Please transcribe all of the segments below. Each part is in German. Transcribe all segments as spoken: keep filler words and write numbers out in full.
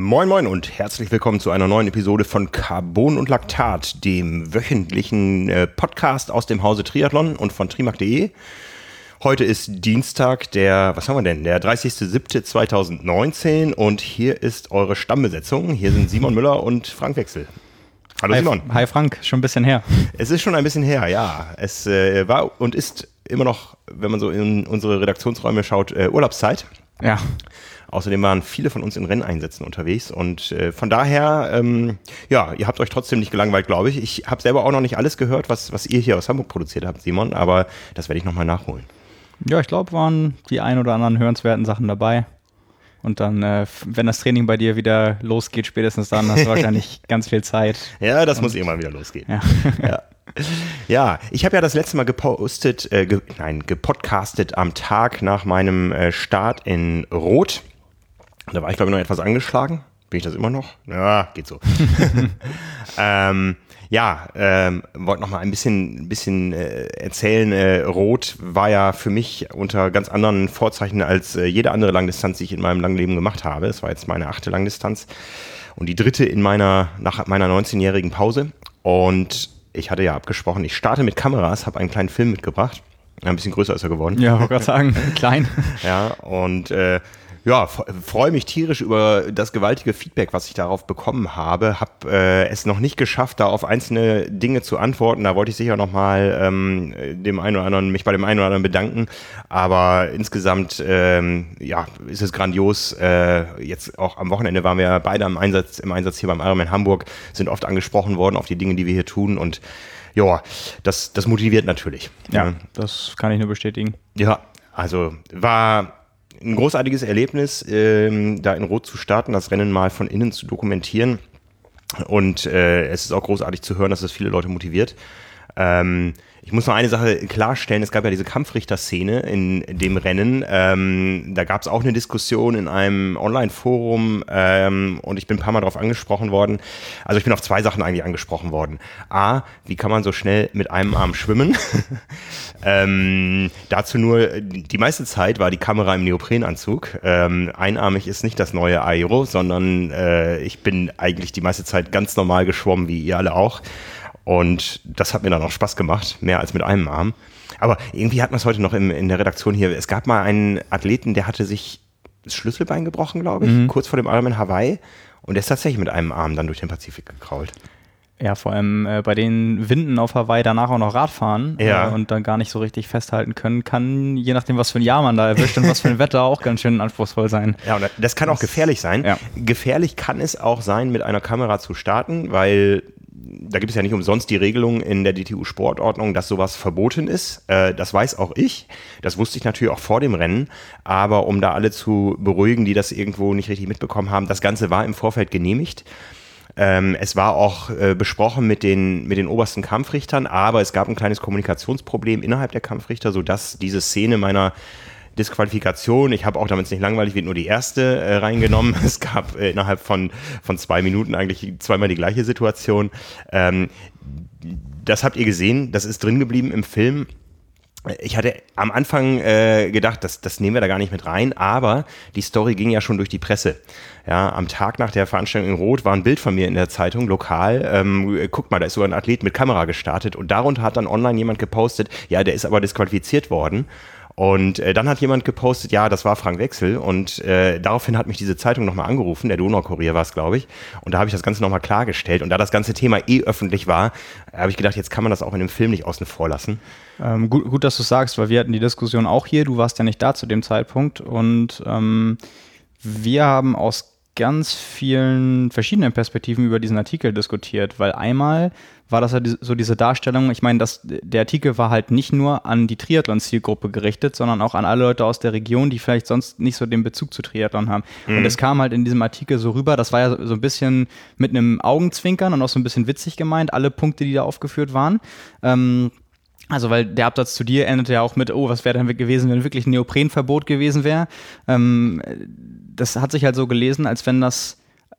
Moin Moin und herzlich willkommen zu einer neuen Episode von Carbon und Laktat, dem wöchentlichen äh, Podcast aus dem Hause Triathlon und von trimark punkt de. Heute ist Dienstag, der, was haben wir denn, der dreißigster siebter zweitausendneunzehn und hier ist eure Stammbesetzung. Hier sind Simon Müller und Frank Wechsel. Hallo hi, Simon. Hi Frank, schon ein bisschen her. Es ist schon ein bisschen her, ja. Es äh, war und ist immer noch, wenn man so in unsere Redaktionsräume schaut, äh, Urlaubszeit. Ja. Außerdem waren viele von uns in Renneinsätzen unterwegs und äh, von daher, ähm, ja, ihr habt euch trotzdem nicht gelangweilt, glaube ich. Ich habe selber auch noch nicht alles gehört, was, was ihr hier aus Hamburg produziert habt, Simon, aber das werde ich nochmal nachholen. Ja, ich glaube, waren die ein oder anderen hörenswerten Sachen dabei. Und dann, äh, wenn das Training bei dir wieder losgeht, spätestens dann hast du wahrscheinlich ganz viel Zeit. Ja, das und, muss irgendwann wieder losgehen. Ja, ja. Ja, ich habe ja das letzte Mal gepostet, äh, ge, nein, gepodcastet am Tag nach meinem äh, Start in Rot. Da war ich, glaube ich, noch etwas angeschlagen. Bin ich das immer noch? Ja, geht so. ähm, ja, ähm, wollte noch mal ein bisschen, ein bisschen äh, erzählen. Äh, Rot war ja für mich unter ganz anderen Vorzeichen als äh, jede andere Langdistanz, die ich in meinem langen Leben gemacht habe. Das war jetzt meine achte Langdistanz und die dritte in meiner, nach meiner neunzehnjährigen Pause. Und ich hatte ja abgesprochen, ich starte mit Kameras, habe einen kleinen Film mitgebracht. Ein bisschen größer ist er geworden. Ja, wollte gerade sagen, klein. Ja, und äh, ja, freue mich tierisch über das gewaltige Feedback, was ich darauf bekommen habe. Habe äh, es noch nicht geschafft, da auf einzelne Dinge zu antworten. Da wollte ich sicher nochmal ähm, dem einen oder anderen, mich bei dem einen oder anderen bedanken. Aber insgesamt, ähm, ja, ist es grandios. Äh, jetzt auch am Wochenende waren wir beide im Einsatz, im Einsatz hier beim Ironman Hamburg, sind oft angesprochen worden auf die Dinge, die wir hier tun. Und ja, das, das motiviert natürlich. Ja, ja, das kann ich nur bestätigen. Ja, also war ein großartiges Erlebnis, ähm, da in Rot zu starten, das Rennen mal von innen zu dokumentieren. Und äh, es ist auch großartig zu hören, dass das viele Leute motiviert. Ähm, ich muss noch eine Sache klarstellen, es gab ja diese Kampfrichter-Szene in dem Rennen. Ähm, da gab es auch eine Diskussion in einem Online-Forum ähm, und ich bin ein paar Mal darauf angesprochen worden. Also ich bin auf zwei Sachen eigentlich angesprochen worden. A, wie kann man so schnell mit einem Arm schwimmen? ähm, dazu nur, die meiste Zeit war die Kamera im Neoprenanzug. Ähm, einarmig ist nicht das neue Aero, sondern äh, ich bin eigentlich die meiste Zeit ganz normal geschwommen, wie ihr alle auch. Und das hat mir dann auch Spaß gemacht, mehr als mit einem Arm. Aber irgendwie hat man es heute noch im, in der Redaktion hier. Es gab mal einen Athleten, der hatte sich das Schlüsselbein gebrochen, glaube ich, mhm. kurz vor dem Ironman Hawaii. Und der ist tatsächlich mit einem Arm dann durch den Pazifik gekrault. Ja, vor allem äh, bei den Winden auf Hawaii danach auch noch Radfahren ja. äh, und dann gar nicht so richtig festhalten können, kann, je nachdem, was für ein Jahr man da erwischt und was für ein Wetter, auch ganz schön anspruchsvoll sein. Ja, und das kann auch das, gefährlich sein. Ja. Gefährlich kann es auch sein, mit einer Kamera zu starten, weil da gibt es ja nicht umsonst die Regelung in der D T U-Sportordnung, dass sowas verboten ist. Äh, das weiß auch ich. Das wusste ich natürlich auch vor dem Rennen. Aber um da alle zu beruhigen, die das irgendwo nicht richtig mitbekommen haben, das Ganze war im Vorfeld genehmigt. Ähm, es war auch äh, besprochen mit den, mit den obersten Kampfrichtern, aber es gab ein kleines Kommunikationsproblem innerhalb der Kampfrichter, sodass diese Szene meiner Disqualifikation, ich habe auch, damit es nicht langweilig wird, nur die erste äh, reingenommen. Es gab äh, innerhalb von, von zwei Minuten eigentlich zweimal die gleiche Situation. Ähm, das habt ihr gesehen, das ist drin geblieben im Film. Ich hatte am Anfang äh, gedacht, das, das nehmen wir da gar nicht mit rein, aber die Story ging ja schon durch die Presse. Ja, am Tag nach der Veranstaltung in Rot war ein Bild von mir in der Zeitung, lokal. Ähm, guck mal, da ist sogar ein Athlet mit Kamera gestartet und darunter hat dann online jemand gepostet, ja, der ist aber disqualifiziert worden. Und äh, dann hat jemand gepostet, ja, das war Frank Wechsel und äh, daraufhin hat mich diese Zeitung nochmal angerufen, der Donaukurier war es, glaube ich, und da habe ich das Ganze nochmal klargestellt und da das ganze Thema eh öffentlich war, habe ich gedacht, jetzt kann man das auch in dem Film nicht außen vor lassen. Ähm, gut, gut, dass du sagst, weil wir hatten die Diskussion auch hier, du warst ja nicht da zu dem Zeitpunkt und ähm, wir haben aus ganz vielen verschiedenen Perspektiven über diesen Artikel diskutiert, weil einmal war das ja so diese Darstellung, ich meine, das, der Artikel war halt nicht nur an die Triathlon-Zielgruppe gerichtet, sondern auch an alle Leute aus der Region, die vielleicht sonst nicht so den Bezug zu Triathlon haben. Mhm. Und es kam halt in diesem Artikel so rüber, das war ja so, so ein bisschen mit einem Augenzwinkern und auch so ein bisschen witzig gemeint, alle Punkte, die da aufgeführt waren. Ähm, Also, weil der Absatz zu dir endete ja auch mit, oh, was wäre denn gewesen, wenn wirklich ein Neoprenverbot gewesen wäre. Ähm, das hat sich halt so gelesen, als wenn das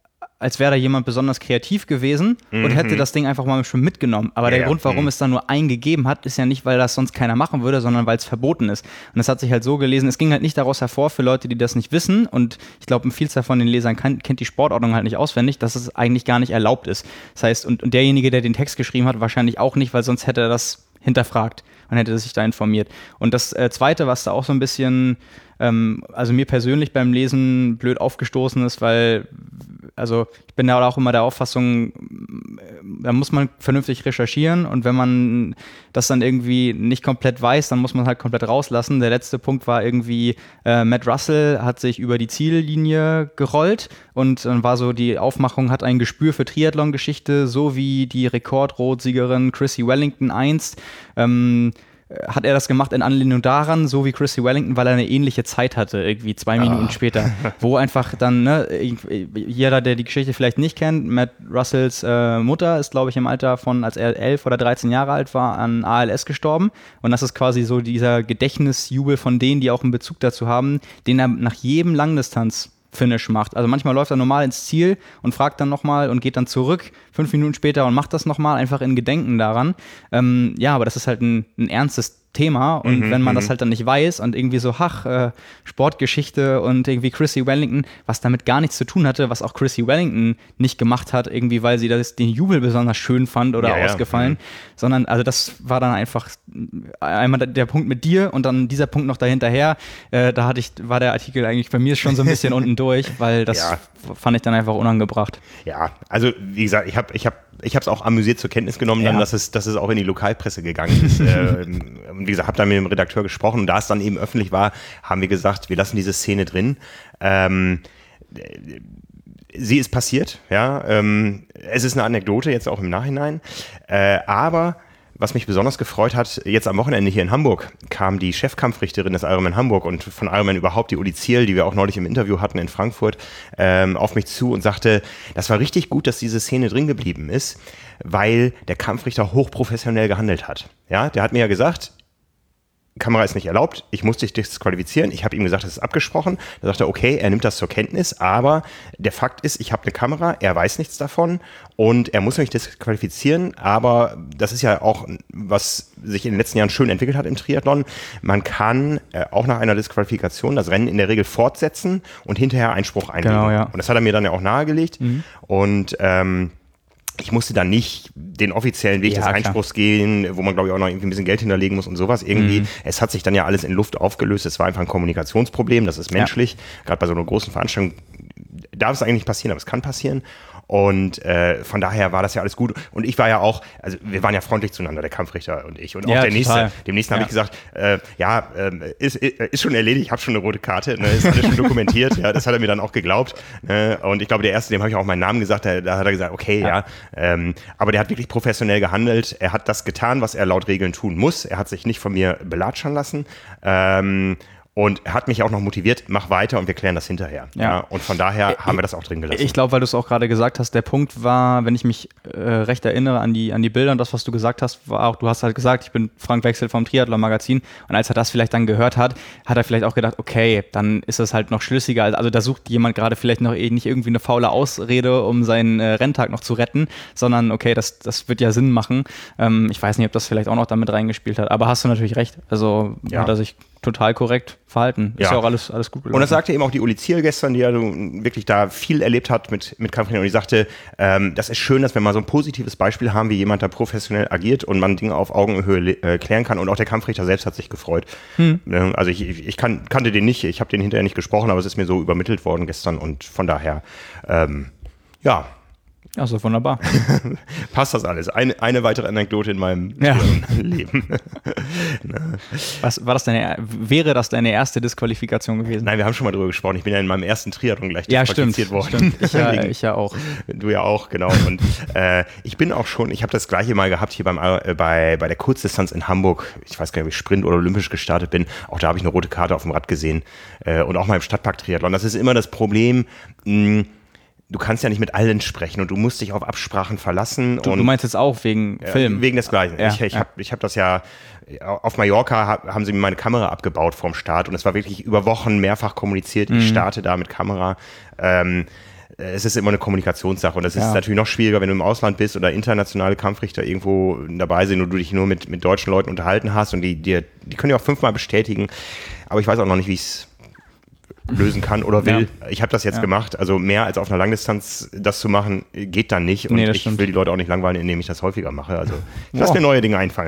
als wäre da jemand besonders kreativ gewesen mhm. und hätte das Ding einfach mal schon mitgenommen. Aber ja, der ja. Grund, warum mhm. es dann nur einen gegeben hat, ist ja nicht, weil das sonst keiner machen würde, sondern weil es verboten ist. Und das hat sich halt so gelesen, es ging halt nicht daraus hervor, für Leute, die das nicht wissen, und ich glaube, ein Vielzahl von den Lesern kann, kennt die Sportordnung halt nicht auswendig, dass es eigentlich gar nicht erlaubt ist. Das heißt, und, und derjenige, der den Text geschrieben hat, wahrscheinlich auch nicht, weil sonst hätte er das hinterfragt und hätte sich da informiert. Und das äh, Zweite, was da auch so ein bisschen, ähm, also mir persönlich beim Lesen blöd aufgestoßen ist, weil, also ich bin da auch immer der Auffassung, da muss man vernünftig recherchieren, und wenn man das dann irgendwie nicht komplett weiß, dann muss man halt komplett rauslassen. Der letzte Punkt war irgendwie, äh, Matt Russell hat sich über die Ziellinie gerollt, und dann war so die Aufmachung, hat ein Gespür für Triathlon-Geschichte, so wie die Rekordrotsiegerin Chrissie Wellington einst. Ähm, hat er das gemacht in Anlehnung daran, so wie Chrissie Wellington, weil er eine ähnliche Zeit hatte, irgendwie zwei Minuten oh. später, wo einfach dann, ne, jeder, der die Geschichte vielleicht nicht kennt, Matt Russells äh, Mutter ist, glaube ich, im Alter von, als er elf oder dreizehn Jahre alt war, an A L S gestorben, und das ist quasi so dieser Gedächtnisjubel von denen, die auch einen Bezug dazu haben, den er nach jedem Langdistanz Finish macht. Also manchmal läuft er normal ins Ziel und fragt dann nochmal und geht dann zurück, fünf Minuten später, und macht das nochmal, einfach in Gedenken daran. Ähm, ja, aber das ist halt ein, ein ernstes Thema, und mhm, wenn man m- das halt dann nicht weiß und irgendwie so, ach, äh, Sportgeschichte und irgendwie Chrissie Wellington, was damit gar nichts zu tun hatte, was auch Chrissie Wellington nicht gemacht hat, irgendwie, weil sie das, den Jubel besonders schön fand oder ja, ausgefallen, ja. sondern, also das war dann einfach einmal der Punkt mit dir und dann dieser Punkt noch dahinterher, äh, da hatte ich, war der Artikel eigentlich bei mir schon so ein bisschen unten durch, weil das ja. fand ich dann einfach unangebracht. Ja, also wie gesagt, ich habe ich hab, ich es auch amüsiert zur Kenntnis genommen, ja. dann, dass, es, dass es auch in die Lokalpresse gegangen ist. äh, wie gesagt, habe da mit dem Redakteur gesprochen, und da es dann eben öffentlich war, haben wir gesagt, wir lassen diese Szene drin. Ähm, sie ist passiert, ja. Ähm, es ist eine Anekdote, jetzt auch im Nachhinein. Äh, aber was mich besonders gefreut hat, jetzt am Wochenende hier in Hamburg kam die Chefkampfrichterin des Ironman Hamburg und von Ironman überhaupt, die Uli Zierl, die wir auch neulich im Interview hatten in Frankfurt, ähm, auf mich zu und sagte, das war richtig gut, dass diese Szene drin geblieben ist, weil der Kampfrichter hochprofessionell gehandelt hat. Ja, der hat mir ja gesagt, Kamera ist nicht erlaubt, ich muss dich disqualifizieren. Ich habe ihm gesagt, das ist abgesprochen. Da sagt er, okay, er nimmt das zur Kenntnis, aber der Fakt ist, ich habe eine Kamera, er weiß nichts davon und er muss mich disqualifizieren, aber das ist ja auch, was sich in den letzten Jahren schön entwickelt hat im Triathlon. Man kann äh, auch nach einer Disqualifikation das Rennen in der Regel fortsetzen und hinterher Einspruch einlegen. Genau, ja. Und das hat er mir dann ja auch nahegelegt. Mhm. Und ähm, ich musste dann nicht den offiziellen Weg ja, des Einspruchs klar. gehen, wo man, glaube ich, auch noch irgendwie ein bisschen Geld hinterlegen muss und sowas. Irgendwie, mhm. es hat sich dann ja alles in Luft aufgelöst. Es war einfach ein Kommunikationsproblem, das ist menschlich. Ja. Gerade bei so einer großen Veranstaltung darf es eigentlich nicht passieren, aber es kann passieren. Und äh, von daher war das ja alles gut. Und ich war ja auch, also wir waren ja freundlich zueinander, der Kampfrichter und ich. Und auch ja, der total. nächste, dem nächsten ja. habe ich gesagt, äh, ja, äh, ist, ist schon erledigt, ich habe schon eine rote Karte, ne, ist alles schon dokumentiert. Ja, das hat er mir dann auch geglaubt. Ne, und ich glaube, der erste, dem habe ich auch meinen Namen gesagt, da, da hat er gesagt, okay, ja. ja ähm, aber der hat wirklich professionell gehandelt. Er hat das getan, was er laut Regeln tun muss. Er hat sich nicht von mir belatschern lassen. Ähm, Und er hat mich auch noch motiviert, mach weiter und wir klären das hinterher. Ja. Ja, und von daher haben wir das auch drin gelassen. Ich glaube, weil du es auch gerade gesagt hast, der Punkt war, wenn ich mich äh, recht erinnere an die, an die Bilder und das, was du gesagt hast, war auch, du hast halt gesagt, ich bin Frank Wechsel vom Triathlon-Magazin, und als er das vielleicht dann gehört hat, hat er vielleicht auch gedacht, okay, dann ist das halt noch schlüssiger. Also da sucht jemand gerade vielleicht noch eh nicht irgendwie eine faule Ausrede, um seinen äh, Renntag noch zu retten, sondern okay, das, das wird ja Sinn machen. Ähm, ich weiß nicht, ob das vielleicht auch noch damit reingespielt hat, aber hast du natürlich recht. Also ja. hat er sich total korrekt verhalten. Ist ja, ja auch alles, alles gut gelaufen. Und das sagte eben auch die Uli Zierl gestern, die ja wirklich da viel erlebt hat mit, mit Kampfrichtern. Und die sagte, ähm, das ist schön, dass wir mal so ein positives Beispiel haben, wie jemand da professionell agiert und man Dinge auf Augenhöhe äh, klären kann. Und auch der Kampfrichter selbst hat sich gefreut. Hm. Also ich, ich kan- kannte den nicht, ich habe den hinterher nicht gesprochen, aber es ist mir so übermittelt worden gestern. Und von daher, ähm, ja, Also wunderbar. Passt das alles. Eine, eine weitere Anekdote in meinem ja. Leben. Was, war das deine, wäre das deine erste Disqualifikation gewesen? Nein, wir haben schon mal drüber gesprochen. Ich bin ja in meinem ersten Triathlon gleich ja, disqualifiziert stimmt, worden. Stimmt. Ich, ja, ich ja auch. Du ja auch, genau. Und äh, ich bin auch schon, ich habe das gleiche mal gehabt hier beim, äh, bei, bei der Kurzdistanz in Hamburg. Ich weiß gar nicht, ob ich Sprint oder Olympisch gestartet bin. Auch da habe ich eine rote Karte auf dem Rad gesehen. Äh, und auch mal im Stadtpark-Triathlon. Das ist immer das Problem, mh, du kannst ja nicht mit allen sprechen und du musst dich auf Absprachen verlassen. Du, und du meinst jetzt auch wegen äh, Film? Wegen des Gleichen. Ja, ich ich ja. habe ich hab das ja, auf Mallorca hab, haben sie mir meine Kamera abgebaut vorm Start und es war wirklich über Wochen mehrfach kommuniziert, ich mhm. starte da mit Kamera. Ähm, es ist immer eine Kommunikationssache und das ist Ja. natürlich noch schwieriger, wenn du im Ausland bist oder internationale Kampfrichter irgendwo dabei sind und du dich nur mit, mit deutschen Leuten unterhalten hast und die, die, die können ja auch fünfmal bestätigen, aber ich weiß auch noch nicht, wie es lösen kann oder will. Ja. Ich habe das jetzt ja. gemacht, also mehr als auf einer Langdistanz das zu machen, geht dann nicht und nee, ich stimmt. will die Leute auch nicht langweilen, indem ich das häufiger mache, also ich lass mir neue Dinge einfallen.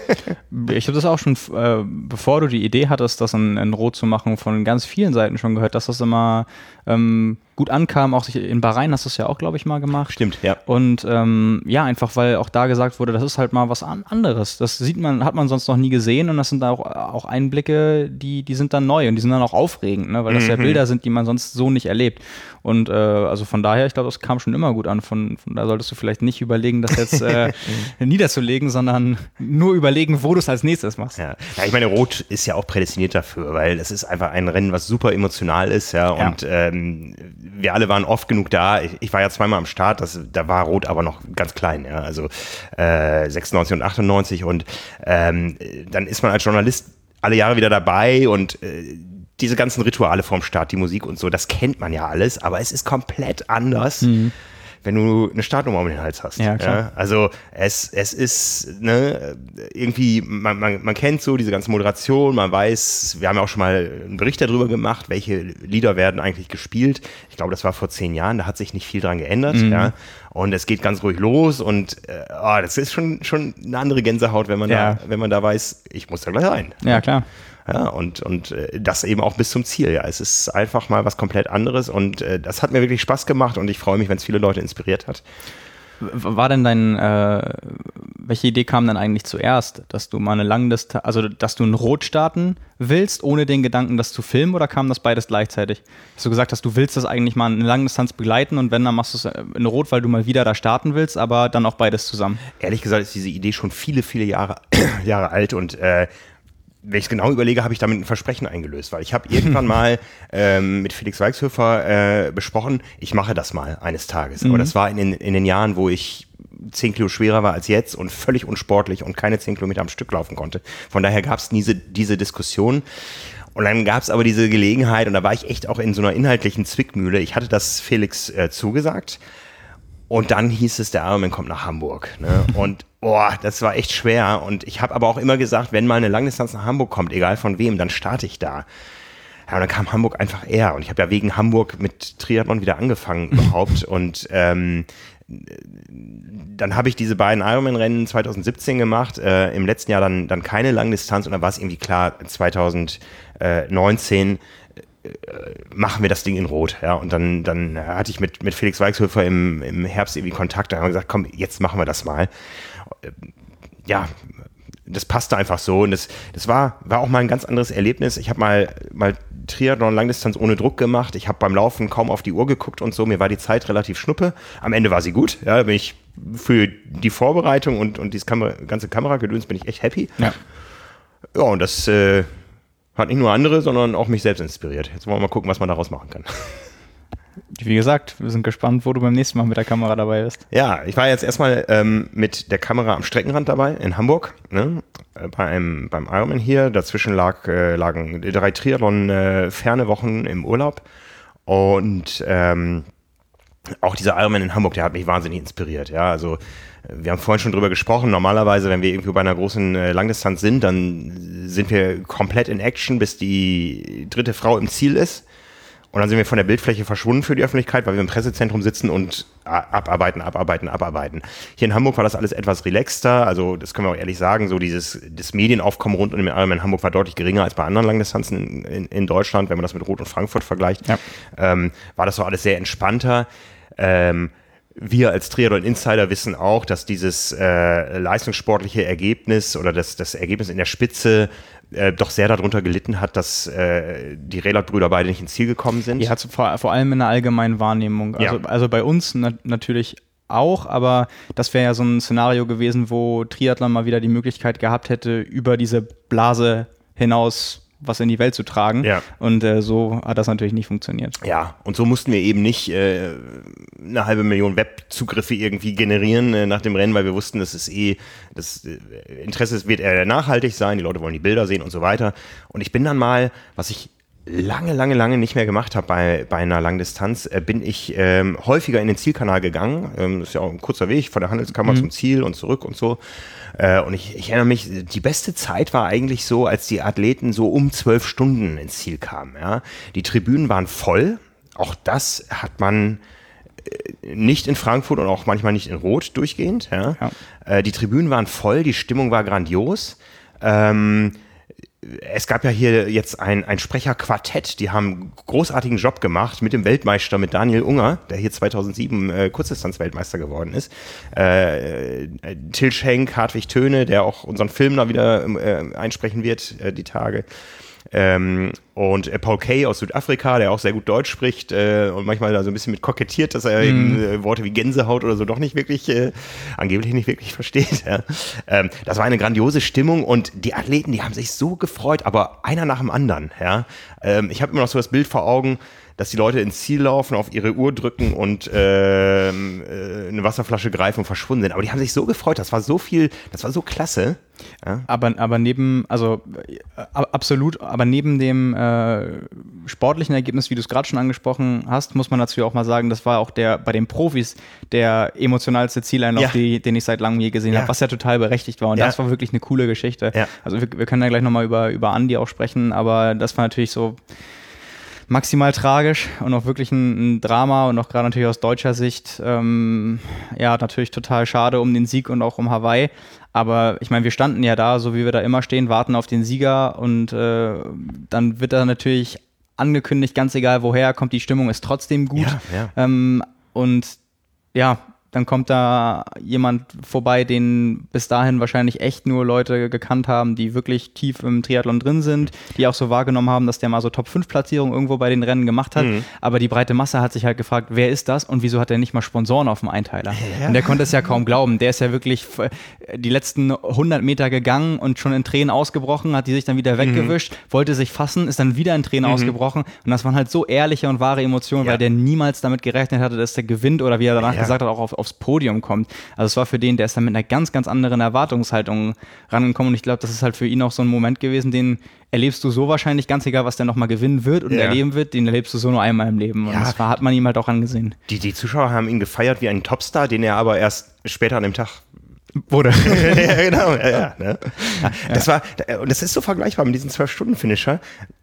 Ich habe das auch schon, äh, bevor du die Idee hattest, das in, in Rot zu machen, von ganz vielen Seiten schon gehört, dass das immer ähm, gut ankam, auch sich in Bahrain hast du es ja auch, glaube ich, mal gemacht. Stimmt, ja. Und ähm, ja, einfach, weil auch da gesagt wurde, das ist halt mal was an anderes. Das sieht man, hat man sonst noch nie gesehen und das sind auch, auch Einblicke, die, die sind dann neu und die sind dann auch aufregend, ne? Weil das mhm. ja Bilder sind, die man sonst so nicht erlebt. Und äh, also von daher, ich glaube, das kam schon immer gut an. Von, von da solltest du vielleicht nicht überlegen, das jetzt äh, niederzulegen, sondern nur überlegen, wo du es als nächstes machst. Ja. ja, ich meine, Rot ist ja auch prädestiniert dafür, weil es ist einfach ein Rennen, was super emotional ist, ja, und ja. Ähm, wir alle waren oft genug da. Ich, ich war ja zweimal am Start, das, da war Rot aber noch ganz klein, ja, also äh, sechsundneunzig und achtundneunzig und ähm, dann ist man als Journalist alle Jahre wieder dabei und äh, diese ganzen Rituale vorm Start, die Musik und so, das kennt man ja alles, aber es ist komplett anders, mhm. wenn du eine Startnummer um den Hals hast. Ja, klar. Ja? Also es, es ist ne, irgendwie, man, man, man kennt so diese ganze Moderation, man weiß, wir haben ja auch schon mal einen Bericht darüber gemacht, welche Lieder werden eigentlich gespielt. Ich glaube, das war vor zehn Jahren, da hat sich nicht viel dran geändert. Mhm. Ja? Und es geht ganz ruhig los und äh, oh, das ist schon, schon eine andere Gänsehaut, wenn man, ja. da, wenn man da weiß, ich muss da gleich rein. Ja, klar. Ja, und, und das eben auch bis zum Ziel. Ja, es ist einfach mal was komplett anderes und äh, das hat mir wirklich Spaß gemacht und ich freue mich, wenn es viele Leute inspiriert hat. War denn dein, äh, welche Idee kam denn eigentlich zuerst, dass du mal eine Langdistanz, also dass du ein Rot starten willst, ohne den Gedanken, das zu filmen, oder kam das beides gleichzeitig? Dass du gesagt hast, du willst das eigentlich mal eine Langdistanz begleiten und wenn, dann machst du es in Rot, weil du mal wieder da starten willst, aber dann auch beides zusammen? Ehrlich gesagt ist diese Idee schon viele, viele Jahre, Jahre alt und äh, wenn ich es genau überlege, habe ich damit ein Versprechen eingelöst, weil ich habe irgendwann mal ähm, mit Felix Weichshöfer äh, besprochen, ich mache das mal eines Tages. Mhm. Aber das war in den, in den Jahren, wo ich zehn Kilo schwerer war als jetzt und völlig unsportlich und keine zehn Kilometer am Stück laufen konnte. Von daher gab es diese, diese Diskussion. Und dann gab es aber diese Gelegenheit und da war ich echt auch in so einer inhaltlichen Zwickmühle. Ich hatte das Felix äh, zugesagt. Und dann hieß es, der Ironman kommt nach Hamburg. Ne? Und oh, das war echt schwer. Und ich habe aber auch immer gesagt, wenn mal eine Langdistanz nach Hamburg kommt, egal von wem, dann starte ich da. Ja, und dann kam Hamburg einfach eher. Und ich habe ja wegen Hamburg mit Triathlon wieder angefangen überhaupt. Und ähm, dann habe ich diese beiden Ironman-Rennen zwanzig siebzehn gemacht. Äh, Im letzten Jahr dann, dann keine Langdistanz. Und dann war es irgendwie klar, zwanzig neunzehn machen wir das Ding in Rot, ja, und dann, dann hatte ich mit, mit Felix Weichshöfer im, im Herbst irgendwie Kontakt, da haben wir gesagt, komm, jetzt machen wir das mal. Ja, das passte einfach so und das, das war, war auch mal ein ganz anderes Erlebnis. Ich habe mal, mal Triathlon Langdistanz ohne Druck gemacht, ich habe beim Laufen kaum auf die Uhr geguckt und so, mir war die Zeit relativ schnuppe, am Ende war sie gut, ja, da bin ich für die Vorbereitung und, und dieses Kamera, ganze Kameragedöns bin ich echt happy. Ja, ja und das äh, hat nicht nur andere, sondern auch mich selbst inspiriert. Jetzt wollen wir mal gucken, was man daraus machen kann. Wie gesagt, wir sind gespannt, wo du beim nächsten Mal mit der Kamera dabei bist. Ja, ich war jetzt erstmal ähm, mit der Kamera am Streckenrand dabei in Hamburg, ne? bei einem, beim Ironman hier. Dazwischen lag, äh, lagen drei Triathlon äh, ferne Wochen im Urlaub und ähm, auch dieser Ironman in Hamburg, der hat mich wahnsinnig inspiriert. Ja, also wir haben vorhin schon drüber gesprochen, normalerweise, wenn wir irgendwie bei einer großen äh, Langdistanz sind, dann sind wir komplett in Action, bis die dritte Frau im Ziel ist. Und dann sind wir von der Bildfläche verschwunden für die Öffentlichkeit, weil wir im Pressezentrum sitzen und abarbeiten, abarbeiten, abarbeiten. Hier in Hamburg war das alles etwas relaxter, also das können wir auch ehrlich sagen, so dieses das Medienaufkommen rund um den Ironman in Hamburg war deutlich geringer als bei anderen Langdistanzen in, in Deutschland, wenn man das mit Rot und Frankfurt vergleicht. Ja. Ähm, war das so alles sehr entspannter. Ähm, Wir als Triathlon-Insider wissen auch, dass dieses äh, leistungssportliche Ergebnis oder das, das Ergebnis in der Spitze äh, doch sehr darunter gelitten hat, dass äh, die Rehlert-Brüder beide nicht ins Ziel gekommen sind. Ja, vor, vor allem in der allgemeinen Wahrnehmung. Also, ja. also bei uns na- natürlich auch, aber das wäre ja so ein Szenario gewesen, wo Triathlon mal wieder die Möglichkeit gehabt hätte, über diese Blase hinaus was in die Welt zu tragen. Ja. Und äh, so hat das natürlich nicht funktioniert. Ja, und so mussten wir eben nicht äh, eine halbe Million Webzugriffe irgendwie generieren äh, nach dem Rennen, weil wir wussten, das ist eh, das äh, Interesse wird eher nachhaltig sein, die Leute wollen die Bilder sehen und so weiter. Und ich bin dann mal, was ich lange, lange, lange nicht mehr gemacht habe bei, bei einer Langdistanz, äh, bin ich ähm, häufiger in den Zielkanal gegangen. Ähm, das ist ja auch ein kurzer Weg von der Handelskammer mhm. zum Ziel und zurück und so. Äh, und ich, ich erinnere mich, die beste Zeit war eigentlich so, als die Athleten so um zwölf Stunden ins Ziel kamen. Ja? Die Tribünen waren voll. Auch das hat man äh, nicht in Frankfurt und auch manchmal nicht in Rot durchgehend. Ja? Ja. Äh, die Tribünen waren voll, die Stimmung war grandios. Ähm, Es gab ja hier jetzt ein, ein Sprecherquartett, die haben einen großartigen Job gemacht mit dem Weltmeister, mit Daniel Unger, der hier zweitausendsieben äh, Kurzdistanz-Weltmeister geworden ist. Äh, Till Schenk, Hartwig Töne, der auch unseren Film da wieder äh, einsprechen wird, äh, die Tage. Ähm, und äh, Paul Kay aus Südafrika, der auch sehr gut Deutsch spricht äh, und manchmal da so ein bisschen mit kokettiert, dass er mm. eben, äh, Worte wie Gänsehaut oder so doch nicht wirklich, äh, angeblich nicht wirklich versteht. Ja. Ähm, das war eine grandiose Stimmung und die Athleten, die haben sich so gefreut, aber einer nach dem anderen. Ja. Ähm, ich habe immer noch so das Bild vor Augen, dass die Leute ins Ziel laufen, auf ihre Uhr drücken und äh, äh, eine Wasserflasche greifen und verschwunden sind. Aber die haben sich so gefreut, das war so viel, das war so klasse. Ja. Aber, aber neben, also äh, absolut, aber neben dem äh, sportlichen Ergebnis, wie du es gerade schon angesprochen hast, muss man dazu auch mal sagen, das war auch der bei den Profis der emotionalste Zieleinlauf, ja. die, den ich seit langem je gesehen ja. habe, was ja total berechtigt war. Und ja. das war wirklich eine coole Geschichte. Ja. Also wir, wir können ja gleich nochmal über, über Andi auch sprechen, aber das war natürlich so maximal tragisch und auch wirklich ein, ein Drama und auch gerade natürlich aus deutscher Sicht ähm, ja natürlich total schade um den Sieg und auch um Hawaii. Aber ich meine, wir standen ja da, so wie wir da immer stehen, warten auf den Sieger und äh, dann wird da natürlich angekündigt, ganz egal woher, kommt die Stimmung, ist trotzdem gut. Ja, ja. Ähm, und ja, dann kommt da jemand vorbei, den bis dahin wahrscheinlich echt nur Leute gekannt haben, die wirklich tief im Triathlon drin sind, die auch so wahrgenommen haben, dass der mal so Top fünf Platzierungen irgendwo bei den Rennen gemacht hat. Mhm. Aber die breite Masse hat sich halt gefragt, wer ist das und wieso hat der nicht mal Sponsoren auf dem Einteiler? Ja. Und der konnte es ja kaum glauben. Der ist ja wirklich die letzten hundert Meter gegangen und schon in Tränen ausgebrochen, hat die sich dann wieder weggewischt, mhm. wollte sich fassen, ist dann wieder in Tränen mhm. ausgebrochen. Und das waren halt so ehrliche und wahre Emotionen, ja. weil der niemals damit gerechnet hatte, dass der gewinnt oder wie er danach ja. gesagt hat, auch auf aufs Podium kommt. Also es war für den, der ist dann mit einer ganz, ganz anderen Erwartungshaltung rangekommen und ich glaube, das ist halt für ihn auch so ein Moment gewesen, den erlebst du so wahrscheinlich, ganz egal, was der nochmal gewinnen wird und ja. erleben wird, den erlebst du so nur einmal im Leben und ja. das war, hat man ihm halt auch angesehen. Die, die Zuschauer haben ihn gefeiert wie einen Topstar, den er aber erst später an dem Tag wurde. ja, genau. Ja, ja, ne? ja, das war, und das ist so vergleichbar mit diesem zwölf-Stunden-Finisher.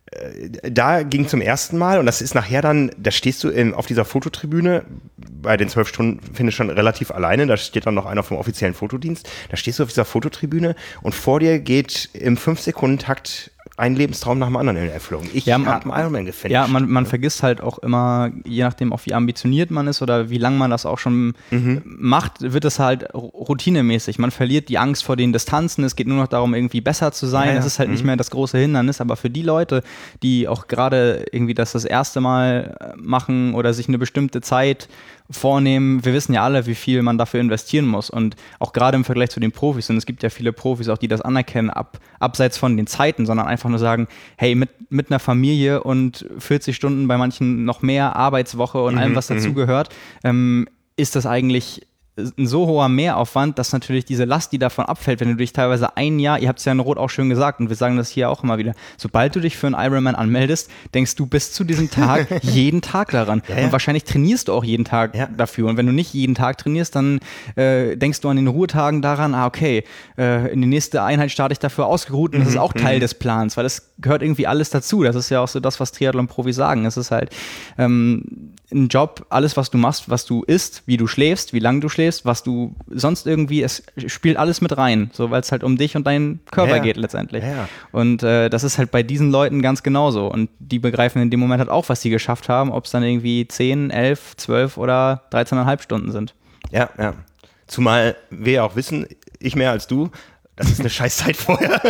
Da ging zum ersten Mal und das ist nachher dann, da stehst du in, auf dieser Fototribüne bei den zwölf-Stunden-Finishern relativ alleine, da steht dann noch einer vom offiziellen Fotodienst, da stehst du auf dieser Fototribüne und vor dir geht im fünf Sekunden Takt ein Lebenstraum nach dem anderen in Erfüllung. Ich ja, habe einen Ironman gefinisht. Ja, man, man vergisst halt auch immer, je nachdem auch wie ambitioniert man ist oder wie lange man das auch schon mhm. macht, wird es halt routinemäßig. Man verliert die Angst vor den Distanzen, es geht nur noch darum, irgendwie besser zu sein. Es ja, ja. ist halt mhm. nicht mehr das große Hindernis, aber für die Leute, die auch gerade irgendwie das das erste Mal machen oder sich eine bestimmte Zeit vornehmen, wir wissen ja alle, wie viel man dafür investieren muss und auch gerade im Vergleich zu den Profis, und es gibt ja viele Profis auch, die das anerkennen, ab, abseits von den Zeiten, sondern einfach nur sagen, hey, mit, mit einer Familie und vierzig Stunden, bei manchen noch mehr Arbeitswoche und mhm, allem, was dazugehört, ähm, ist das eigentlich ein so hoher Mehraufwand, dass natürlich diese Last, die davon abfällt, wenn du dich teilweise ein Jahr, ihr habt es ja in Rot auch schön gesagt und wir sagen das hier auch immer wieder, sobald du dich für einen Ironman anmeldest, denkst du bis zu diesem Tag jeden Tag daran. Ja, ja. Und wahrscheinlich trainierst du auch jeden Tag ja. dafür. Und wenn du nicht jeden Tag trainierst, dann äh, denkst du an den Ruhetagen daran, ah okay, äh, in die nächste Einheit starte ich dafür ausgeruht und mhm, das ist auch Teil mhm. des Plans, weil das gehört irgendwie alles dazu. Das ist ja auch so das, was Triathlon-Profis sagen. Es ist halt ähm, ein Job, alles, was du machst, was du isst, wie du schläfst, wie lange du schläfst, was du sonst irgendwie, es spielt alles mit rein, so weil es halt um dich und deinen Körper ja, geht letztendlich. Ja. Und äh, das ist halt bei diesen Leuten ganz genauso. Und die begreifen in dem Moment halt auch, was sie geschafft haben, ob es dann irgendwie zehn, elf, zwölf oder dreizehn Komma fünf Stunden sind. Ja, ja. Zumal wir ja auch wissen, ich mehr als du, das ist eine Scheißzeit vorher.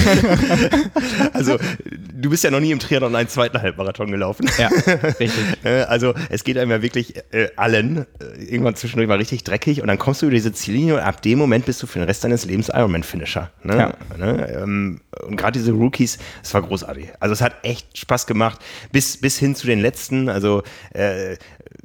Also, du bist ja noch nie im Triathlon einen zweiten Halbmarathon gelaufen. Ja, richtig. Also, es geht einem ja wirklich äh, allen äh, irgendwann zwischendurch mal richtig dreckig und dann kommst du über diese Ziellinie und ab dem Moment bist du für den Rest deines Lebens Ironman-Finisher. Ne? Ja. Ne? Ähm, und gerade diese Rookies, es war großartig. Also, es hat echt Spaß gemacht, bis, bis hin zu den letzten. Also, äh,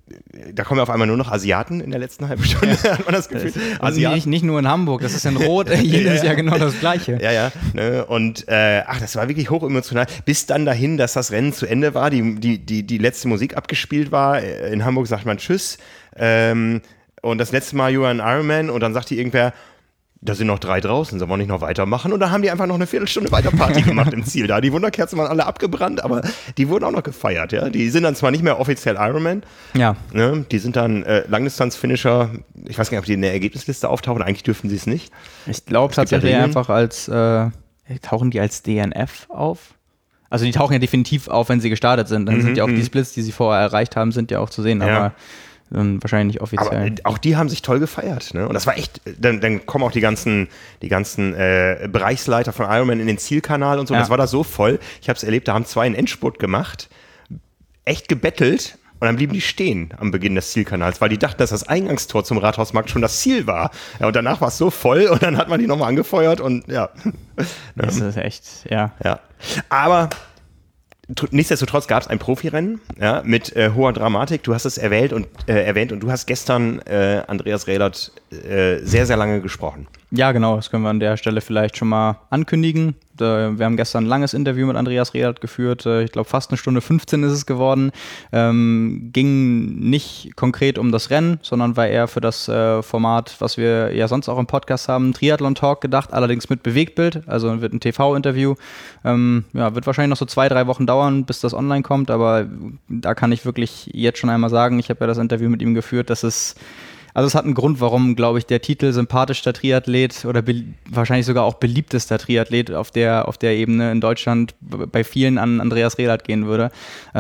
da kommen auf einmal nur noch Asiaten in der letzten halben Stunde, ja. hat man das Gefühl. Das Asiaten. Nicht, nicht nur in Hamburg, das ist in Rot, jedes ja, Jahr genau das Gleiche. Ja, ja. Ne? Und äh, ach, das war wirklich hochemotional. Bis dann dahin, dass das Rennen zu Ende war, die, die, die, die letzte Musik abgespielt war. In Hamburg sagt man Tschüss. Ähm, und das letzte Mal You are an Ironman und dann sagt die irgendwer, da sind noch drei draußen, sollen wir nicht noch weitermachen? Und dann haben die einfach noch eine Viertelstunde weiter Party gemacht im Ziel da. Die Wunderkerzen waren alle abgebrannt, aber die wurden auch noch gefeiert, ja. Die sind dann zwar nicht mehr offiziell Ironman, ja. Ne? Die sind dann äh, Langdistanz-Finisher. Ich weiß gar nicht, ob die in der Ergebnisliste auftauchen. Eigentlich dürften sie es nicht. Ich glaube tatsächlich einfach als, äh, tauchen die als D N F auf? Also die tauchen ja definitiv auf, wenn sie gestartet sind. Dann mhm, sind ja auch die Splits, die sie vorher erreicht haben, sind ja auch zu sehen, ja. aber dann wahrscheinlich nicht offiziell. Aber auch die haben sich toll gefeiert, ne? Und das war echt, dann, dann kommen auch die ganzen, die ganzen äh, Bereichsleiter von Ironman in den Zielkanal und so. Ja. Das war da so voll. Ich habe es erlebt, da haben zwei einen Endspurt gemacht, echt gebettelt und dann blieben die stehen am Beginn des Zielkanals, weil die dachten, dass das Eingangstor zum Rathausmarkt schon das Ziel war. Ja, und danach war es so voll und dann hat man die nochmal angefeuert und ja. Das ist echt, ja. Ja. Aber nichtsdestotrotz gab es ein Profirennen, ja, mit äh, hoher Dramatik. Du hast es erwähnt und, äh, erwähnt und du hast gestern äh, Andreas Raelert äh, sehr, sehr lange gesprochen. Ja, genau, das können wir an der Stelle vielleicht schon mal ankündigen. Wir haben gestern ein langes Interview mit Andreas Raelert geführt. Ich glaube, fast eine Stunde fünfzehn ist es geworden. Ähm, ging nicht konkret um das Rennen, sondern war eher für das äh, Format, was wir ja sonst auch im Podcast haben, Triathlon-Talk gedacht, allerdings mit Bewegtbild. Also wird ein T V-Interview. Ähm, ja, wird wahrscheinlich noch so zwei, drei Wochen dauern, bis das online kommt. Aber da kann ich wirklich jetzt schon einmal sagen, ich habe ja das Interview mit ihm geführt, dass es Also es hat einen Grund, warum, glaube ich, der Titel sympathischster Triathlet oder be- wahrscheinlich sogar auch beliebtester Triathlet auf der, auf der Ebene in Deutschland b- bei vielen an Andreas Raelert gehen würde.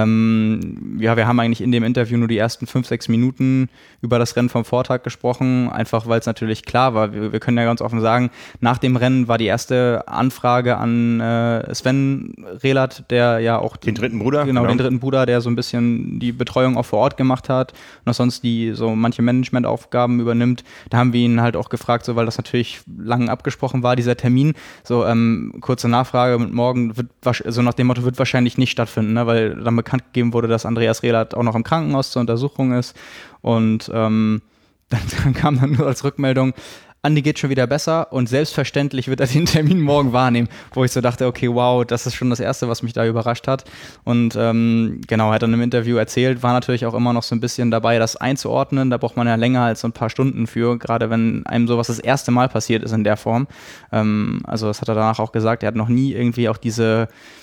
Ähm, ja, wir haben eigentlich in dem Interview nur die ersten fünf, sechs Minuten über das Rennen vom Vortag gesprochen, einfach weil es natürlich klar war. Wir, wir können ja ganz offen sagen, nach dem Rennen war die erste Anfrage an äh, Sven Raelert, der ja auch den dritten Bruder, genau, genau, den dritten Bruder, der so ein bisschen die Betreuung auch vor Ort gemacht hat und auch sonst die so manche Management-Aufgaben übernimmt. Da haben wir ihn halt auch gefragt, so, weil das natürlich lang abgesprochen war, dieser Termin. So, ähm, kurze Nachfrage mit morgen, wird, so nach dem Motto, wird wahrscheinlich nicht stattfinden, ne, weil dann bekannt gegeben wurde, dass Andreas Raelert auch noch im Krankenhaus zur Untersuchung ist. Und ähm, dann, dann kam dann nur als Rückmeldung, Andi geht schon wieder besser und selbstverständlich wird er den Termin morgen wahrnehmen, wo ich so dachte, okay, wow, das ist schon das Erste, was mich da überrascht hat. Und ähm, genau, er hat dann im Interview erzählt, war natürlich auch immer noch so ein bisschen dabei, das einzuordnen. Da braucht man ja länger als so ein paar Stunden für, gerade wenn einem sowas das erste Mal passiert ist in der Form. Ähm, also das hat er danach auch gesagt, er hat noch nie irgendwie auch diese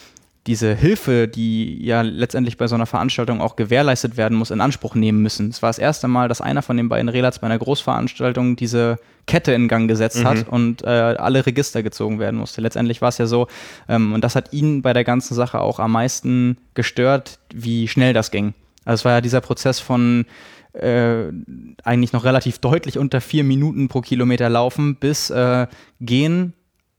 diese Hilfe, die ja letztendlich bei so einer Veranstaltung auch gewährleistet werden muss, in Anspruch nehmen müssen. Es war das erste Mal, dass einer von den beiden Raelerts bei einer Großveranstaltung diese Kette in Gang gesetzt mhm. hat und äh, alle Register gezogen werden musste. Letztendlich war es ja so, ähm, und das hat ihn bei der ganzen Sache auch am meisten gestört, wie schnell das ging. Also es war ja dieser Prozess von äh, eigentlich noch relativ deutlich unter vier Minuten pro Kilometer laufen bis äh, gehen,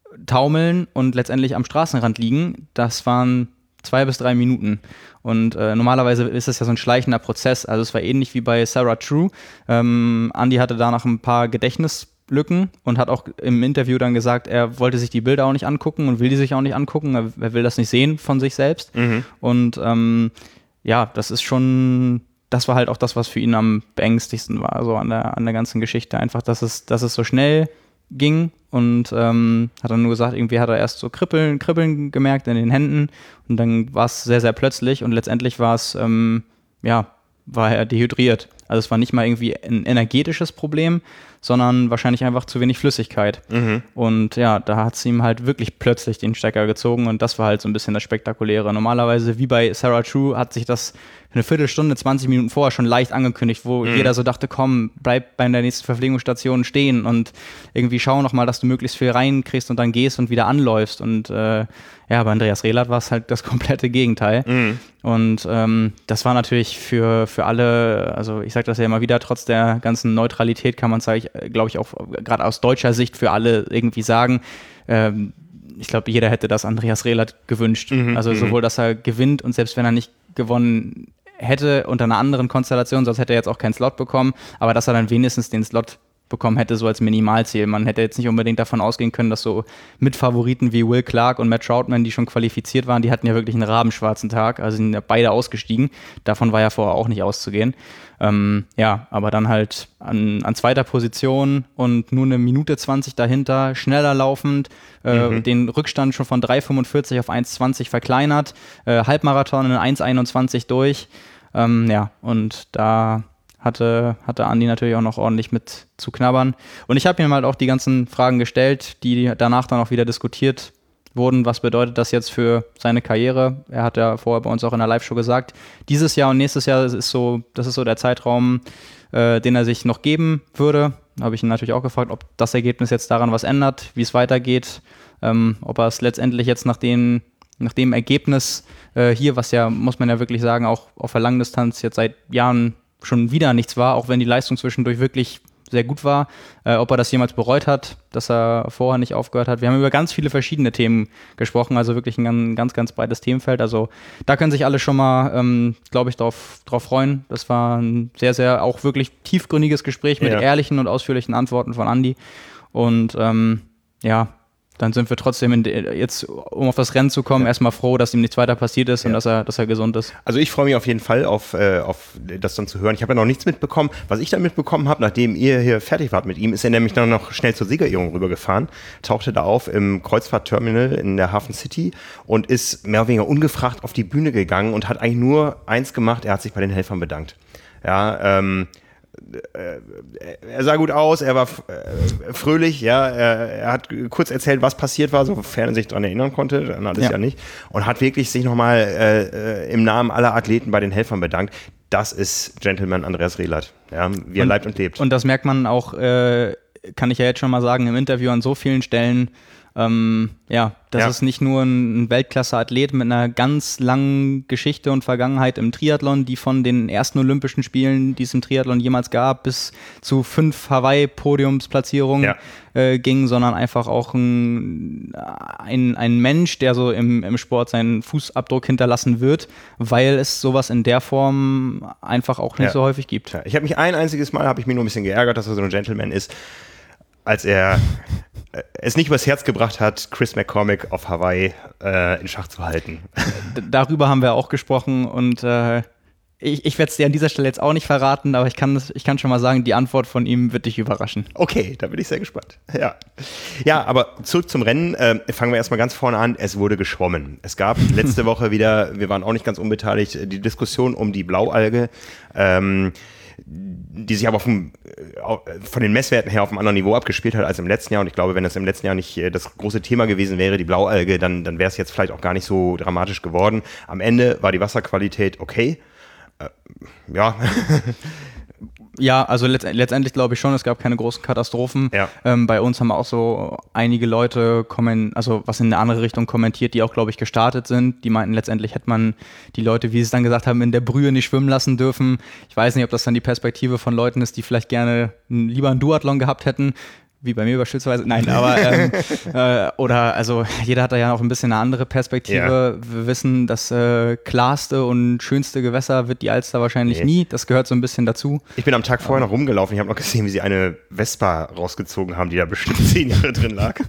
taumeln und letztendlich am Straßenrand liegen, das waren zwei bis drei Minuten. Und äh, normalerweise ist das ja so ein schleichender Prozess. Also es war ähnlich wie bei Sarah True. Ähm, Andi hatte danach ein paar Gedächtnislücken und hat auch im Interview dann gesagt, er wollte sich die Bilder auch nicht angucken und will die sich auch nicht angucken. Er, er will das nicht sehen von sich selbst. Mhm. Und ähm, ja, das ist schon... Das war halt auch das, was für ihn am beängstigsten war, so an der, an der ganzen Geschichte. Einfach, dass es, dass es so schnell ging und ähm, hat dann nur gesagt, irgendwie hat er erst so Kribbeln, Kribbeln gemerkt in den Händen und dann war es sehr, sehr plötzlich und letztendlich war es, ähm, ja, war er dehydriert. Also es war nicht mal irgendwie ein energetisches Problem, sondern wahrscheinlich einfach zu wenig Flüssigkeit. Mhm. Und ja, da hat es ihm halt wirklich plötzlich den Stecker gezogen und das war halt so ein bisschen das Spektakuläre. Normalerweise, wie bei Sarah True, hat sich das eine Viertelstunde, zwanzig Minuten vorher schon leicht angekündigt, wo mhm. jeder so dachte, komm, bleib bei der nächsten Verpflegungsstation stehen und irgendwie schau nochmal, dass du möglichst viel reinkriegst und dann gehst und wieder anläufst. Und äh, ja, bei Andreas Raelert war es halt das komplette Gegenteil. Mhm. Und ähm, das war natürlich für, für alle, also ich sage das ja immer wieder, trotz der ganzen Neutralität kann man es, glaube ich, auch gerade aus deutscher Sicht für alle irgendwie sagen, ähm, ich glaube, jeder hätte das Andreas Raelert gewünscht. Mhm. Also sowohl, dass er gewinnt und selbst wenn er nicht gewonnen hätte unter einer anderen Konstellation, sonst hätte er jetzt auch keinen Slot bekommen, aber dass er dann wenigstens den Slot bekommen hätte, so als Minimalziel. Man hätte jetzt nicht unbedingt davon ausgehen können, dass so Mitfavoriten wie Will Clark und Matt Troutman, die schon qualifiziert waren, die hatten ja wirklich einen rabenschwarzen Tag, also sind ja beide ausgestiegen. Davon war ja vorher auch nicht auszugehen. Ähm, ja, aber dann halt an, an zweiter Position und nur eine Minute zwanzig dahinter, schneller laufend, äh, mhm. den Rückstand schon von drei fünfundvierzig auf eins zwanzig verkleinert, äh, Halbmarathon in eins einundzwanzig durch. Ähm, ja, und da hatte, hatte Andi natürlich auch noch ordentlich mit zu knabbern. Und ich habe ihm halt auch die ganzen Fragen gestellt, die danach dann auch wieder diskutiert wurden. Was bedeutet das jetzt für seine Karriere? Er hat ja vorher bei uns auch in der Live-Show gesagt, dieses Jahr und nächstes Jahr, das ist so, das ist so der Zeitraum, äh, den er sich noch geben würde. Da habe ich ihn natürlich auch gefragt, ob das Ergebnis jetzt daran was ändert, wie es weitergeht, ähm, ob er es letztendlich jetzt nach den nach dem Ergebnis äh, hier, was ja, muss man ja wirklich sagen, auch auf der Langdistanz jetzt seit Jahren schon wieder nichts war, auch wenn die Leistung zwischendurch wirklich sehr gut war, äh, ob er das jemals bereut hat, dass er vorher nicht aufgehört hat. Wir haben über ganz viele verschiedene Themen gesprochen, also wirklich ein ganz, ganz breites Themenfeld. Also da können sich alle schon mal, ähm, glaube ich, drauf, drauf freuen. Das war ein sehr, sehr auch wirklich tiefgründiges Gespräch mit ja. ehrlichen und ausführlichen Antworten von Andi. Und ähm, ja, dann sind wir trotzdem in de- jetzt, um auf das Rennen zu kommen, ja. erstmal froh, dass ihm nichts weiter passiert ist ja. und dass er, dass er gesund ist. Also ich freue mich auf jeden Fall auf, äh, auf das dann zu hören. Ich habe ja noch nichts mitbekommen. Was ich dann mitbekommen habe, nachdem ihr hier fertig wart mit ihm, ist er nämlich dann noch schnell zur Siegerehrung rübergefahren, tauchte da auf im Kreuzfahrtterminal in der Hafen City und ist mehr oder weniger ungefragt auf die Bühne gegangen und hat eigentlich nur eins gemacht, er hat sich bei den Helfern bedankt. Ja, ähm, er sah gut aus, er war fröhlich, ja, er, er hat kurz erzählt, was passiert war, sofern er sich daran erinnern konnte, dann alles ja, ja nicht, und hat wirklich sich nochmal äh, im Namen aller Athleten bei den Helfern bedankt. Das ist Gentleman Andreas Rehlert, ja, wie er und, leibt und lebt. Und das merkt man auch, äh, kann ich ja jetzt schon mal sagen, im Interview an so vielen Stellen. Ähm, ja, das ja. ist nicht nur ein Weltklasse-Athlet mit einer ganz langen Geschichte und Vergangenheit im Triathlon, die von den ersten Olympischen Spielen, die es im Triathlon jemals gab, bis zu fünf Hawaii-Podiumsplatzierungen ja. äh, ging, sondern einfach auch ein, ein, ein Mensch, der so im, im Sport seinen Fußabdruck hinterlassen wird, weil es sowas in der Form einfach auch nicht ja. so häufig gibt. Ja. Ich habe mich ein einziges Mal, habe ich mich nur ein bisschen geärgert, dass er so ein Gentleman ist, als er es nicht übers Herz gebracht hat, Chris McCormick auf Hawaii äh, in Schach zu halten. Darüber haben wir auch gesprochen und äh, ich, ich werde es dir an dieser Stelle jetzt auch nicht verraten, aber ich kann, ich kann schon mal sagen, die Antwort von ihm wird dich überraschen. Okay, da bin ich sehr gespannt. Ja, ja, aber zurück zum Rennen. Äh, fangen wir erstmal ganz vorne an. Es wurde geschwommen. Es gab letzte Woche wieder, wir waren auch nicht ganz unbeteiligt, die Diskussion um die Blaualge. Ähm, die sich aber vom, von den Messwerten her auf einem anderen Niveau abgespielt hat als im letzten Jahr. Und ich glaube, wenn das im letzten Jahr nicht das große Thema gewesen wäre, die Blaualge, dann, dann wäre es jetzt vielleicht auch gar nicht so dramatisch geworden. Am Ende war die Wasserqualität okay. Äh, ja. Ja, also letzt- letztendlich glaube ich schon, es gab keine großen Katastrophen. Ja. Ähm, bei uns haben auch so einige Leute, kommen, also was in eine andere Richtung kommentiert, die auch, glaube ich, gestartet sind. Die meinten, letztendlich hätte man die Leute, wie sie es dann gesagt haben, in der Brühe nicht schwimmen lassen dürfen. Ich weiß nicht, ob das dann die Perspektive von Leuten ist, die vielleicht gerne lieber einen Duathlon gehabt hätten. Wie bei mir beispielsweise. Nein, aber ähm, äh, oder also jeder hat da ja auch ein bisschen eine andere Perspektive. Ja. Wir wissen, das äh, klarste und schönste Gewässer wird die Alster wahrscheinlich nee. nie. Das gehört so ein bisschen dazu. Ich bin am Tag vorher noch rumgelaufen. Ich habe noch gesehen, wie sie eine Vespa rausgezogen haben, die da bestimmt zehn Jahre drin lag.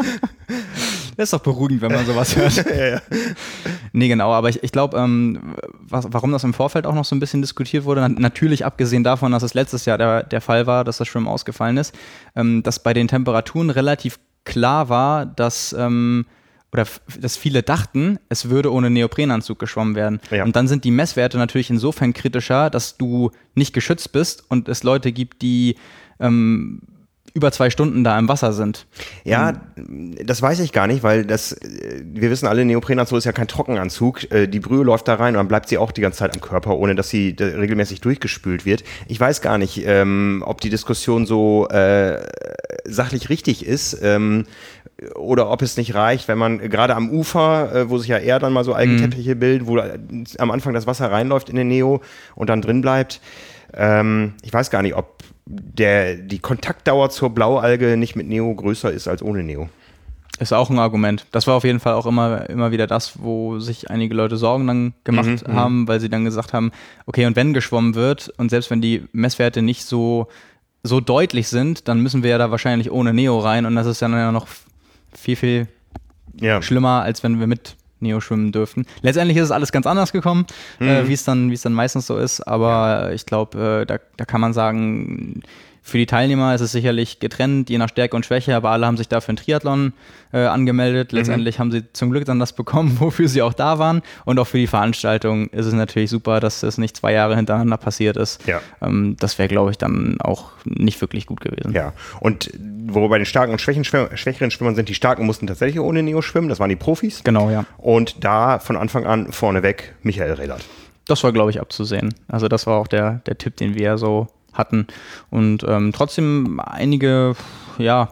Das ist doch beruhigend, wenn man sowas hört. ja, ja. Nee, genau, aber ich, ich glaube, ähm, was, warum das im Vorfeld auch noch so ein bisschen diskutiert wurde, natürlich abgesehen davon, dass es letztes Jahr der, der Fall war, dass das Schwimmen ausgefallen ist, ähm, dass bei den Temperaturen relativ klar war, dass ähm, oder f- dass viele dachten, es würde ohne Neoprenanzug geschwommen werden. Ja. Und dann sind die Messwerte natürlich insofern kritischer, dass du nicht geschützt bist und es Leute gibt, die ähm, über zwei Stunden da im Wasser sind. Ja, das weiß ich gar nicht, weil das, wir wissen alle, Neoprenanzug ist ja kein Trockenanzug. Die Brühe läuft da rein und dann bleibt sie auch die ganze Zeit am Körper, ohne dass sie regelmäßig durchgespült wird. Ich weiß gar nicht, ähm, ob die Diskussion so äh, sachlich richtig ist, ähm, oder ob es nicht reicht, wenn man gerade am Ufer, äh, wo sich ja eher dann mal so Algenteppiche mhm. bilden, wo äh, am Anfang das Wasser reinläuft in den Neo und dann drin bleibt. Ähm, ich weiß gar nicht, ob der, die Kontaktdauer zur Blaualge nicht mit Neo größer ist als ohne Neo. Ist auch ein Argument. Das war auf jeden Fall auch immer, immer wieder das, wo sich einige Leute Sorgen dann gemacht mhm, haben, weil sie dann gesagt haben, okay, und wenn geschwommen wird und selbst wenn die Messwerte nicht so so deutlich sind, dann müssen wir ja da wahrscheinlich ohne Neo rein und das ist ja dann ja noch viel, viel ja. schlimmer, als wenn wir mit Neo schwimmen dürften. Letztendlich ist es alles ganz anders gekommen, mhm. äh, wie es dann, wie es dann meistens so ist, aber ja. ich glaube, äh, da, da kann man sagen, für die Teilnehmer ist es sicherlich getrennt, je nach Stärke und Schwäche, aber alle haben sich dafür einen Triathlon äh, angemeldet. Letztendlich mhm. haben sie zum Glück dann das bekommen, wofür sie auch da waren. Und auch für die Veranstaltung ist es natürlich super, dass es nicht zwei Jahre hintereinander passiert ist. Ja. Ähm, das wäre, glaube ich, dann auch nicht wirklich gut gewesen. Ja, und wo bei den starken und schwächen, schwächeren Schwimmern sind, die Starken mussten tatsächlich ohne Neo schwimmen, das waren die Profis. Genau, ja. Und da von Anfang an vorneweg Michael Rehlert. Das war, glaube ich, abzusehen. Also das war auch der, der Tipp, den wir so hatten und ähm, trotzdem einige, ja,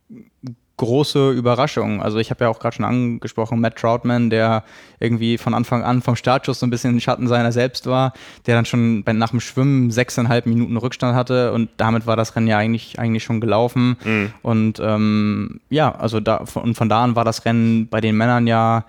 große Überraschungen. Also ich habe ja auch gerade schon angesprochen, Matt Troutman, der irgendwie von Anfang an vom Startschuss so ein bisschen im Schatten seiner selbst war, der dann schon bei, nach dem Schwimmen sechseinhalb Minuten Rückstand hatte und damit war das Rennen ja eigentlich, eigentlich schon gelaufen. Mhm. Und ähm, ja, also da, von, von da an war das Rennen bei den Männern ja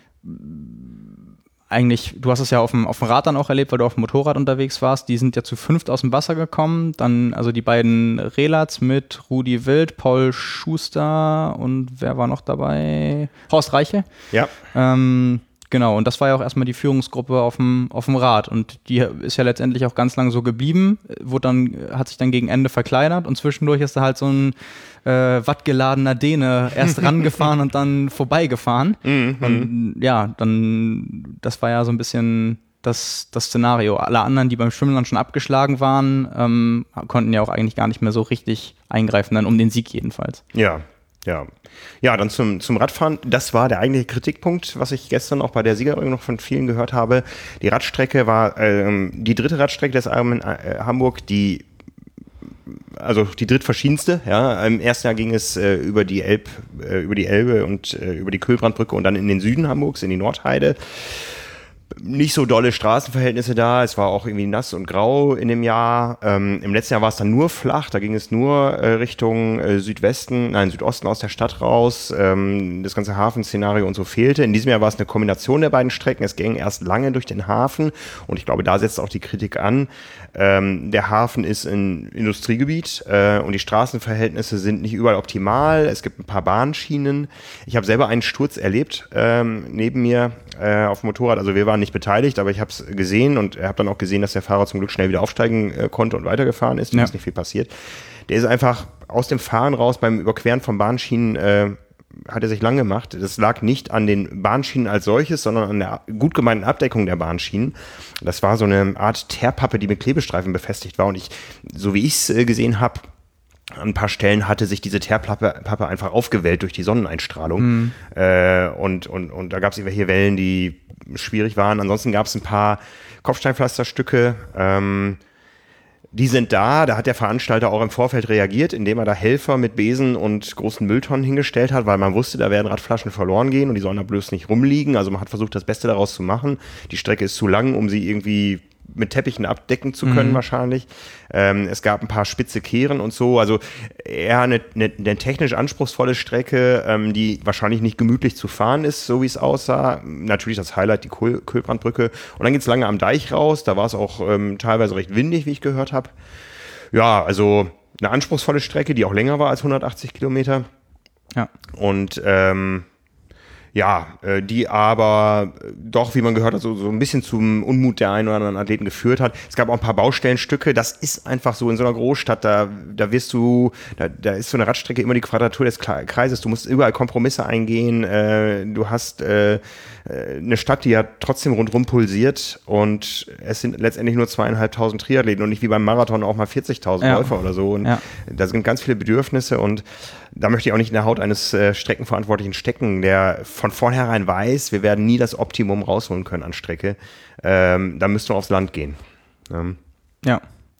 eigentlich, du hast es ja auf dem, auf dem Rad dann auch erlebt, weil du auf dem Motorrad unterwegs warst. Die sind ja zu fünft aus dem Wasser gekommen. Dann also die beiden Rehlats mit Rudi Wild, Paul Schuster und wer war noch dabei? Horst Reiche. Ja. Ähm, genau, und das war ja auch erstmal die Führungsgruppe auf dem, auf dem Rad. Und die ist ja letztendlich auch ganz lang so geblieben. Wurde dann, hat sich dann gegen Ende verkleinert und zwischendurch ist da halt so ein Äh, wattgeladener Däne erst rangefahren und dann vorbeigefahren. Mhm. Und ja, dann, das war ja so ein bisschen das, das Szenario. Alle anderen, die beim Schwimmen dann schon abgeschlagen waren, ähm, konnten ja auch eigentlich gar nicht mehr so richtig eingreifen, dann um den Sieg jedenfalls. Ja, ja. Ja, dann zum, zum Radfahren. Das war der eigentliche Kritikpunkt, was ich gestern auch bei der Siegerehrung noch von vielen gehört habe. Die Radstrecke war ähm, die dritte Radstrecke des Ironman äh, Hamburg, die also die drittverschiedenste, ja. Im ersten Jahr ging es äh, über die Elb, äh, über die Elbe und äh, über die Kühlbrandbrücke und dann in den Süden Hamburgs, in die Nordheide. Nicht so dolle Straßenverhältnisse da, es war auch irgendwie nass und grau in dem Jahr. Ähm, im letzten Jahr war es dann nur flach, da ging es nur äh, Richtung äh, Südwesten, nein, Südosten aus der Stadt raus. Ähm, das ganze Hafenszenario und so fehlte. In diesem Jahr war es eine Kombination der beiden Strecken. Es ging erst lange durch den Hafen und ich glaube, da setzt auch die Kritik an. Ähm, der Hafen ist ein Industriegebiet äh, und die Straßenverhältnisse sind nicht überall optimal. Es gibt ein paar Bahnschienen. Ich habe selber einen Sturz erlebt ähm, neben mir äh, auf dem Motorrad. Also wir waren nicht beteiligt, aber ich habe es gesehen und habe dann auch gesehen, dass der Fahrer zum Glück schnell wieder aufsteigen äh, konnte und weitergefahren ist. Da ja. ist nicht viel passiert. Der ist einfach aus dem Fahren raus beim Überqueren von Bahnschienen äh, hat er sich lang gemacht. Das lag nicht an den Bahnschienen als solches, sondern an der gut gemeinten Abdeckung der Bahnschienen. Das war so eine Art Teerpappe, die mit Klebestreifen befestigt war. Und ich, so wie ich es äh, gesehen habe, an ein paar Stellen hatte sich diese Teerpappe Pappe einfach aufgewellt durch die Sonneneinstrahlung. Mhm. Äh, und, und, und da gab es irgendwelche Wellen, die schwierig waren. Ansonsten gab es ein paar Kopfsteinpflasterstücke, ähm, die sind da, da hat der Veranstalter auch im Vorfeld reagiert, indem er da Helfer mit Besen und großen Mülltonnen hingestellt hat, weil man wusste, da werden Radflaschen verloren gehen und die sollen da bloß nicht rumliegen. Also man hat versucht, das Beste daraus zu machen. Die Strecke ist zu lang, um sie irgendwie mit Teppichen abdecken zu können, mhm. wahrscheinlich. Ähm, es gab ein paar spitze Kehren und so. Also eher eine, eine, eine technisch anspruchsvolle Strecke, ähm, die wahrscheinlich nicht gemütlich zu fahren ist, so wie es aussah. Natürlich das Highlight, die Kohl- Kühlbrandbrücke. Und dann geht es lange am Deich raus. Da war es auch ähm, teilweise recht windig, wie ich gehört habe. Ja, also eine anspruchsvolle Strecke, die auch länger war als hundertachtzig Kilometer. Ja. Und ähm, Ja, äh, die aber doch, wie man gehört hat, so, so ein bisschen zum Unmut der einen oder anderen Athleten geführt hat. Es gab auch ein paar Baustellenstücke, das ist einfach so in so einer Großstadt, da, da wirst du, da, da ist so eine Radstrecke immer die Quadratur des Kreises, du musst überall Kompromisse eingehen, äh, du hast äh, eine Stadt, die ja trotzdem rundrum pulsiert und es sind letztendlich nur zweieinhalbtausend Triathleten und nicht wie beim Marathon auch mal vierzigtausend ja. Läufer oder so. Und ja. da sind ganz viele Bedürfnisse und da möchte ich auch nicht in der Haut eines äh, Streckenverantwortlichen stecken, der von vornherein weiß, wir werden nie das Optimum rausholen können an Strecke. Ähm, da müssten wir aufs Land gehen. Ähm, ja.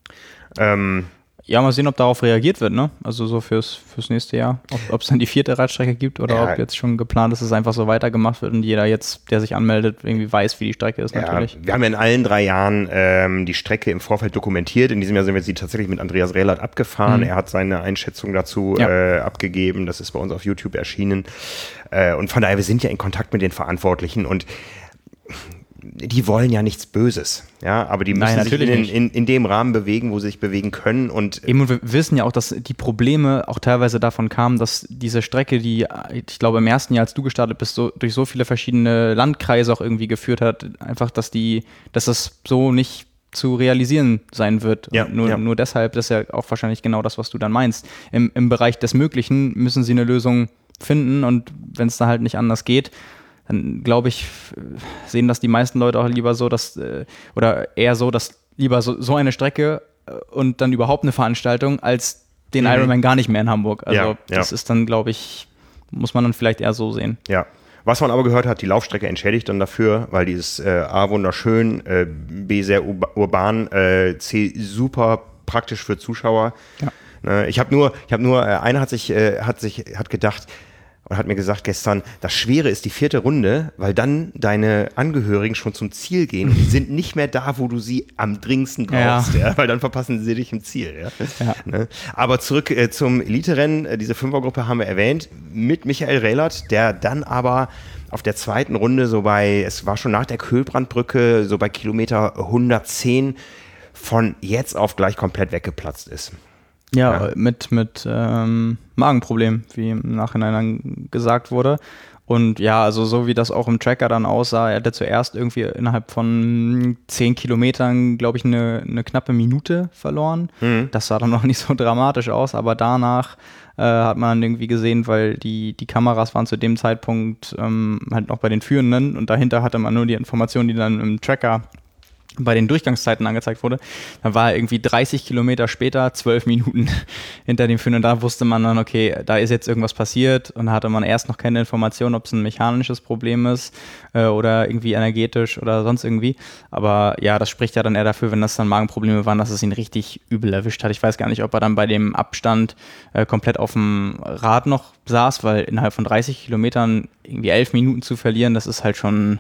Ähm, Ja, mal sehen, ob darauf reagiert wird, ne? Also so fürs, fürs nächste Jahr. Ob es dann die vierte Radstrecke gibt oder ja. ob jetzt schon geplant ist, dass es einfach so weitergemacht wird und jeder jetzt, der sich anmeldet, irgendwie weiß, wie die Strecke ist, ja, natürlich. Wir haben ja in allen drei Jahren ähm, die Strecke im Vorfeld dokumentiert. In diesem Jahr sind wir sie tatsächlich mit Andreas Rehlert abgefahren. Mhm. Er hat seine Einschätzung dazu ja. äh, abgegeben. Das ist bei uns auf YouTube erschienen. Äh, und von daher, wir sind ja in Kontakt mit den Verantwortlichen und die wollen ja nichts Böses, ja, aber die müssen Nein, sich in, in, in dem Rahmen bewegen, wo sie sich bewegen können. Und Eben, und wir wissen ja auch, dass die Probleme auch teilweise davon kamen, dass diese Strecke, die, ich glaube, im ersten Jahr, als du gestartet bist, so, durch so viele verschiedene Landkreise auch irgendwie geführt hat, einfach, dass die, dass das so nicht zu realisieren sein wird. Ja, nur, ja. nur deshalb, das ist ja auch wahrscheinlich genau das, was du dann meinst. Im, im Bereich des Möglichen müssen sie eine Lösung finden, und wenn es da halt nicht anders geht, dann glaube ich, sehen das die meisten Leute auch lieber so, dass, oder eher so, dass lieber so, so eine Strecke und dann überhaupt eine Veranstaltung als den mhm. Ironman gar nicht mehr in Hamburg. Also ja, das ja. ist dann, glaube ich, muss man dann vielleicht eher so sehen. Ja. Was man aber gehört hat, die Laufstrecke entschädigt dann dafür, weil die ist äh, A, wunderschön, äh, B, sehr ur- urban, äh, C, super praktisch für Zuschauer. Ja. Äh, ich habe nur, ich habe nur, äh, einer hat sich, äh, hat sich, hat gedacht, und hat mir gesagt gestern, das Schwere ist die vierte Runde, weil dann deine Angehörigen schon zum Ziel gehen und die sind nicht mehr da, wo du sie am dringendsten brauchst, ja. Ja, weil dann verpassen sie dich im Ziel. Ja. Ja. Ne? Aber zurück äh, zum Elite-Rennen, äh, diese Fünfergruppe haben wir erwähnt, mit Michael Rehlert, der dann aber auf der zweiten Runde so bei, es war schon nach der Köhlbrandbrücke, so bei Kilometer hundertzehn von jetzt auf gleich komplett weggeplatzt ist. Ja, ja, mit, mit ähm, Magenproblem, wie im Nachhinein dann gesagt wurde. Und ja, also so wie das auch im Tracker dann aussah, er hatte zuerst irgendwie innerhalb von zehn Kilometern, glaube ich, eine, eine knappe Minute verloren. Mhm. Das sah dann noch nicht so dramatisch aus, aber danach äh, hat man dann irgendwie gesehen, weil die, die Kameras waren zu dem Zeitpunkt ähm, halt noch bei den Führenden, und dahinter hatte man nur die Informationen, die dann im Tracker bei den Durchgangszeiten angezeigt wurde. Da war er irgendwie dreißig Kilometer später, zwölf Minuten hinter dem Führenden. Da wusste man dann, okay, da ist jetzt irgendwas passiert, und da hatte man erst noch keine Information, ob es ein mechanisches Problem ist äh, oder irgendwie energetisch oder sonst irgendwie. Aber ja, das spricht ja dann eher dafür, wenn das dann Magenprobleme waren, dass es ihn richtig übel erwischt hat. Ich weiß gar nicht, ob er dann bei dem Abstand äh, komplett auf dem Rad noch saß, weil innerhalb von dreißig Kilometern irgendwie elf Minuten zu verlieren, das ist halt schon,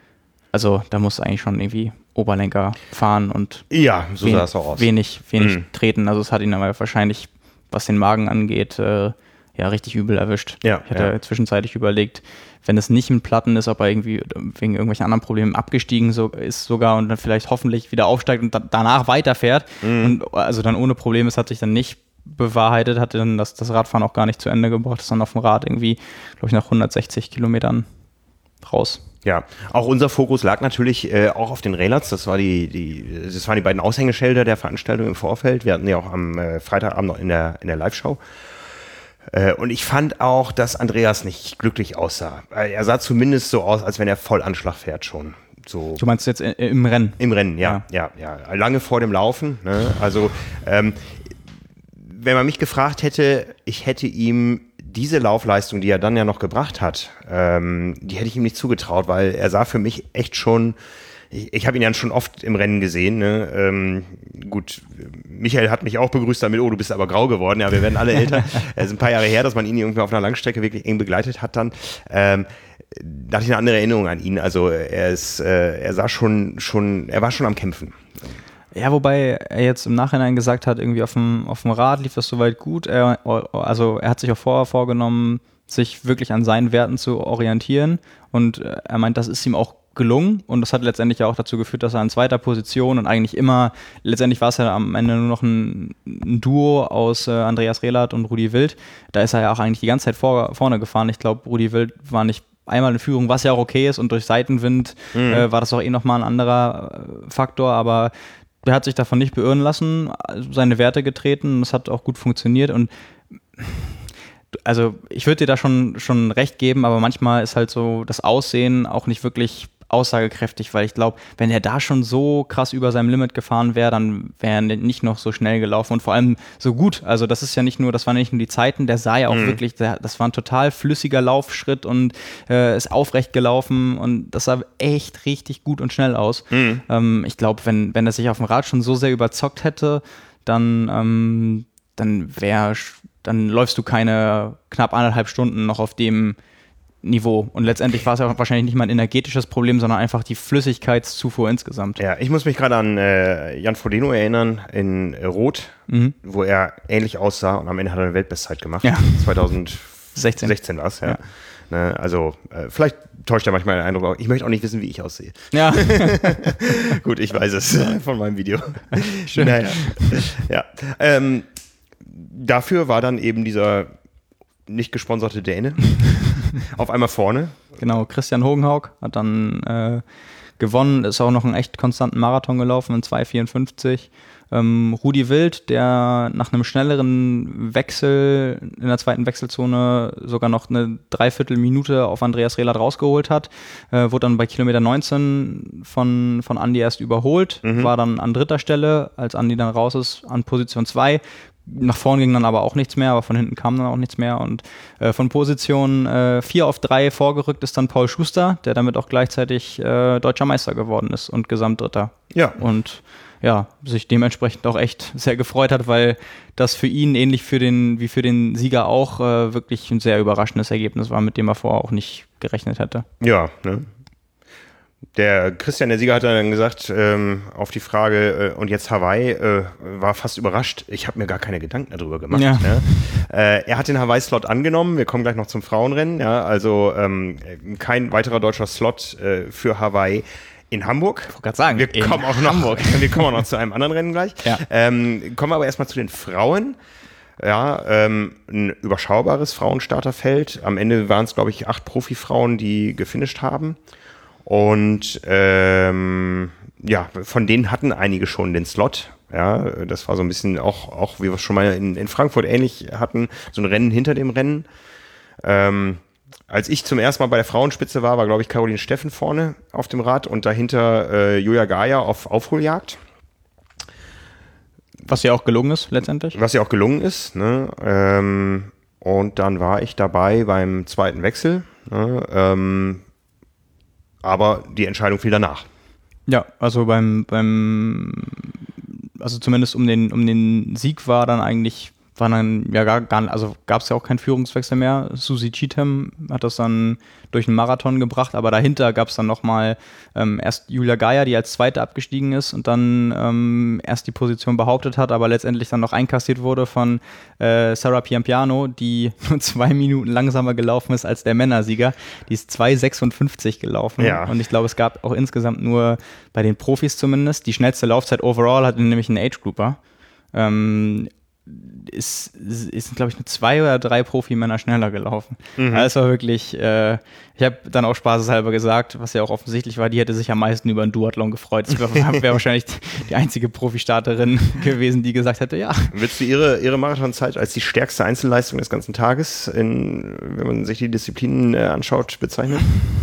also da muss eigentlich schon irgendwie Oberlenker fahren und ja, so wen, sah es auch aus. wenig, wenig mhm. treten. Also es hat ihn aber wahrscheinlich, was den Magen angeht, äh, ja, richtig übel erwischt. Ja, ich hatte ja. zwischenzeitlich überlegt, wenn es nicht ein Platten ist, ob er irgendwie wegen irgendwelchen anderen Problemen abgestiegen so, ist sogar und dann vielleicht hoffentlich wieder aufsteigt und da, danach weiterfährt. Mhm. Und also dann ohne Probleme, es hat sich dann nicht bewahrheitet, hatte dann das, das Radfahren auch gar nicht zu Ende gebracht, ist dann auf dem Rad irgendwie, glaube ich, nach hundertsechzig Kilometern raus. Ja, auch unser Fokus lag natürlich äh, auch auf den Rehlerts. Das war die, die, das waren die beiden Aushängeschilder der Veranstaltung im Vorfeld. Wir hatten ja auch am äh, Freitagabend noch in der, in der Live-Show. Äh, und ich fand auch, dass Andreas nicht glücklich aussah. Er sah zumindest so aus, als wenn er voll Anschlag fährt schon. So du meinst jetzt im Rennen? Im Rennen, ja, ja, ja, ja. Lange vor dem Laufen. Ne? Also, ähm, wenn man mich gefragt hätte, ich hätte ihm diese Laufleistung, die er dann ja noch gebracht hat, ähm, die hätte ich ihm nicht zugetraut, weil er sah für mich echt schon, ich, ich habe ihn ja schon oft im Rennen gesehen, ne? ähm, gut, Michael hat mich auch begrüßt damit, oh, du bist aber grau geworden, ja, wir werden alle älter, es ist ein paar Jahre her, dass man ihn irgendwie auf einer Langstrecke wirklich eng begleitet hat dann, ähm, da hatte ich eine andere Erinnerung an ihn, also er ist, äh, er sah schon, schon, er war schon am Kämpfen. Ja, wobei er jetzt im Nachhinein gesagt hat, irgendwie auf dem, auf dem Rad lief das soweit gut. Er, also er hat sich auch vorher vorgenommen, sich wirklich an seinen Werten zu orientieren. Und er meint, das ist ihm auch gelungen. Und das hat letztendlich ja auch dazu geführt, dass er in zweiter Position und eigentlich immer, letztendlich war es ja am Ende nur noch ein, ein Duo aus äh, Andreas Rehlert und Rudi Wild. Da ist er ja auch eigentlich die ganze Zeit vor, vorne gefahren. Ich glaube, Rudi Wild war nicht einmal in Führung, was ja auch okay ist. Und durch Seitenwind mhm. äh, war das auch eh nochmal ein anderer äh, Faktor. Aber er hat sich davon nicht beirren lassen, seine Werte getreten, es hat auch gut funktioniert und also ich würde dir da schon, schon recht geben, aber manchmal ist halt so das Aussehen auch nicht wirklich aussagekräftig, weil ich glaube, wenn er da schon so krass über seinem Limit gefahren wäre, dann wäre er nicht noch so schnell gelaufen und vor allem so gut. Also das ist ja nicht nur, das waren nicht nur die Zeiten, der sah ja auch mhm. wirklich, der, das war ein total flüssiger Laufschritt und äh, ist aufrecht gelaufen und das sah echt richtig gut und schnell aus. Mhm. Ähm, ich glaube, wenn, wenn er sich auf dem Rad schon so sehr überzockt hätte, dann, ähm, dann wäre, dann läufst du keine knapp anderthalb Stunden noch auf dem Niveau. Und letztendlich war es ja wahrscheinlich nicht mal ein energetisches Problem, sondern einfach die Flüssigkeitszufuhr insgesamt. Ja, ich muss mich gerade an äh, Jan Frodeno erinnern in äh, Rot, mhm. wo er ähnlich aussah und am Ende hat er eine Weltbestzeit gemacht. Ja. zwanzig sechzehn war es, ja. ja. Ne? Also äh, vielleicht täuscht er manchmal den Eindruck, auch, ich möchte auch nicht wissen, wie ich aussehe. Ja. Gut, ich weiß es von meinem Video. Schön. Naja. Ja. Ähm, dafür war dann eben dieser nicht gesponserte Däne auf einmal vorne. Genau, Christian Hogenhaug hat dann äh, gewonnen, ist auch noch einen echt konstanten Marathon gelaufen in zwei vierundfünfzig. Ähm, Rudi Wild, der nach einem schnelleren Wechsel in der zweiten Wechselzone sogar noch eine Dreiviertelminute auf Andreas Rehlert rausgeholt hat, äh, wurde dann bei Kilometer neunzehn von, von Andi erst überholt, mhm. war dann an dritter Stelle, als Andi dann raus ist, an Position zwei. Nach vorn ging dann aber auch nichts mehr, aber von hinten kam dann auch nichts mehr. Und äh, von Position äh, vier auf drei vorgerückt ist dann Paul Schuster, der damit auch gleichzeitig äh, deutscher Meister geworden ist und Gesamtdritter. Ja. Und ja, sich dementsprechend auch echt sehr gefreut hat, weil das für ihn ähnlich für den, wie für den Sieger auch äh, wirklich ein sehr überraschendes Ergebnis war, mit dem er vorher auch nicht gerechnet hätte. Ja, ne? Der Christian, der Sieger, hat dann gesagt, ähm, auf die Frage, äh, und jetzt Hawaii, äh, war fast überrascht. Ich habe mir gar keine Gedanken darüber gemacht. Ja. Ne? Äh, er hat den Hawaii-Slot angenommen. Wir kommen gleich noch zum Frauenrennen. Ja? Also ähm, kein weiterer deutscher Slot äh, für Hawaii in Hamburg. Ich wollte gerade sagen, wir kommen auch noch, Hamburg. Wir kommen auch noch zu einem anderen Rennen gleich. Ja. Ähm, kommen wir aber erstmal zu den Frauen. Ja, ähm, ein überschaubares Frauenstarterfeld. Am Ende waren es, glaube ich, acht Profifrauen, die gefinisht haben. Und ähm, ja, von denen hatten einige schon den Slot. Ja, das war so ein bisschen auch, auch wie wir es schon mal in, in Frankfurt ähnlich hatten, so ein Rennen hinter dem Rennen. Ähm, als ich zum ersten Mal bei der Frauenspitze war, war, glaube ich, Caroline Steffen vorne auf dem Rad und dahinter äh, Julia Gaia auf Aufholjagd. Was ja auch gelungen ist, letztendlich. Was ja auch gelungen ist. Ne? Ähm, und dann war ich dabei beim zweiten Wechsel. Ne? Ähm, aber die Entscheidung fiel danach. Ja, also beim, beim also zumindest um den, um den Sieg war dann eigentlich, war dann ja gar, gar also gab es ja auch keinen Führungswechsel mehr. Susie Cheatham hat das dann durch einen Marathon gebracht, aber dahinter gab es dann nochmal ähm, erst Julia Gaia, die als Zweite abgestiegen ist und dann ähm, erst die Position behauptet hat, aber letztendlich dann noch einkassiert wurde von äh, Sarah Piampiano, die nur zwei Minuten langsamer gelaufen ist als der Männersieger. Die ist zwei sechsundfünfzig gelaufen. Ja. Und ich glaube, es gab auch insgesamt nur bei den Profis zumindest, die schnellste Laufzeit overall hatte nämlich ein Age-Grouper. Ähm, ist, ist glaube ich, nur zwei oder drei Profimänner schneller gelaufen. Mhm. Also das war wirklich, äh, ich habe dann auch spaßeshalber gesagt, was ja auch offensichtlich war, die hätte sich am meisten über einen Duathlon gefreut. Das wäre wär wahrscheinlich die einzige Profistarterin gewesen, die gesagt hätte, ja. Würdest du ihre, ihre Marathonzeit als die stärkste Einzelleistung des ganzen Tages, in, wenn man sich die Disziplinen äh, anschaut, bezeichnen?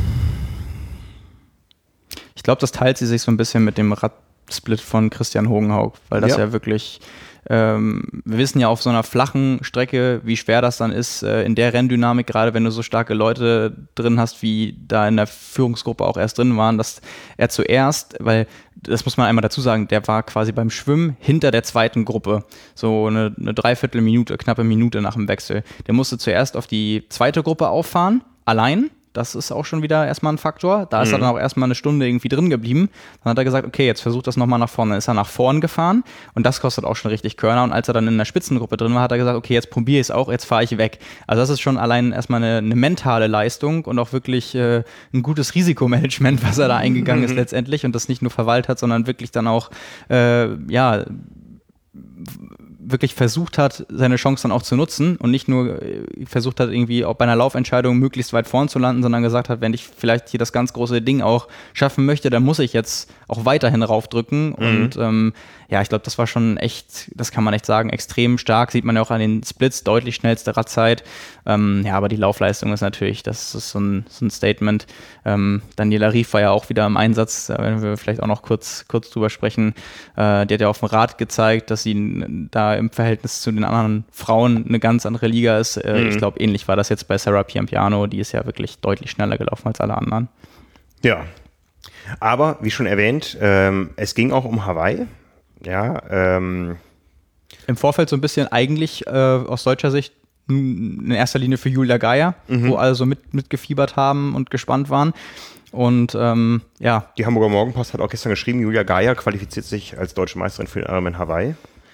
Ich glaube, das teilt sie sich so ein bisschen mit dem Radsplit von Christian Hogenhaug, weil das ja, ja wirklich Ähm, wir wissen ja auf so einer flachen Strecke, wie schwer das dann ist, äh, in der Renndynamik, gerade wenn du so starke Leute drin hast, wie da in der Führungsgruppe auch erst drin waren, dass er zuerst, weil das muss man einmal dazu sagen, der war quasi beim Schwimmen hinter der zweiten Gruppe, so eine, eine Dreiviertelminute, knappe Minute nach dem Wechsel. Der musste zuerst auf die zweite Gruppe auffahren, allein. Das ist auch schon wieder erstmal ein Faktor. Da ist mhm. er dann auch erstmal eine Stunde irgendwie drin geblieben. Dann hat er gesagt, okay, jetzt versucht das nochmal nach vorne. Dann ist er nach vorn gefahren und das kostet auch schon richtig Körner. Und als er dann in der Spitzengruppe drin war, hat er gesagt, okay, jetzt probiere ich es auch, jetzt fahre ich weg. Also das ist schon allein erstmal eine, eine mentale Leistung und auch wirklich äh, ein gutes Risikomanagement, was er da eingegangen mhm. ist letztendlich und das nicht nur verwaltet hat, sondern wirklich dann auch, äh, ja, wirklich versucht hat, seine Chance dann auch zu nutzen und nicht nur versucht hat, irgendwie auch bei einer Laufentscheidung möglichst weit vorn zu landen, sondern gesagt hat, wenn ich vielleicht hier das ganz große Ding auch schaffen möchte, dann muss ich jetzt auch weiterhin raufdrücken. Mhm. Und ähm, ja, ich glaube, das war schon echt, das kann man echt sagen, extrem stark. Sieht man ja auch an den Splits, deutlich schnellste Radzeit. Ähm, ja, aber die Laufleistung ist natürlich, das ist so ein, so ein Statement. Ähm, Daniela Rief war ja auch wieder im Einsatz, da werden wir vielleicht auch noch kurz, kurz drüber sprechen. Äh, die hat ja auf dem Rad gezeigt, dass sie da im Verhältnis zu den anderen Frauen eine ganz andere Liga ist. Äh, mhm. Ich glaube, ähnlich war das jetzt bei Sarah Piampiano, die ist ja wirklich deutlich schneller gelaufen als alle anderen. Ja, aber wie schon erwähnt, ähm, es ging auch um Hawaii. Ja, ähm. Im Vorfeld so ein bisschen eigentlich äh, aus deutscher Sicht in erster Linie für Julia Gaia, mhm. wo alle so mit, mitgefiebert haben und gespannt waren. Und ähm, ja. Die Hamburger Morgenpost hat auch gestern geschrieben, Julia Gaia qualifiziert sich als deutsche Meisterin für den Ironman Hawaii.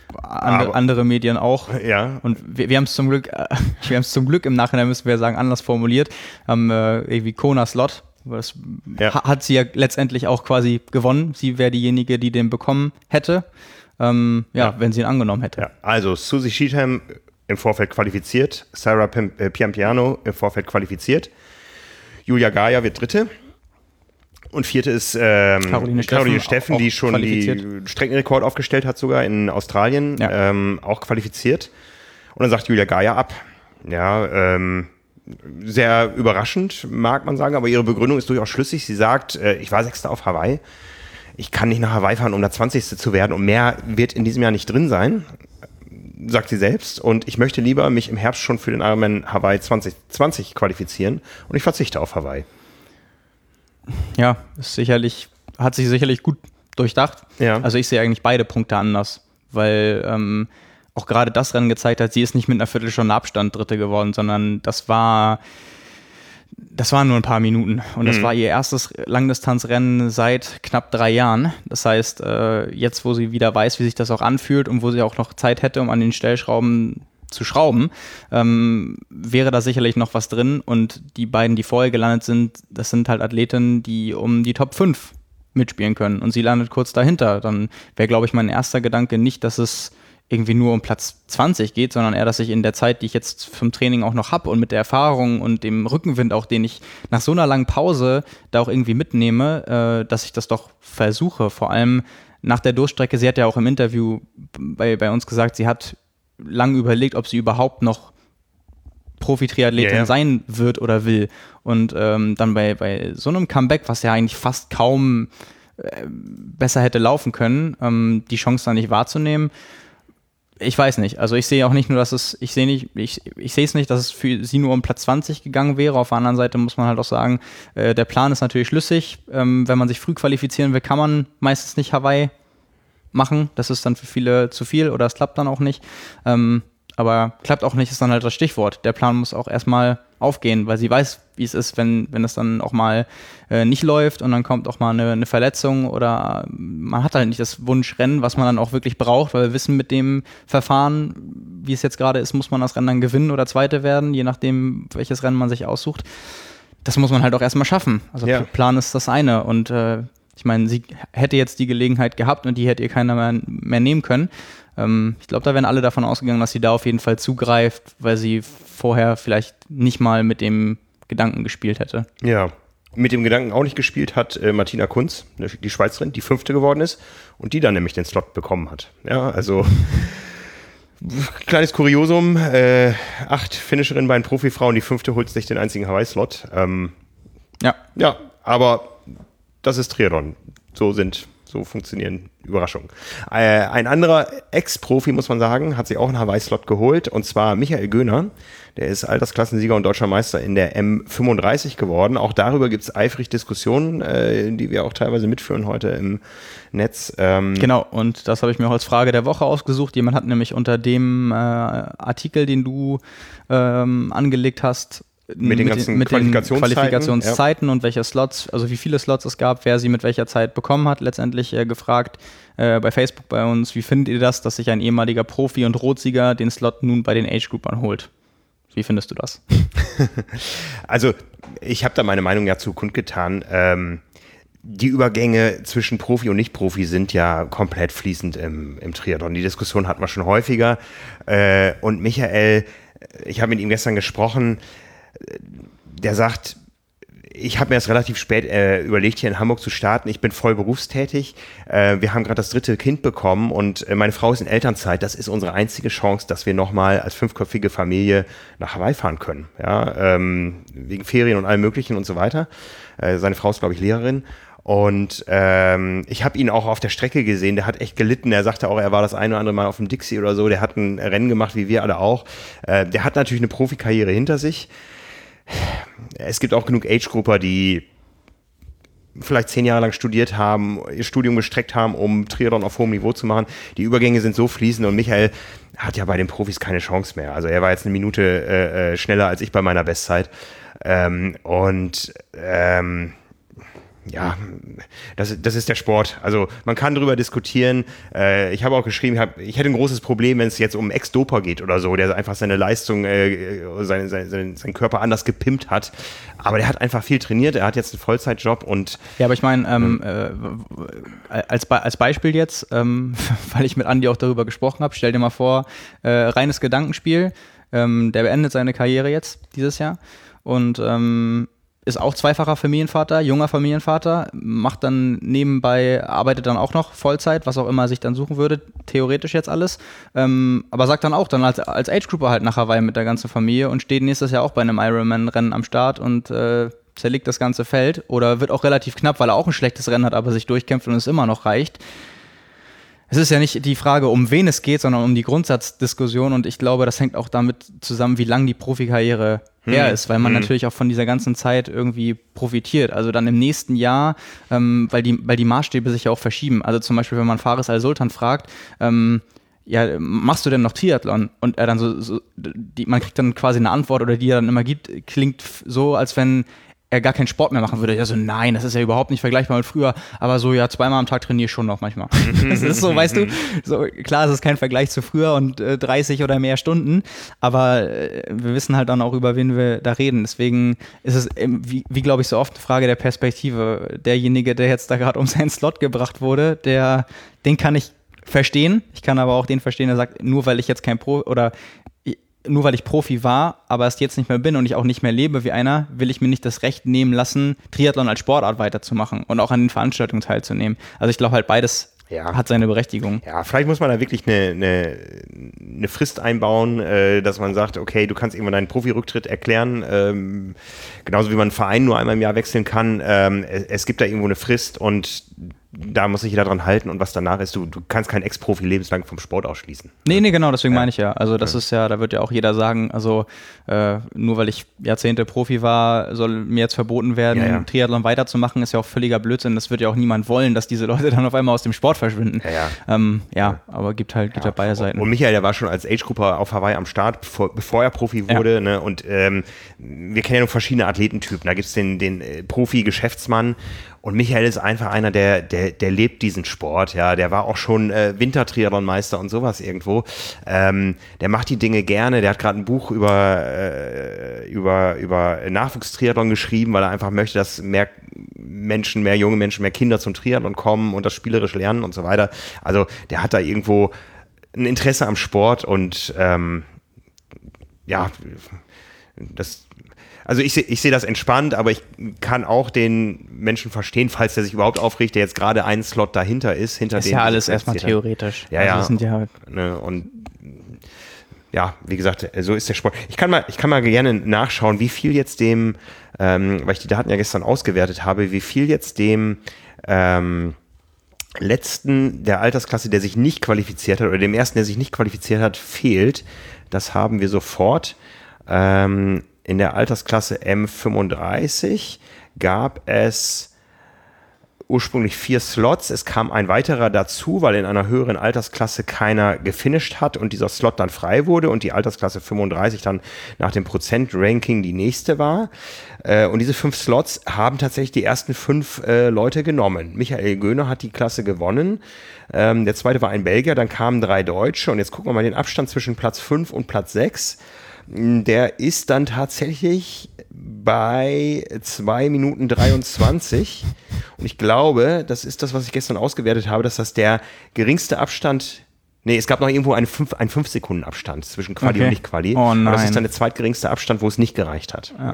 Andere, andere Medien auch. Ja. Und wir, wir haben es zum Glück, äh, wir haben es zum Glück im Nachhinein, müssen wir sagen, anders formuliert, haben äh, irgendwie Kona Slot. Das ja. ha, hat sie ja letztendlich auch quasi gewonnen. Sie wäre diejenige, die den bekommen hätte, ähm, ja, ja, wenn sie ihn angenommen hätte. Ja. Also Susie Cheatham im Vorfeld qualifiziert, Sarah Pim- äh, Piampiano im Vorfeld qualifiziert, Julia Gaia wird Dritte. Und vierte ist ähm, Caroline, Caroline Steffen, Steffen, die schon den Streckenrekord aufgestellt hat, sogar in Australien, ja. ähm, auch qualifiziert. Und dann sagt Julia Gaia ab. Ja, ähm, sehr überraschend, mag man sagen, aber ihre Begründung ist durchaus schlüssig. Sie sagt, äh, ich war Sechster auf Hawaii. Ich kann nicht nach Hawaii fahren, um da zwanzigste zu werden. Und mehr wird in diesem Jahr nicht drin sein, sagt sie selbst. Und ich möchte lieber mich im Herbst schon für den Ironman Hawaii zwanzig zwanzig qualifizieren. Und ich verzichte auf Hawaii. Ja, ist sicherlich, hat sich sicherlich gut durchdacht. Ja. Also ich sehe eigentlich beide Punkte anders, weil ähm, auch gerade das Rennen gezeigt hat, sie ist nicht mit einer Viertelstunde Abstand Dritte geworden, sondern das war, das waren nur ein paar Minuten. Und das mhm. war ihr erstes Langdistanzrennen seit knapp drei Jahren. Das heißt, äh, jetzt, wo sie wieder weiß, wie sich das auch anfühlt und wo sie auch noch Zeit hätte, um an den Stellschrauben zu schrauben, ähm, wäre da sicherlich noch was drin. Und die beiden, die vorher gelandet sind, das sind halt Athletinnen, die um die Top fünf mitspielen können. Und sie landet kurz dahinter. Dann wäre, glaube ich, mein erster Gedanke nicht, dass es irgendwie nur um Platz zwanzig geht, sondern eher, dass ich in der Zeit, die ich jetzt vom Training auch noch habe und mit der Erfahrung und dem Rückenwind auch, den ich nach so einer langen Pause da auch irgendwie mitnehme, äh, dass ich das doch versuche. Vor allem nach der Durchstrecke, sie hat ja auch im Interview bei, bei uns gesagt, sie hat lang überlegt, ob sie überhaupt noch Profi-Triathletin yeah. sein wird oder will. Und ähm, dann bei, bei so einem Comeback, was ja eigentlich fast kaum äh, besser hätte laufen können, ähm, die Chance da nicht wahrzunehmen, ich weiß nicht. Also ich sehe auch nicht nur, dass es, ich sehe nicht, ich, ich sehe es nicht, dass es für sie nur um Platz zwanzig gegangen wäre. Auf der anderen Seite muss man halt auch sagen, äh, der Plan ist natürlich schlüssig. Ähm, wenn man sich früh qualifizieren will, kann man meistens nicht Hawaii machen. Das ist dann für viele zu viel oder es klappt dann auch nicht. Ähm, aber klappt auch nicht, ist dann halt das Stichwort. Der Plan muss auch erstmal aufgehen, weil sie weiß, wie es ist, wenn, wenn es dann auch mal äh, nicht läuft und dann kommt auch mal eine, eine Verletzung oder man hat halt nicht das Wunschrennen, was man dann auch wirklich braucht, weil wir wissen, mit dem Verfahren, wie es jetzt gerade ist, muss man das Rennen dann gewinnen oder Zweite werden, je nachdem, welches Rennen man sich aussucht. Das muss man halt auch erstmal schaffen. Also ja. Plan ist das eine und äh, ich meine, sie hätte jetzt die Gelegenheit gehabt und die hätte ihr keiner mehr, mehr nehmen können. Ähm, ich glaube, da wären alle davon ausgegangen, dass sie da auf jeden Fall zugreift, weil sie vorher vielleicht nicht mal mit dem Gedanken gespielt hätte. Ja, mit dem Gedanken auch nicht gespielt hat äh, Martina Kunz, die Schweizerin, die Fünfte geworden ist und die dann nämlich den Slot bekommen hat. Ja, also kleines Kuriosum, äh, acht Finisherinnen bei den Profifrauen, die Fünfte holt sich den einzigen Hawaii-Slot. Ähm, ja. Ja, aber das ist Triathlon. So sind, so funktionieren Überraschungen. Äh, ein anderer Ex-Profi, muss man sagen, hat sich auch einen Hawaii-Slot geholt, und zwar Michael Göhner. Der ist Altersklassensieger und deutscher Meister in der M fünfunddreißig geworden. Auch darüber gibt es eifrig Diskussionen, äh, die wir auch teilweise mitführen heute im Netz. Ähm genau, und das habe ich mir auch als Frage der Woche ausgesucht. Jemand hat nämlich unter dem äh, Artikel, den du ähm, angelegt hast, mit den ganzen mit Qualifikationszeiten, den Qualifikationszeiten ja. und welche Slots, also wie viele Slots es gab, wer sie mit welcher Zeit bekommen hat, letztendlich äh, gefragt äh, bei Facebook bei uns, wie findet ihr das, dass sich ein ehemaliger Profi und Rotsieger den Slot nun bei den Age-Groupern holt? Wie findest du das? Also ich habe da meine Meinung ja zu kundgetan. Ähm, die Übergänge zwischen Profi und Nicht-Profi sind ja komplett fließend im, im Triathlon. Die Diskussion hatten wir schon häufiger. Äh, und Michael, ich habe mit ihm gestern gesprochen, der sagt, ich habe mir das relativ spät äh, überlegt, hier in Hamburg zu starten. Ich bin voll berufstätig. Äh, wir haben gerade das dritte Kind bekommen und äh, meine Frau ist in Elternzeit. Das ist unsere einzige Chance, dass wir nochmal als fünfköpfige Familie nach Hawaii fahren können. Ja, ähm, wegen Ferien und allem Möglichen und so weiter. Äh, seine Frau ist, glaube ich, Lehrerin. Und ähm, ich habe ihn auch auf der Strecke gesehen, der hat echt gelitten. Er sagte auch, er war das ein oder andere Mal auf dem Dixie oder so. Der hat ein Rennen gemacht, wie wir alle auch. Äh, der hat natürlich eine Profikarriere hinter sich. Es gibt auch genug Age-Grupper, die vielleicht zehn Jahre lang studiert haben, ihr Studium gestreckt haben, um Triathlon auf hohem Niveau zu machen. Die Übergänge sind so fließend und Michael hat ja bei den Profis keine Chance mehr. Also er war jetzt eine Minute äh, schneller als ich bei meiner Bestzeit. Ähm, und ähm, Ja, das, das ist der Sport. Also man kann drüber diskutieren. Äh, ich habe auch geschrieben, ich, hab, ich hätte ein großes Problem, wenn es jetzt um einen Ex-Doper geht oder so, der einfach seine Leistung, äh, seine, seine, seinen Körper anders gepimpt hat. Aber der hat einfach viel trainiert, er hat jetzt einen Vollzeitjob und... Ja, aber ich meine, ähm, äh, als, Be- als Beispiel jetzt, ähm, weil ich mit Andi auch darüber gesprochen habe, stell dir mal vor, äh, reines Gedankenspiel, ähm, der beendet seine Karriere jetzt dieses Jahr und ähm, ist auch zweifacher Familienvater, junger Familienvater, macht dann nebenbei, arbeitet dann auch noch Vollzeit, was auch immer er sich dann suchen würde, theoretisch jetzt alles, ähm, aber sagt dann auch dann als, als Age-Grouper halt nach Hawaii mit der ganzen Familie und steht nächstes Jahr auch bei einem Ironman-Rennen am Start und äh, zerlegt das ganze Feld oder wird auch relativ knapp, weil er auch ein schlechtes Rennen hat, aber sich durchkämpft und es immer noch reicht. Es ist ja nicht die Frage, um wen es geht, sondern um die Grundsatzdiskussion und ich glaube, das hängt auch damit zusammen, wie lang die Profikarriere hm. her ist, weil man hm. natürlich auch von dieser ganzen Zeit irgendwie profitiert. Also dann im nächsten Jahr, ähm, weil, die, weil die Maßstäbe sich ja auch verschieben. Also zum Beispiel, wenn man Faris Al-Sultan fragt, ähm, ja, machst du denn noch Triathlon? Und er dann so, so die, man kriegt dann quasi eine Antwort oder die er dann immer gibt, klingt so, als wenn er gar keinen Sport mehr machen würde. Ja, so nein, das ist ja überhaupt nicht vergleichbar mit früher, aber so ja, zweimal am Tag trainiere ich schon noch manchmal. Das ist so, weißt du, so klar, es ist kein Vergleich zu früher und äh, dreißig oder mehr Stunden, aber äh, wir wissen halt dann auch, über wen wir da reden. Deswegen ist es, äh, wie, wie glaube ich, so oft eine Frage der Perspektive. Derjenige, der jetzt da gerade um seinen Slot gebracht wurde, der, den kann ich verstehen. Ich kann aber auch den verstehen, der sagt, nur weil ich jetzt kein Pro oder nur weil ich Profi war, aber es jetzt nicht mehr bin und ich auch nicht mehr lebe wie einer, will ich mir nicht das Recht nehmen lassen, Triathlon als Sportart weiterzumachen und auch an den Veranstaltungen teilzunehmen. Also ich glaube halt, beides ja. hat seine Berechtigung. Ja, vielleicht muss man da wirklich eine, eine, eine Frist einbauen, äh, dass man sagt, okay, du kannst irgendwann deinen Profi-Rücktritt erklären, ähm, genauso wie man einen Verein nur einmal im Jahr wechseln kann. Ähm, es, es gibt da irgendwo eine Frist und da muss sich jeder dran halten und was danach ist, du, du kannst keinen Ex-Profi lebenslang vom Sport ausschließen. Nee, nee, genau, deswegen ja. meine ich ja. Also das ja. ist ja, da wird ja auch jeder sagen, also äh, nur weil ich Jahrzehnte Profi war, soll mir jetzt verboten werden, ja, ja. Triathlon weiterzumachen, ist ja auch völliger Blödsinn. Das wird ja auch niemand wollen, dass diese Leute dann auf einmal aus dem Sport verschwinden. Ja, ja. Ähm, ja, ja. aber gibt halt, gibt ja. halt beide Seiten. Und Michael, der war schon als Age-Grupper auf Hawaii am Start, bevor, bevor er Profi wurde. Ja. Ne? Und ähm, wir kennen ja noch verschiedene Athletentypen. Da gibt es den, den äh, Profi-Geschäftsmann. Und Michael ist einfach einer, der, der, der lebt diesen Sport, ja, der war auch schon äh, Wintertriathlon-Meister und sowas irgendwo. Ähm, der macht die Dinge gerne, der hat gerade ein Buch über, äh, über, über Nachwuchstriathlon geschrieben, weil er einfach möchte, dass mehr Menschen, mehr junge Menschen, mehr Kinder zum Triathlon kommen und das spielerisch lernen und so weiter. Also der hat da irgendwo ein Interesse am Sport und ähm, ja, das Also ich sehe ich seh das entspannt, aber ich kann auch den Menschen verstehen, falls der sich überhaupt aufregt, der jetzt gerade einen Slot dahinter ist. Hinter ist ja alles erstmal theoretisch. Ja, ja. Also sind ja ne, und ja, wie gesagt, so ist der Sport. Ich kann mal, ich kann mal gerne nachschauen, wie viel jetzt dem, ähm, weil ich die Daten ja gestern ausgewertet habe, wie viel jetzt dem ähm, letzten der Altersklasse, der sich nicht qualifiziert hat, oder dem ersten, der sich nicht qualifiziert hat, fehlt. Das haben wir sofort. Ähm, In der Altersklasse M fünfunddreißig gab es ursprünglich vier Slots. Es kam ein weiterer dazu, weil in einer höheren Altersklasse keiner gefinisht hat und dieser Slot dann frei wurde und die Altersklasse fünfunddreißig dann nach dem Prozent-Ranking die nächste war. Und diese fünf Slots haben tatsächlich die ersten fünf Leute genommen. Michael Göhner hat die Klasse gewonnen. Der zweite war ein Belgier, dann kamen drei Deutsche und jetzt gucken wir mal den Abstand zwischen Platz fünf und Platz sechs. Der ist dann tatsächlich bei zwei Minuten dreiundzwanzig und ich glaube, das ist das, was ich gestern ausgewertet habe, dass das der geringste Abstand, nee, es gab noch irgendwo einen fünf Sekunden Abstand zwischen Quali okay. und Nicht-Quali. Oh nein. Aber das ist dann der zweitgeringste Abstand, wo es nicht gereicht hat. Ja.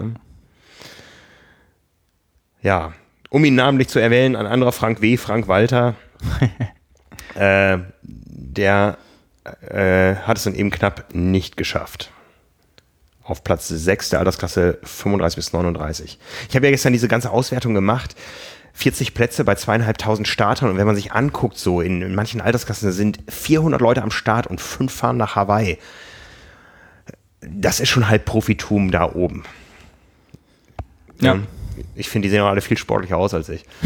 ja, um ihn namentlich zu erwähnen, ein anderer Frank W., Frank Walter, äh, der äh, hat es dann eben knapp nicht geschafft. Auf Platz sechs der Altersklasse fünfunddreißig bis neununddreißig. Ich habe ja gestern diese ganze Auswertung gemacht. vierzig Plätze bei zweieinhalbtausend Startern. Und wenn man sich anguckt, so in, in manchen Altersklassen sind vierhundert Leute am Start und fünf fahren nach Hawaii. Das ist schon halb Profitum da oben. Ja. ja. Ich finde, die sehen auch alle viel sportlicher aus als ich.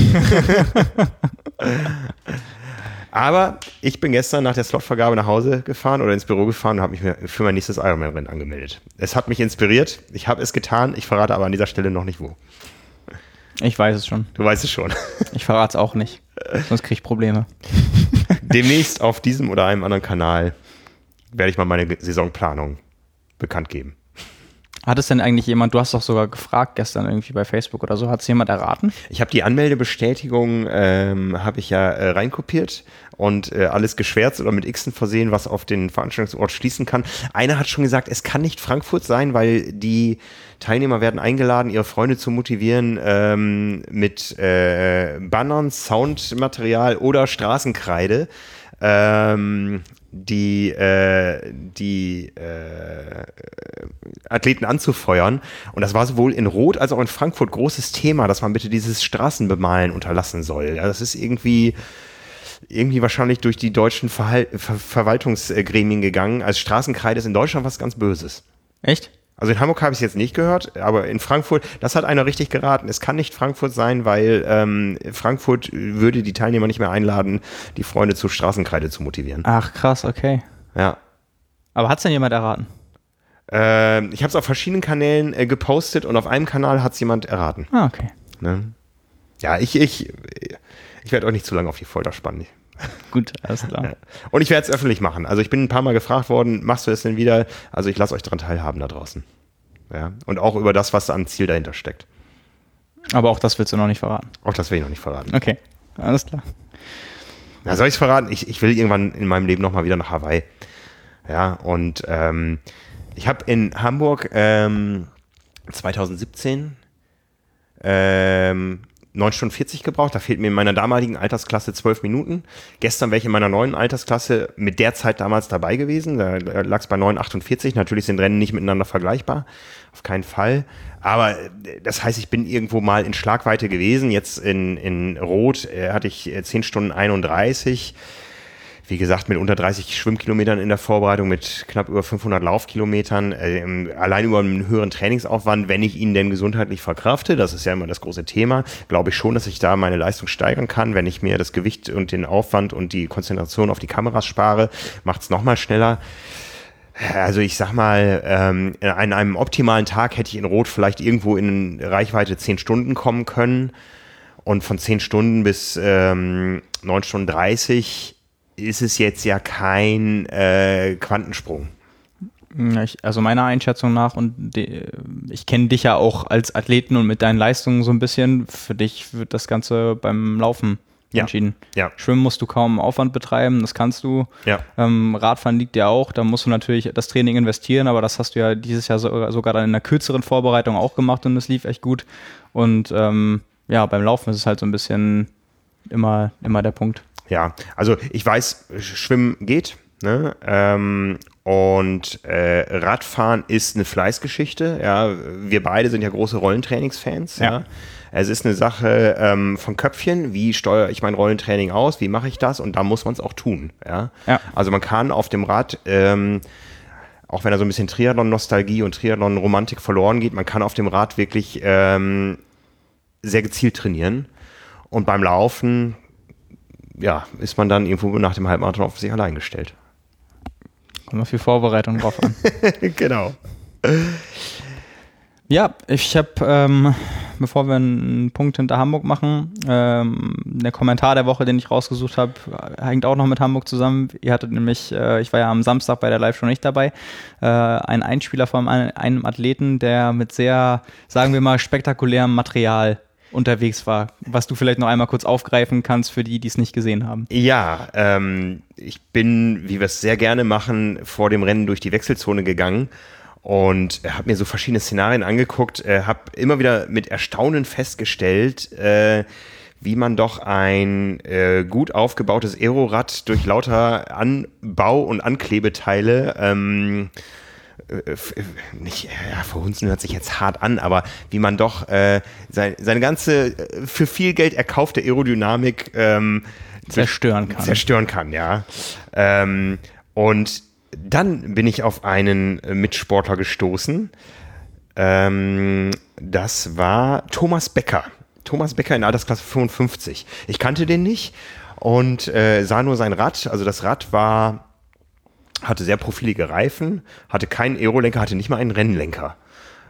Aber ich bin gestern nach der Slotvergabe nach Hause gefahren oder ins Büro gefahren und habe mich für mein nächstes Ironman-Rennen angemeldet. Es hat mich inspiriert, ich habe es getan, ich verrate aber an dieser Stelle noch nicht wo. Ich weiß es schon. Du weißt es schon. Ich verrate es auch nicht, sonst kriege ich Probleme. Demnächst auf diesem oder einem anderen Kanal werde ich mal meine Saisonplanung bekannt geben. Hat es denn eigentlich jemand, du hast doch sogar gefragt gestern irgendwie bei Facebook oder so, hat es jemand erraten? Ich habe die Anmeldebestätigung, ähm, habe ich ja äh, reinkopiert und äh, alles geschwärzt oder mit Xen versehen, was auf den Veranstaltungsort schließen kann. Einer hat schon gesagt, es kann nicht Frankfurt sein, weil die Teilnehmer werden eingeladen, ihre Freunde zu motivieren ähm, mit äh, Bannern, Soundmaterial oder Straßenkreide. Ähm, die, äh, die äh, Athleten anzufeuern. Und das war sowohl in Rot als auch in Frankfurt großes Thema, dass man bitte dieses Straßenbemalen unterlassen soll. Ja, das ist irgendwie, irgendwie wahrscheinlich durch die deutschen Verhal- Ver- Verwaltungsgremien gegangen. Als Straßenkreide ist in Deutschland was ganz Böses. Echt? Also in Hamburg habe ich es jetzt nicht gehört, aber in Frankfurt, das hat einer richtig geraten. Es kann nicht Frankfurt sein, weil ähm, Frankfurt würde die Teilnehmer nicht mehr einladen, die Freunde zu Straßenkreide zu motivieren. Ach krass, okay. Ja. Aber hat es denn jemand erraten? Äh, ich habe es auf verschiedenen Kanälen äh, gepostet und auf einem Kanal hat es jemand erraten. Ah, okay. Ne? Ja, ich, ich, ich werde euch nicht zu lange auf die Folter spannen. Gut, alles klar. Ja. Und ich werde es öffentlich machen. Also ich bin ein paar Mal gefragt worden, machst du das denn wieder? Also ich lasse euch daran teilhaben da draußen. Ja. Und auch über das, was am Ziel dahinter steckt. Aber auch das willst du noch nicht verraten? Auch das will ich noch nicht verraten. Okay, alles klar. Na, soll ich es verraten? Ich, ich will irgendwann in meinem Leben nochmal wieder nach Hawaii. Ja, und ähm, ich habe in Hamburg ähm, zwanzig siebzehn ähm, neun Stunden vierzig gebraucht. Da fehlt mir in meiner damaligen Altersklasse zwölf Minuten. Gestern wäre ich in meiner neuen Altersklasse mit der Zeit damals dabei gewesen. Da lag es bei neun achtundvierzig. Natürlich sind Rennen nicht miteinander vergleichbar. Auf keinen Fall. Aber das heißt, ich bin irgendwo mal in Schlagweite gewesen. Jetzt in, in Rot äh, hatte ich zehn Stunden einunddreißig. Wie gesagt, mit unter dreißig Schwimmkilometern in der Vorbereitung, mit knapp über fünfhundert Laufkilometern, äh, allein über einen höheren Trainingsaufwand, wenn ich ihn denn gesundheitlich verkrafte, das ist ja immer das große Thema, glaube ich schon, dass ich da meine Leistung steigern kann. Wenn ich mir das Gewicht und den Aufwand und die Konzentration auf die Kameras spare, macht es nochmal schneller. Also ich sag mal, ähm, an einem optimalen Tag hätte ich in Rot vielleicht irgendwo in Reichweite zehn Stunden kommen können. Und von zehn Stunden bis ähm, neun Stunden dreißig ist es jetzt ja kein äh, Quantensprung. Ja, ich, also meiner Einschätzung nach, und die, ich kenne dich ja auch als Athleten und mit deinen Leistungen so ein bisschen, für dich wird das Ganze beim Laufen ja. entschieden. Ja. Schwimmen musst du kaum Aufwand betreiben, das kannst du. Ja. Ähm, Radfahren liegt dir auch, da musst du natürlich das Training investieren, aber das hast du ja dieses Jahr so, sogar dann in einer kürzeren Vorbereitung auch gemacht und es lief echt gut. Und ähm, ja, beim Laufen ist es halt so ein bisschen immer, immer der Punkt. Ja, also ich weiß, Schwimmen geht, ne? Ähm, und äh, Radfahren ist eine Fleißgeschichte. Ja, wir beide sind ja große Rollentrainingsfans. Ja. Ja. Es ist eine Sache ähm, von Köpfchen. Wie steuere ich mein Rollentraining aus? Wie mache ich das? Und da muss man es auch tun. Ja? Ja. Also man kann auf dem Rad, ähm, auch wenn da so ein bisschen Triathlon-Nostalgie und Triathlon-Romantik verloren geht, man kann auf dem Rad wirklich ähm, sehr gezielt trainieren. Und beim Laufen ja, ist man dann irgendwo nach dem Halbmarathon auf sich allein gestellt. Kommt noch viel Vorbereitung drauf an. Genau. Ja, ich habe, ähm, bevor wir einen Punkt hinter Hamburg machen, ähm, der Kommentar der Woche, den ich rausgesucht habe, hängt auch noch mit Hamburg zusammen. Ihr hattet nämlich, äh, ich war ja am Samstag bei der Live-Show nicht dabei, äh, einen Einspieler von einem, einem Athleten, der mit sehr, sagen wir mal, spektakulärem Material unterwegs war, was du vielleicht noch einmal kurz aufgreifen kannst für die, die es nicht gesehen haben. Ja, ähm, ich bin, wie wir es sehr gerne machen, vor dem Rennen durch die Wechselzone gegangen und habe mir so verschiedene Szenarien angeguckt, äh, habe immer wieder mit Erstaunen festgestellt, äh, wie man doch ein äh, gut aufgebautes Aerorad durch lauter Anbau- und Anklebeteile ähm, nicht, ja, verhunzen hört sich jetzt hart an, aber wie man doch äh, sein, seine ganze für viel Geld erkaufte Aerodynamik ähm, zerstören kann. Zerstören kann, ja. Ähm, und dann bin ich auf einen Mitsportler gestoßen. Ähm, das war Thomas Becker. Thomas Becker in Altersklasse fünfundfünfzig. Ich kannte den nicht und äh, sah nur sein Rad. Also das Rad war hatte sehr profilige Reifen, hatte keinen Aerolenker, hatte nicht mal einen Rennlenker.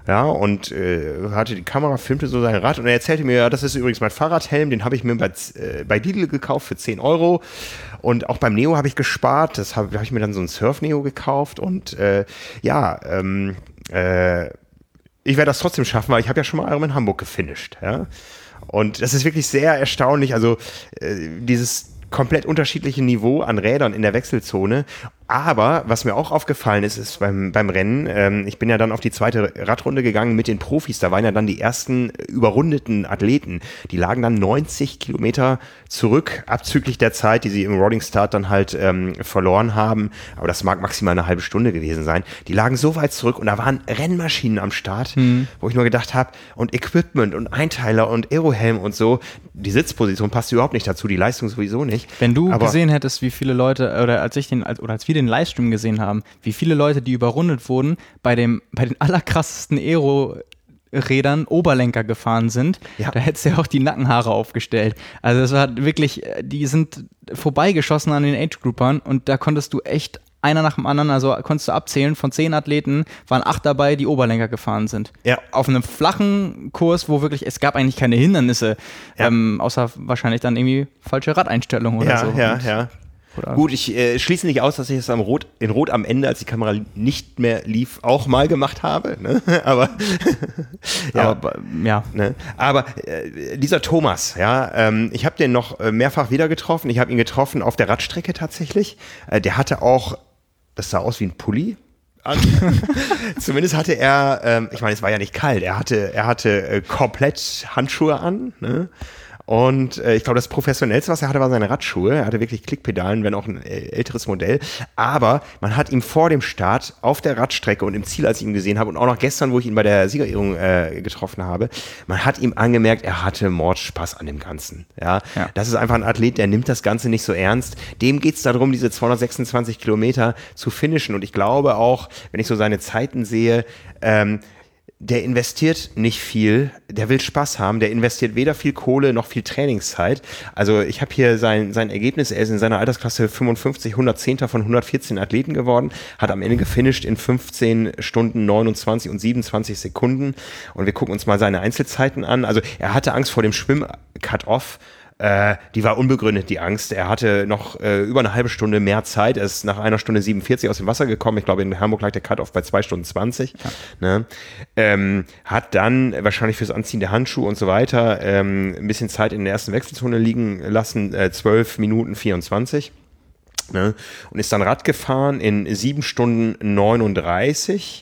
ja, und äh, hatte die Kamera, filmte so sein Rad und er erzählte mir, ja, das ist übrigens mein Fahrradhelm, den habe ich mir bei, äh, bei Lidl gekauft für zehn Euro und auch beim Neo habe ich gespart, das habe hab ich mir dann so ein Surf-Neo gekauft und äh, ja, ähm, äh, ich werde das trotzdem schaffen, weil ich habe ja schon mal Ironman Hamburg gefinisht, ja, und das ist wirklich sehr erstaunlich, also äh, dieses komplett unterschiedliche Niveau an Rädern in der Wechselzone. Aber was mir auch aufgefallen ist, ist beim, beim Rennen, ähm, ich bin ja dann auf die zweite Radrunde gegangen mit den Profis, da waren ja dann die ersten überrundeten Athleten, die lagen dann neunzig Kilometer zurück, abzüglich der Zeit, die sie im Rolling Start dann halt ähm, verloren haben, aber das mag maximal eine halbe Stunde gewesen sein, die lagen so weit zurück und da waren Rennmaschinen am Start, hm. wo ich nur gedacht habe, und Equipment und Einteiler und Aerohelm und so, die Sitzposition passt überhaupt nicht dazu, die Leistung sowieso nicht. Wenn du aber gesehen hättest, wie viele Leute, oder als ich den, als, oder als wir den Livestream gesehen haben, wie viele Leute, die überrundet wurden, bei dem, bei den allerkrassesten Aero-Rädern Oberlenker gefahren sind, ja. da hättest du ja auch die Nackenhaare aufgestellt. Also das war wirklich, die sind vorbeigeschossen an den Age-Groupern und da konntest du echt einer nach dem anderen, also konntest du abzählen, von zehn Athleten waren acht dabei, die Oberlenker gefahren sind. Ja. Auf einem flachen Kurs, wo wirklich, es gab eigentlich keine Hindernisse, ja. ähm, außer wahrscheinlich dann irgendwie falsche Radeinstellungen oder ja, so. Ja, und, ja, ja. Gut, ich äh, schließe nicht aus, dass ich es am Rot, in Rot am Ende, als die Kamera nicht mehr lief, auch mal gemacht habe. Ne? Aber, ja, aber, ja. Ne? Aber äh, dieser Thomas, ja, ähm, ich habe den noch mehrfach wieder getroffen. Ich habe ihn getroffen auf der Radstrecke tatsächlich. Äh, der hatte auch, das sah aus wie ein Pulli. Zumindest hatte er, ähm, ich meine, es war ja nicht kalt, er hatte, er hatte äh, komplett Handschuhe an, ne? Und äh, ich glaube, das Professionellste, was er hatte, war seine Radschuhe. Er hatte wirklich Klickpedalen, wenn auch ein älteres Modell. Aber man hat ihm vor dem Start auf der Radstrecke und im Ziel, als ich ihn gesehen habe und auch noch gestern, wo ich ihn bei der Siegerehrung äh, getroffen habe, man hat ihm angemerkt, er hatte Mordspaß an dem Ganzen. Ja? Ja. Das ist einfach ein Athlet, der nimmt das Ganze nicht so ernst. Dem geht es darum, diese zweihundertsechsundzwanzig Kilometer zu finishen. Und ich glaube auch, wenn ich so seine Zeiten sehe, ähm, der investiert nicht viel, der will Spaß haben, der investiert weder viel Kohle noch viel Trainingszeit. Also ich habe hier sein, sein Ergebnis, er ist in seiner Altersklasse fünfundfünfzig, hundertzehnter von hundertvierzehn Athleten geworden, hat am Ende gefinisht in fünfzehn Stunden neunundzwanzig und siebenundzwanzig Sekunden und wir gucken uns mal seine Einzelzeiten an. Also er hatte Angst vor dem Schwimm-Cut-Off. Äh, die war unbegründet, die Angst. Er hatte noch äh, über eine halbe Stunde mehr Zeit. Er ist nach einer Stunde siebenundvierzig aus dem Wasser gekommen. Ich glaube, in Hamburg lag der Cut-Off bei zwei Stunden zwanzig. Ja. Ne? Ähm, hat dann wahrscheinlich fürs Anziehen der Handschuhe und so weiter ähm, ein bisschen Zeit in der ersten Wechselzone liegen lassen. Äh, zwölf Minuten vierundzwanzig. Ne? Und ist dann Rad gefahren in sieben Stunden neununddreißig.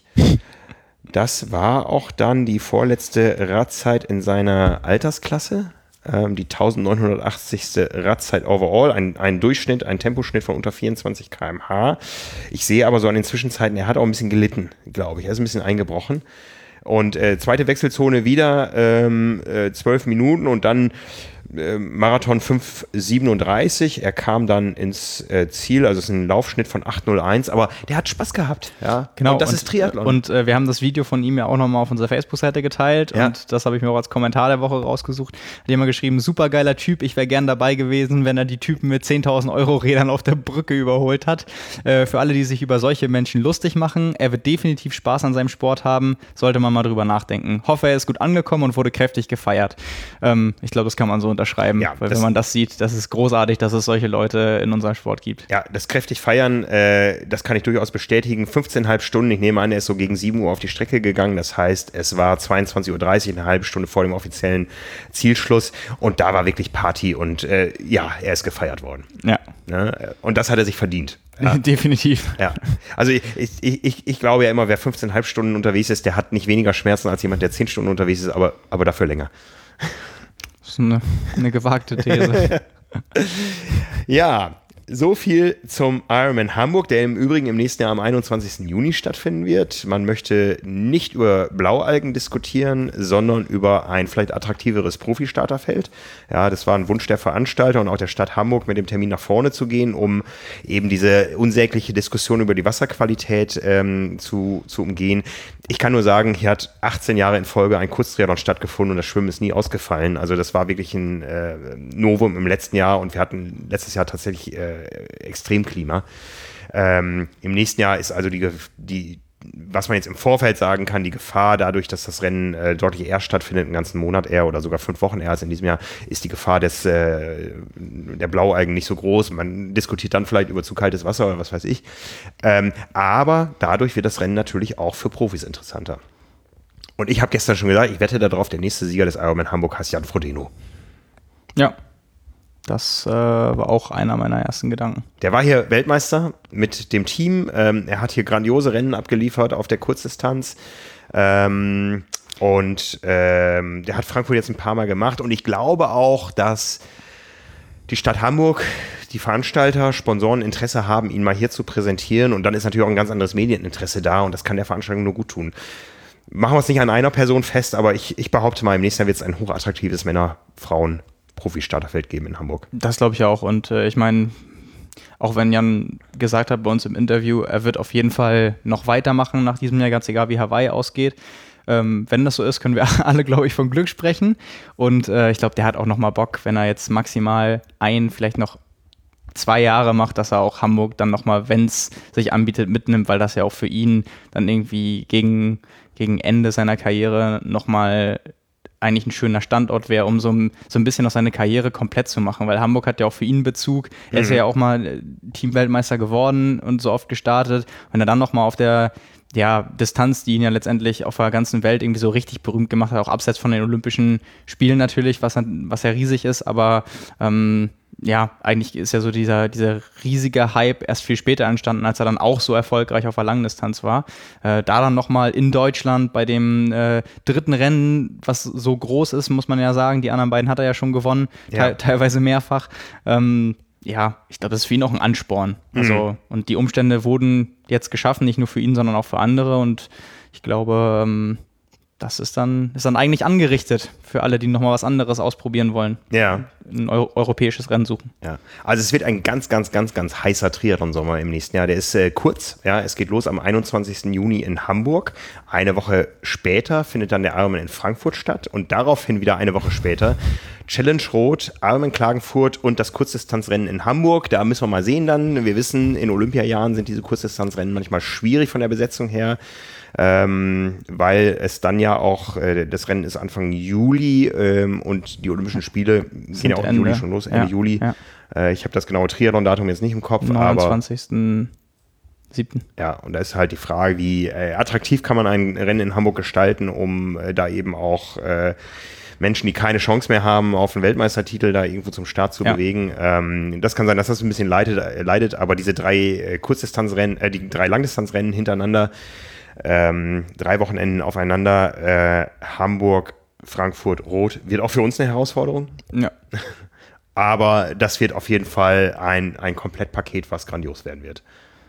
Das war auch dann die vorletzte Radzeit in seiner Altersklasse. Die neunzehnhundertachtzigste Radzeit overall, ein, ein Durchschnitt, ein Temposchnitt von unter vierundzwanzig Kilometer pro Stunde. Ich sehe aber so an den Zwischenzeiten, er hat auch ein bisschen gelitten, glaube ich. Er ist ein bisschen eingebrochen. Und äh, zweite Wechselzone wieder ähm, äh, zwölf Minuten und dann äh, Marathon fünf siebenunddreißig. Er kam dann ins äh, Ziel, also es ist ein Laufschnitt von acht null eins, aber der hat Spaß gehabt. Ja, genau. Und das und, ist Triathlon. Und äh, wir haben das Video von ihm ja auch nochmal auf unserer Facebook-Seite geteilt ja. und das habe ich mir auch als Kommentar der Woche rausgesucht. Hat jemand geschrieben, super geiler Typ, ich wäre gern dabei gewesen, wenn er die Typen mit zehntausend Euro Rädern auf der Brücke überholt hat. Äh, für alle, die sich über solche Menschen lustig machen, er wird definitiv Spaß an seinem Sport haben, sollte man mal drüber nachdenken. Hoffe, er ist gut angekommen und wurde kräftig gefeiert. Ähm, ich glaube, das kann man so unterschreiben, ja, weil wenn man das sieht, das ist großartig, dass es solche Leute in unserem Sport gibt. Ja, das kräftig feiern, äh, das kann ich durchaus bestätigen. fünfzehn Komma fünf Stunden, ich nehme an, er ist so gegen sieben Uhr auf die Strecke gegangen. Das heißt, es war zweiundzwanzig Uhr dreißig, eine halbe Stunde vor dem offiziellen Zielschluss. Und da war wirklich Party und äh, ja, er ist gefeiert worden. Ja. Ne? Und das hat er sich verdient. Ja. Definitiv. Ja. Also ich, ich, ich, ich glaube ja immer, wer fünfzehn Komma fünf Stunden unterwegs ist, der hat nicht weniger Schmerzen als jemand, der zehn Stunden unterwegs ist, aber, aber dafür länger. Das ist eine, eine gewagte These. Ja, so viel zum Ironman Hamburg, der im Übrigen im nächsten Jahr am einundzwanzigsten Juni stattfinden wird. Man möchte nicht über Blaualgen diskutieren, sondern über ein vielleicht attraktiveres Profi-Starterfeld. Ja, das war ein Wunsch der Veranstalter und auch der Stadt Hamburg, mit dem Termin nach vorne zu gehen, um eben diese unsägliche Diskussion über die Wasserqualität ähm, zu, zu umgehen. Ich kann nur sagen, hier hat achtzehn Jahre in Folge ein Kurztriathlon stattgefunden und das Schwimmen ist nie ausgefallen. Also das war wirklich ein äh, Novum im letzten Jahr und wir hatten letztes Jahr tatsächlich äh, Extremklima. Ähm, Im nächsten Jahr ist also die, die, was man jetzt im Vorfeld sagen kann, die Gefahr dadurch, dass das Rennen äh, deutlich eher stattfindet, einen ganzen Monat eher oder sogar fünf Wochen eher als in diesem Jahr, ist die Gefahr des, äh, der Blaualgen nicht so groß. Man diskutiert dann vielleicht über zu kaltes Wasser oder was weiß ich. Ähm, aber dadurch wird das Rennen natürlich auch für Profis interessanter. Und ich habe gestern schon gesagt, ich wette darauf, der nächste Sieger des Ironman Hamburg heißt Jan Frodeno. Ja. Das äh, war auch einer meiner ersten Gedanken. Der war hier Weltmeister mit dem Team. Ähm, er hat hier grandiose Rennen abgeliefert auf der Kurzdistanz. Ähm, und ähm, der hat Frankfurt jetzt ein paar Mal gemacht. Und ich glaube auch, dass die Stadt Hamburg, die Veranstalter, Sponsoren Interesse haben, ihn mal hier zu präsentieren. Und dann ist natürlich auch ein ganz anderes Medieninteresse da. Und das kann der Veranstaltung nur gut tun. Machen wir es nicht an einer Person fest, aber ich, ich behaupte mal, im nächsten Jahr wird es ein hochattraktives Männer-Frauen- Profi-Starterfeld geben in Hamburg. Das glaube ich auch. Und äh, ich meine, auch wenn Jan gesagt hat bei uns im Interview, er wird auf jeden Fall noch weitermachen nach diesem Jahr, ganz egal wie Hawaii ausgeht. Ähm, wenn das so ist, können wir alle, glaube ich, von Glück sprechen. Und äh, ich glaube, der hat auch noch mal Bock, wenn er jetzt maximal ein, vielleicht noch zwei Jahre macht, dass er auch Hamburg dann noch mal, wenn es sich anbietet, mitnimmt, weil das ja auch für ihn dann irgendwie gegen, gegen Ende seiner Karriere noch mal eigentlich ein schöner Standort wäre, um so ein, so ein bisschen noch seine Karriere komplett zu machen, weil Hamburg hat ja auch für ihn Bezug. Er ist ja auch mal Teamweltmeister geworden und so oft gestartet. Wenn er dann noch mal auf der ja, Distanz, die ihn ja letztendlich auf der ganzen Welt irgendwie so richtig berühmt gemacht hat, auch abseits von den Olympischen Spielen natürlich, was, was ja riesig ist, aber ähm, ja, eigentlich ist ja so dieser, dieser riesige Hype erst viel später entstanden, als er dann auch so erfolgreich auf der Langdistanz war. Äh, da dann nochmal in Deutschland bei dem äh, dritten Rennen, was so groß ist, muss man ja sagen, die anderen beiden hat er ja schon gewonnen, ja. te- teilweise mehrfach. Ähm, ja, ich glaube, das ist für ihn auch ein Ansporn. Also, mhm. Und die Umstände wurden jetzt geschaffen, nicht nur für ihn, sondern auch für andere. Und ich glaube, ähm, das ist dann, ist dann eigentlich angerichtet für alle, die nochmal was anderes ausprobieren wollen. Ja. Ein Euro- europäisches Rennen suchen. Ja. Also es wird ein ganz, ganz, ganz, ganz heißer Triathlon-Sommer im nächsten Jahr. Der ist äh, kurz. Ja, es geht los am einundzwanzigsten Juni in Hamburg. Eine Woche später findet dann der Ironman in Frankfurt statt und daraufhin wieder eine Woche später Challenge Rot, Ironman Klagenfurt und das Kurzdistanzrennen in Hamburg. Da müssen wir mal sehen dann. Wir wissen, in Olympiajahren sind diese Kurzdistanzrennen manchmal schwierig von der Besetzung her. Ähm, weil es dann ja auch, äh, das Rennen ist Anfang Juli ähm, und die Olympischen Spiele sind gehen ja auch im Juli schon los, Ende ja, Juli. Ja. Äh, ich habe das genaue Triathlon-Datum jetzt nicht im Kopf, neunundzwanzigsten siebten Ja, und da ist halt die Frage, wie äh, attraktiv kann man ein Rennen in Hamburg gestalten, um äh, da eben auch äh, Menschen, die keine Chance mehr haben, auf einen Weltmeistertitel da irgendwo zum Start zu ja. bewegen. Ähm, das kann sein, dass das ein bisschen leidet, äh, leidet aber diese drei äh, Kurzdistanzrennen, äh, die drei Langdistanzrennen hintereinander, Ähm, drei Wochenenden aufeinander, äh, Hamburg, Frankfurt, Rot, wird auch für uns eine Herausforderung. Ja. Aber das wird auf jeden Fall ein, ein Komplettpaket, was grandios werden wird.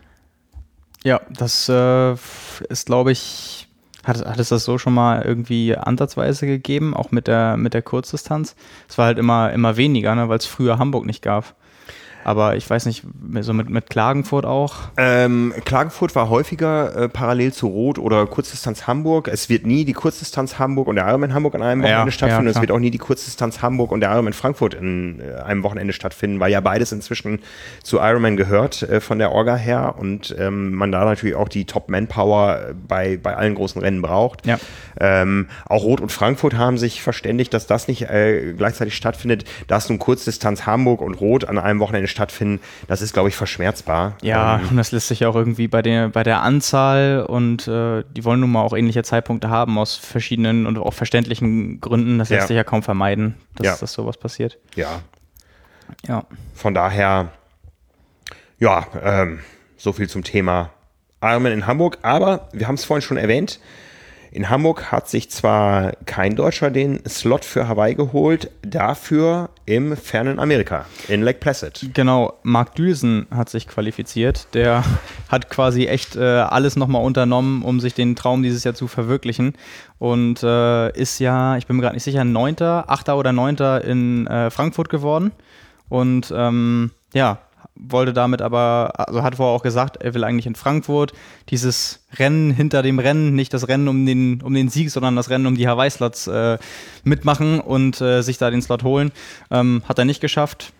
Ja, das äh, ist, glaube ich, hat, hat es das so schon mal irgendwie ansatzweise gegeben, auch mit der, mit der Kurzdistanz. Es war halt immer, immer weniger, ne, weil es früher Hamburg nicht gab. Aber ich weiß nicht, so mit, mit Klagenfurt auch? Ähm, Klagenfurt war häufiger äh, parallel zu Rot oder Kurzdistanz Hamburg. Es wird nie die Kurzdistanz Hamburg und der Ironman Hamburg an einem Wochenende ja, stattfinden. Ja, es wird auch nie die Kurzdistanz Hamburg und der Ironman Frankfurt in äh, einem Wochenende stattfinden, weil ja beides inzwischen zu Ironman gehört äh, von der Orga her und ähm, man da natürlich auch die Top-Manpower bei, bei allen großen Rennen braucht. Ja. Ähm, auch Rot und Frankfurt haben sich verständigt, dass das nicht äh, gleichzeitig stattfindet. Dass nun Kurzdistanz Hamburg und Rot an einem Wochenende stattfinden, das ist, glaube ich, verschmerzbar. Ja, ähm, und das lässt sich auch irgendwie bei der, bei der Anzahl und äh, die wollen nun mal auch ähnliche Zeitpunkte haben aus verschiedenen und auch verständlichen Gründen. Das lässt ja. sich ja kaum vermeiden, dass, ja. dass sowas passiert. Ja. Ja. Von daher, ja, ähm, so viel zum Thema Ironman in Hamburg. Aber wir haben es vorhin schon erwähnt, in Hamburg hat sich zwar kein Deutscher den Slot für Hawaii geholt, dafür im fernen Amerika, in Lake Placid. Genau, Marc Dülsen hat sich qualifiziert. Der hat quasi echt äh, alles nochmal unternommen, um sich den Traum dieses Jahr zu verwirklichen. Und äh, ist ja, ich bin mir gerade nicht sicher, Neunter, Achter oder Neunter in äh, Frankfurt geworden. Und ähm, ja, wollte damit aber, also hat vorher auch gesagt, er will eigentlich in Frankfurt dieses Rennen hinter dem Rennen, nicht das Rennen um den, um den Sieg, sondern das Rennen um die Hawaii-Slots äh, mitmachen und äh, sich da den Slot holen. Ähm, hat er nicht geschafft.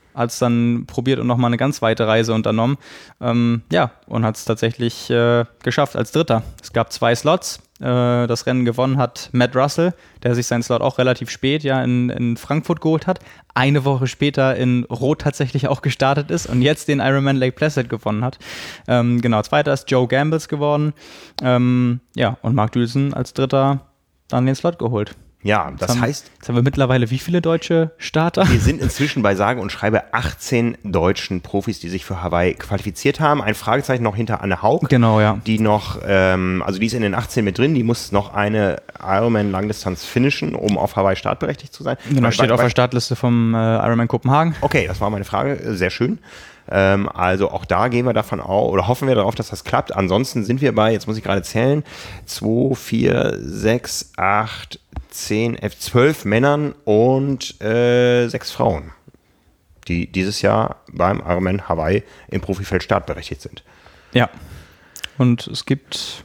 hat es dann probiert und nochmal eine ganz weite Reise unternommen. Ähm, ja, und hat es tatsächlich äh, geschafft als Dritter. Es gab zwei Slots. Äh, das Rennen gewonnen hat Matt Russell, der sich seinen Slot auch relativ spät ja in, in Frankfurt geholt hat. Eine Woche später in Rot tatsächlich auch gestartet ist und jetzt den Ironman Lake Placid gewonnen hat. Ähm, genau, zweiter ist Joe Gambles geworden. Ähm, ja, und Mark Dülsen als Dritter dann den Slot geholt. Ja, das jetzt haben, heißt... Jetzt haben wir mittlerweile wie viele deutsche Starter? Wir sind inzwischen bei sage und schreibe achtzehn deutschen Profis, die sich für Hawaii qualifiziert haben. Ein Fragezeichen noch hinter Anne Haug. Genau, ja. Die noch, ähm, also die ist in den achtzehn mit drin, die muss noch eine Ironman-Langdistanz finishen, um auf Hawaii startberechtigt zu sein. Genau, weil, steht weil, auf der Startliste vom äh, Ironman Kopenhagen. Okay, das war meine Frage, sehr schön. Ähm, also auch da gehen wir davon aus, oder hoffen wir darauf, dass das klappt. Ansonsten sind wir bei, jetzt muss ich gerade zählen, zwei, vier, sechs, acht, zehn, elf, zwölf Männern und äh, sechs Frauen, die dieses Jahr beim Ironman Hawaii im Profifeld startberechtigt sind. Ja, und es gibt,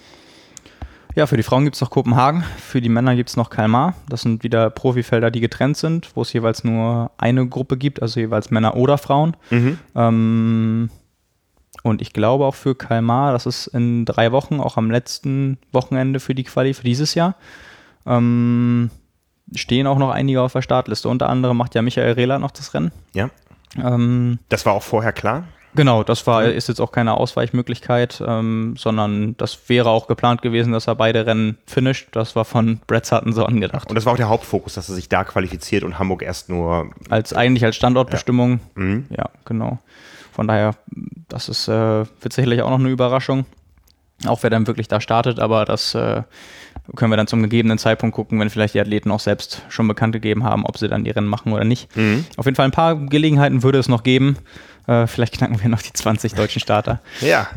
ja, für die Frauen gibt es noch Kopenhagen, für die Männer gibt es noch Kalmar. Das sind wieder Profifelder, die getrennt sind, wo es jeweils nur eine Gruppe gibt, also jeweils Männer oder Frauen. Mhm. Ähm, und ich glaube auch für Kalmar, das ist in drei Wochen, auch am letzten Wochenende für die Quali für dieses Jahr, ähm, stehen auch noch einige auf der Startliste. Unter anderem macht ja Michael Rehler noch das Rennen. Ja. Ähm, das war auch vorher klar? Genau, das war, ist jetzt auch keine Ausweichmöglichkeit, ähm, sondern das wäre auch geplant gewesen, dass er beide Rennen finisht. Das war von Brett Sutton so angedacht. Und das war auch der Hauptfokus, dass er sich da qualifiziert und Hamburg erst nur... Als eigentlich als Standortbestimmung. Ja, mhm. Ja, genau. Von daher, das ist, äh, wird sicherlich auch noch eine Überraschung. Auch wer dann wirklich da startet, aber das äh, können wir dann zum gegebenen Zeitpunkt gucken, wenn vielleicht die Athleten auch selbst schon bekannt gegeben haben, ob sie dann die Rennen machen oder nicht. Mhm. Auf jeden Fall ein paar Gelegenheiten würde es noch geben. Äh, vielleicht knacken wir noch die zwanzig deutschen Starter. Ja.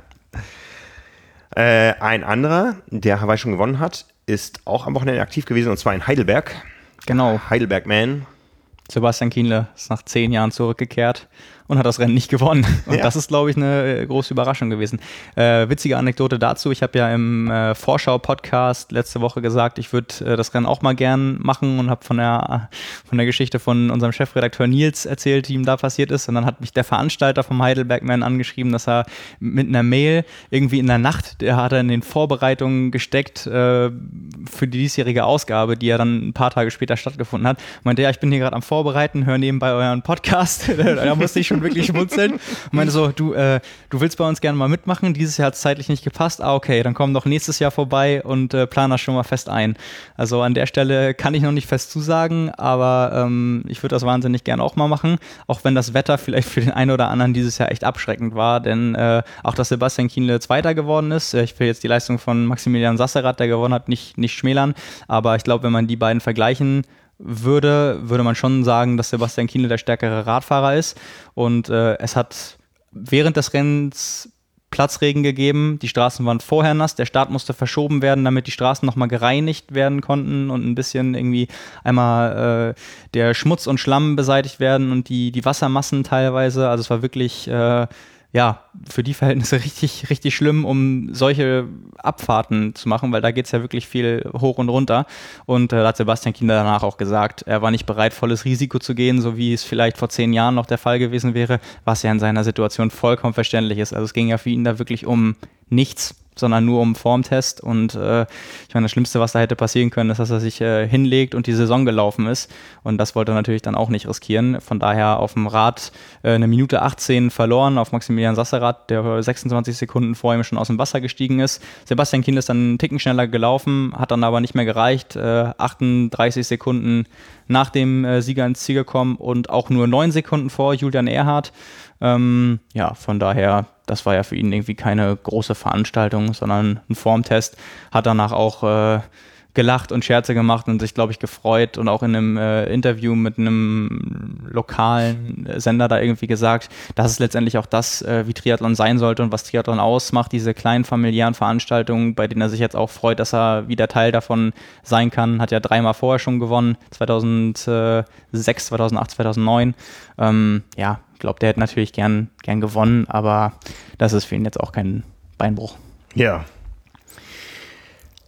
Äh, ein anderer, der Hawaii schon gewonnen hat, ist auch am Wochenende aktiv gewesen, und zwar in Heidelberg. Genau. Heidelberg Man. Sebastian Kienle ist nach zehn Jahren zurückgekehrt und hat das Rennen nicht gewonnen. Und ja. Das ist, glaube ich, eine große Überraschung gewesen. Äh, witzige Anekdote dazu. Ich habe ja im äh, Vorschau-Podcast letzte Woche gesagt, ich würde äh, das Rennen auch mal gern machen und habe von der, von der Geschichte von unserem Chefredakteur Nils erzählt, die ihm da passiert ist. Und dann hat mich der Veranstalter vom Heidelberg Man angeschrieben, dass er mit einer Mail irgendwie in der Nacht, der hat er in den Vorbereitungen gesteckt äh, für die diesjährige Ausgabe, die ja dann ein paar Tage später stattgefunden hat. Meinte, ja, ich bin hier gerade am Vorbereiten, höre nebenbei euren Podcast. Da musste ich schon wirklich schmunzeln. Und meinte so, du, äh, du willst bei uns gerne mal mitmachen, dieses Jahr hat es zeitlich nicht gepasst. Ah, okay, dann komm doch nächstes Jahr vorbei und äh, plan das schon mal fest ein. Also an der Stelle kann ich noch nicht fest zusagen, aber ähm, ich würde das wahnsinnig gerne auch mal machen, auch wenn das Wetter vielleicht für den einen oder anderen dieses Jahr echt abschreckend war, denn äh, auch, dass Sebastian Kienle Zweiter geworden ist, äh, ich will jetzt die Leistung von Maximilian Sasserath, der gewonnen hat, nicht, nicht schmälern, aber ich glaube, wenn man die beiden vergleichen würde, würde man schon sagen, dass Sebastian Kienle der stärkere Radfahrer ist. Und äh, es hat während des Rennens Platzregen gegeben. Die Straßen waren vorher nass. Der Start musste verschoben werden, damit die Straßen nochmal gereinigt werden konnten und ein bisschen irgendwie einmal äh, der Schmutz und Schlamm beseitigt werden und die, die Wassermassen teilweise. Also es war wirklich... Äh, ja, für die Verhältnisse richtig, richtig schlimm, um solche Abfahrten zu machen, weil da geht es ja wirklich viel hoch und runter. Und äh, da hat Sebastian Kienle danach auch gesagt, er war nicht bereit, volles Risiko zu gehen, so wie es vielleicht vor zehn Jahren noch der Fall gewesen wäre, was ja in seiner Situation vollkommen verständlich ist. Also es ging ja für ihn da wirklich um nichts, sondern nur um Formtest. Und äh, ich meine, das Schlimmste, was da hätte passieren können, ist, dass er sich äh, hinlegt und die Saison gelaufen ist. Und das wollte er natürlich dann auch nicht riskieren. Von daher auf dem Rad äh, eine Minute achtzehn verloren auf Maximilian Sasserath, der sechsundzwanzig Sekunden vor ihm schon aus dem Wasser gestiegen ist. Sebastian Kienle ist dann einen Ticken schneller gelaufen, hat dann aber nicht mehr gereicht. Äh, achtunddreißig Sekunden nach dem äh, Sieger ins Ziel gekommen und auch nur neun Sekunden vor Julian Ehrhardt. Ähm, ja, von daher, das war ja für ihn irgendwie keine große Veranstaltung, sondern ein Formtest. Hat danach auch äh, gelacht und Scherze gemacht und sich, glaube ich, gefreut und auch in einem äh, Interview mit einem lokalen Sender da irgendwie gesagt, dass es letztendlich auch das, äh, wie Triathlon sein sollte und was Triathlon ausmacht, diese kleinen familiären Veranstaltungen, bei denen er sich jetzt auch freut, dass er wieder Teil davon sein kann. Hat ja dreimal vorher schon gewonnen, zweitausendsechs, zweitausendacht, zweitausendneun. Ähm, ja, ich glaube, der hätte natürlich gern, gern gewonnen, aber das ist für ihn jetzt auch kein Beinbruch. Ja.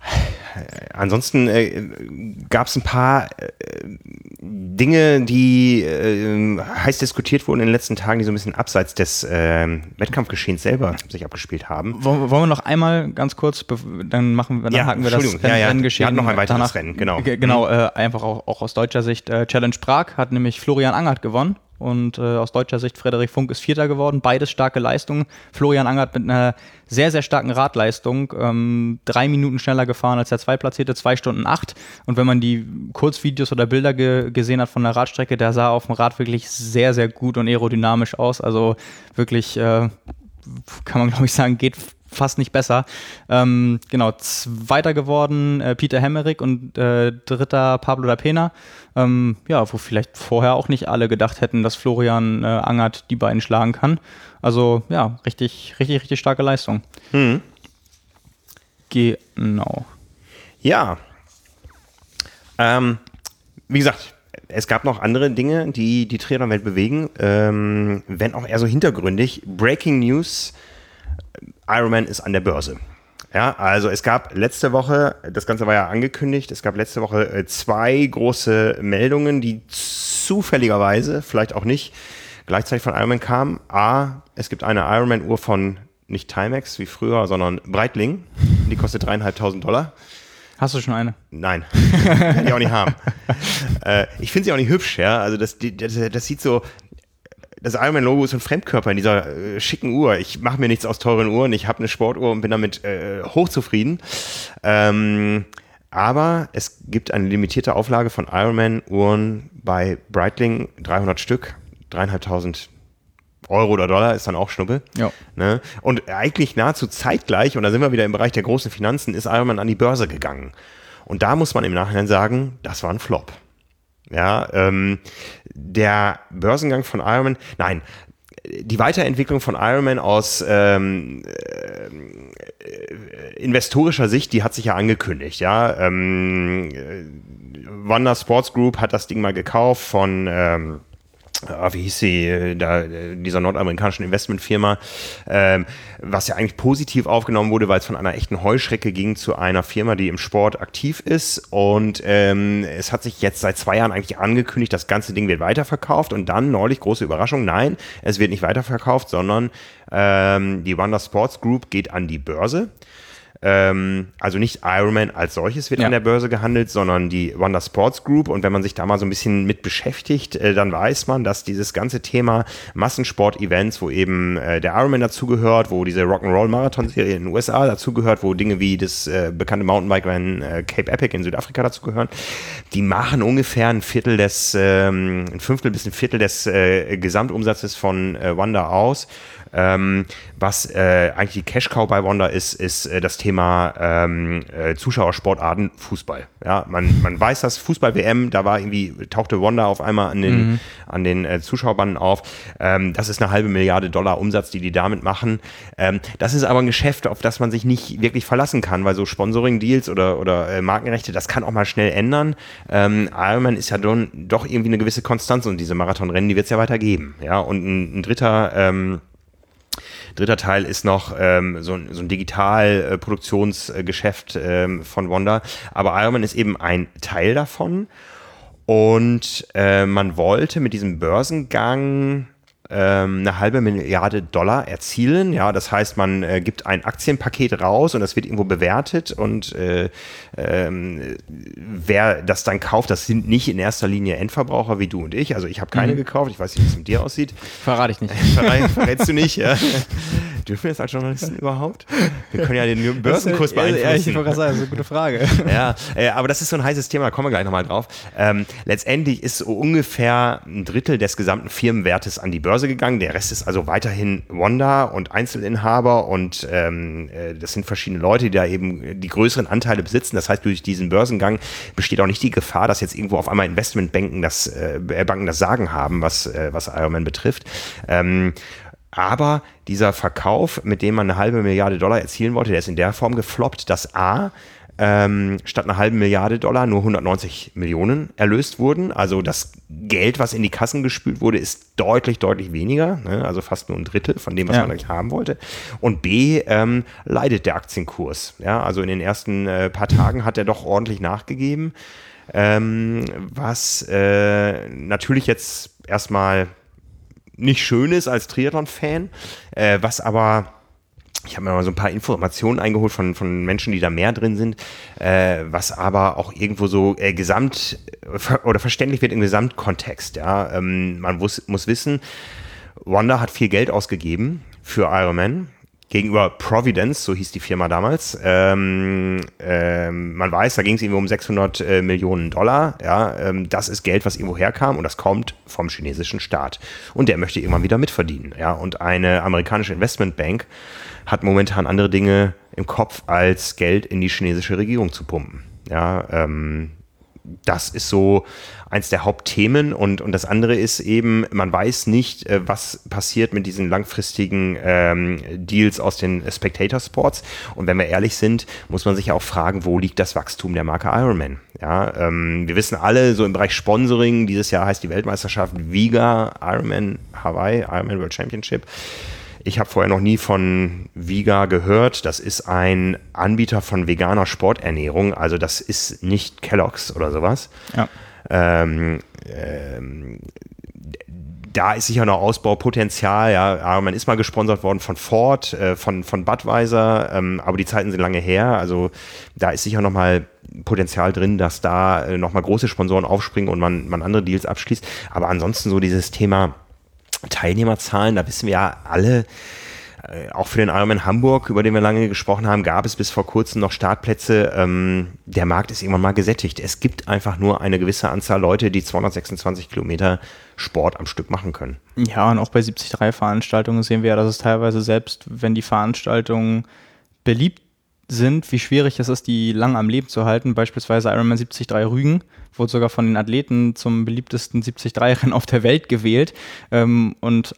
ansonsten äh, gab es ein paar äh, Dinge, die äh, heiß diskutiert wurden in den letzten Tagen, die so ein bisschen abseits des äh, Wettkampfgeschehens selber sich abgespielt haben. Wollen wir noch einmal ganz kurz, dann machen wir, dann ja, haken wir das Rennen, ja, ja. Renngeschehen. Wir hatten noch ein weiteres danach, Rennen, genau. G- genau, mhm. äh, einfach auch, auch aus deutscher Sicht. Äh, Challenge Prag hat nämlich Florian Angert gewonnen. Und äh, aus deutscher Sicht, Frederik Funk ist Vierter geworden. Beides starke Leistungen. Florian Angert mit einer sehr, sehr starken Radleistung. Ähm, drei Minuten schneller gefahren als der Zweitplatzierte, zwei Stunden acht. Und wenn man die Kurzvideos oder Bilder ge- gesehen hat von der Radstrecke, der sah auf dem Rad wirklich sehr, sehr gut und aerodynamisch aus. Also wirklich, äh, kann man glaube ich sagen, geht fast nicht besser. Ähm, genau, Zweiter geworden äh, Peter Hemmerich und äh, Dritter Pablo da Pena. Ähm, ja, wo vielleicht vorher auch nicht alle gedacht hätten, dass Florian äh, Angert die beiden schlagen kann. Also ja, richtig, richtig, richtig starke Leistung. Hm. Genau. Ja. Ähm, wie gesagt, es gab noch andere Dinge, die die Triathlon-Welt bewegen, ähm, wenn auch eher so hintergründig. Breaking News: Ironman ist an der Börse. Ja, also es gab letzte Woche, das Ganze war ja angekündigt, es gab letzte Woche äh, zwei große Meldungen, die zufälligerweise, vielleicht auch nicht, gleichzeitig von Ironman kamen. A, es gibt eine Ironman-Uhr von nicht Timex wie früher, sondern Breitling. Die kostet dreieinhalbtausend Dollar. Hast du schon eine? Nein, kann ich auch nicht haben. äh, ich finde sie auch nicht hübsch, ja. Also das, das, das sieht so. Das Ironman-Logo ist ein Fremdkörper in dieser äh, schicken Uhr. Ich mache mir nichts aus teuren Uhren. Ich habe eine Sportuhr und bin damit äh, hochzufrieden. Ähm, aber es gibt eine limitierte Auflage von Ironman-Uhren bei Breitling, dreihundert Stück, dreieinhalbtausend Euro oder Dollar ist dann auch Schnuppe. Ja. Ne? Und eigentlich nahezu zeitgleich, und da sind wir wieder im Bereich der großen Finanzen, ist Ironman an die Börse gegangen. Und da muss man im Nachhinein sagen, das war ein Flop. Ja, ähm, der Börsengang von Ironman, nein, die Weiterentwicklung von Ironman aus ähm, äh, investorischer Sicht, die hat sich ja angekündigt, ja. Ähm, Wanda Sports Group hat das Ding mal gekauft von ähm, Ah, wie hieß sie, da, dieser nordamerikanischen Investmentfirma, ähm, was ja eigentlich positiv aufgenommen wurde, weil es von einer echten Heuschrecke ging zu einer Firma, die im Sport aktiv ist. Und ähm, es hat sich jetzt seit zwei Jahren eigentlich angekündigt, das ganze Ding wird weiterverkauft. Und dann neulich, große Überraschung, nein, es wird nicht weiterverkauft, sondern ähm, die Wanda Sports Group geht an die Börse. Ähm, also nicht Ironman als solches wird ja an der Börse gehandelt, sondern die Wanda Sports Group. Und wenn man sich da mal so ein bisschen mit beschäftigt, äh, dann weiß man, dass dieses ganze Thema Massensport-Events, wo eben äh, der Ironman dazugehört, wo diese Rock'n'Roll-Marathon-Serie in den U S A dazugehört, wo Dinge wie das äh, bekannte Mountainbike-Rennen äh, Cape Epic in Südafrika dazugehören, die machen ungefähr ein Viertel des, ähm, ein Fünftel bis ein Viertel des äh, Gesamtumsatzes von äh, Wanda aus. Ähm, was äh, eigentlich die Cash-Cow bei Wanda ist, ist äh, das Thema ähm, äh, Zuschauersportarten Fußball. Ja, man, man weiß das, Fußball-W M, da war irgendwie, tauchte Wanda auf einmal an den, mhm. an den äh, Zuschauerbanden auf. Ähm, das ist eine halbe Milliarde Dollar Umsatz, die die damit machen. Ähm, das ist aber ein Geschäft, auf das man sich nicht wirklich verlassen kann, weil so Sponsoring-Deals oder, oder äh, Markenrechte, das kann auch mal schnell ändern. Ähm, Ironman ist ja don, doch irgendwie eine gewisse Konstanz und diese Marathonrennen, die wird es ja weiter geben. Ja, und ein, ein dritter ähm, Dritter Teil ist noch ähm, so, so ein Digital-Produktionsgeschäft ähm, von Wanda. Aber Ironman ist eben ein Teil davon. Und äh, man wollte mit diesem Börsengang ähm, eine halbe Milliarde Dollar erzielen. Ja, das heißt, man äh, gibt ein Aktienpaket raus und das wird irgendwo bewertet. Und äh, ähm, wer das dann kauft, das sind nicht in erster Linie Endverbraucher wie du und ich. Also ich habe keine mhm. gekauft. Ich weiß nicht, wie es mit dir aussieht. Verrate ich nicht. Verrät, verrätst du nicht, ja. Dürfen wir das als Journalisten überhaupt? Wir können ja den Börsenkurs beeinflussen. Ja, ich wollte gerade sagen, das ist eine gute Frage. Ja, äh, aber das ist so ein heißes Thema, da kommen wir gleich nochmal drauf. Ähm, letztendlich ist so ungefähr ein Drittel des gesamten Firmenwertes an die Börse gegangen. Der Rest ist also weiterhin Wanda und Einzelinhaber und ähm, äh, das sind verschiedene Leute, die da eben die größeren Anteile besitzen. Das heißt, durch diesen Börsengang besteht auch nicht die Gefahr, dass jetzt irgendwo auf einmal Investmentbanken das, äh, Banken das Sagen haben, was, äh, was Ironman betrifft. Ähm, Aber dieser Verkauf, mit dem man eine halbe Milliarde Dollar erzielen wollte, der ist in der Form gefloppt, dass A, ähm, statt einer halben Milliarde Dollar nur hundertneunzig Millionen erlöst wurden. Also das Geld, was in die Kassen gespült wurde, ist deutlich, deutlich weniger, ne? Also fast nur ein Drittel von dem, was ja. man eigentlich haben wollte. Und B, ähm, leidet der Aktienkurs. Ja? Also in den ersten äh, paar Tagen hat er doch ordentlich nachgegeben, ähm, was äh, natürlich jetzt erstmal nicht schön ist als Triathlon-Fan, äh, was aber, ich habe mir mal so ein paar Informationen eingeholt von, von Menschen, die da mehr drin sind, äh, was aber auch irgendwo so äh, gesamt ver- oder verständlich wird im Gesamtkontext. Ja? Ähm, man muss, muss wissen, Wanda hat viel Geld ausgegeben für Ironman gegenüber Providence, so hieß die Firma damals. Ähm, ähm, man weiß, da ging es irgendwie um sechshundert äh, Millionen Dollar. Ja, ähm, das ist Geld, was irgendwo herkam und das kommt vom chinesischen Staat. Und der möchte irgendwann wieder mitverdienen. Ja, und eine amerikanische Investmentbank hat momentan andere Dinge im Kopf, als Geld in die chinesische Regierung zu pumpen. Ja, ähm, das ist so eins der Hauptthemen und, und das andere ist eben, man weiß nicht, äh, was passiert mit diesen langfristigen ähm, Deals aus den Spectator Sports und wenn wir ehrlich sind, muss man sich ja auch fragen, wo liegt das Wachstum der Marke Ironman? Ja, ähm, wir wissen alle, so im Bereich Sponsoring, dieses Jahr heißt die Weltmeisterschaft Viga Ironman Hawaii, Ironman World Championship. Ich habe vorher noch nie von Viga gehört. Das ist ein Anbieter von veganer Sporternährung. Also das ist nicht Kellogg's oder sowas. Ja. Ähm, ähm, da ist sicher noch Ausbaupotenzial. Ja, man ist mal gesponsert worden von Ford, äh, von, von Budweiser, ähm, aber die Zeiten sind lange her. Also da ist sicher noch mal Potenzial drin, dass da äh, noch mal große Sponsoren aufspringen und man, man andere Deals abschließt. Aber ansonsten so dieses Thema Teilnehmerzahlen, da wissen wir ja alle, äh, auch für den Ironman Hamburg, über den wir lange gesprochen haben, gab es bis vor kurzem noch Startplätze. Ähm, der Markt ist irgendwann mal gesättigt. Es gibt einfach nur eine gewisse Anzahl Leute, die zweihundertsechsundzwanzig Kilometer Sport am Stück machen können. Ja, und auch bei siebzig drei Veranstaltungen sehen wir ja, dass es teilweise selbst, wenn die Veranstaltungen beliebt sind, wie schwierig es ist, die lang am Leben zu halten. Beispielsweise Ironman siebzig drei Rügen wurde sogar von den Athleten zum beliebtesten siebzig drei Rennen auf der Welt gewählt. Ähm, und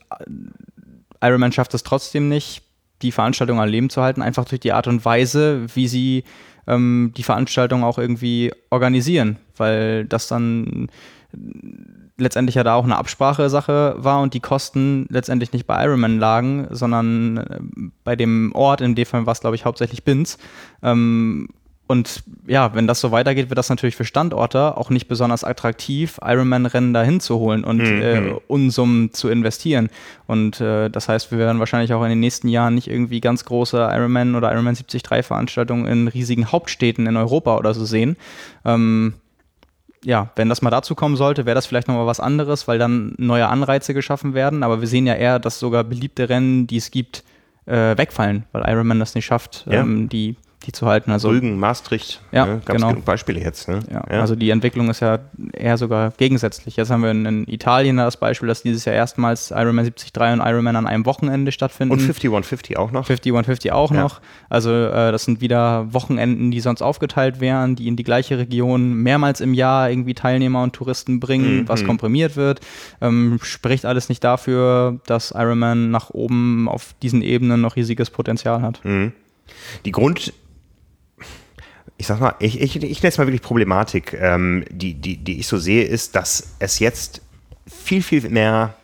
Ironman schafft es trotzdem nicht, die Veranstaltung am Leben zu halten, einfach durch die Art und Weise, wie sie ähm, die Veranstaltung auch irgendwie organisieren, weil das dann letztendlich ja da auch eine Absprache-Sache war und die Kosten letztendlich nicht bei Ironman lagen, sondern bei dem Ort, in dem Fall war es, glaube ich, hauptsächlich Binz. Ähm, und ja, wenn das so weitergeht, wird das natürlich für Standorte auch nicht besonders attraktiv, Ironman-Rennen dahin zu holen und mhm. äh, Unsummen zu investieren. Und äh, das heißt, wir werden wahrscheinlich auch in den nächsten Jahren nicht irgendwie ganz große Ironman oder Ironman siebzig drei Veranstaltungen in riesigen Hauptstädten in Europa oder so sehen. Ähm, Ja, wenn das mal dazu kommen sollte, wäre das vielleicht nochmal was anderes, weil dann neue Anreize geschaffen werden. Aber wir sehen ja eher, dass sogar beliebte Rennen, die es gibt, äh, wegfallen, weil Ironman das nicht schafft, ja. ähm, die, die zu halten. Also, Rügen, Maastricht, ja, ne? Gab es genau. genug Beispiele jetzt. Ne? Ja, ja. Also die Entwicklung ist ja eher sogar gegensätzlich. Jetzt haben wir in, in Italien das Beispiel, dass dieses Jahr erstmals Ironman siebzig drei und Ironman an einem Wochenende stattfinden. Und fünfzig fünfzig auch noch. fünfzig fünfzig auch ja. noch. Also äh, das sind wieder Wochenenden, die sonst aufgeteilt wären, die in die gleiche Region mehrmals im Jahr irgendwie Teilnehmer und Touristen bringen, mhm. was komprimiert wird. Ähm, spricht alles nicht dafür, dass Ironman nach oben auf diesen Ebenen noch riesiges Potenzial hat. Mhm. Die Grund... Ich sag mal, ich, ich, ich nenne es mal wirklich Problematik, ähm, die, die, die ich so sehe, ist, dass es jetzt viel, viel mehr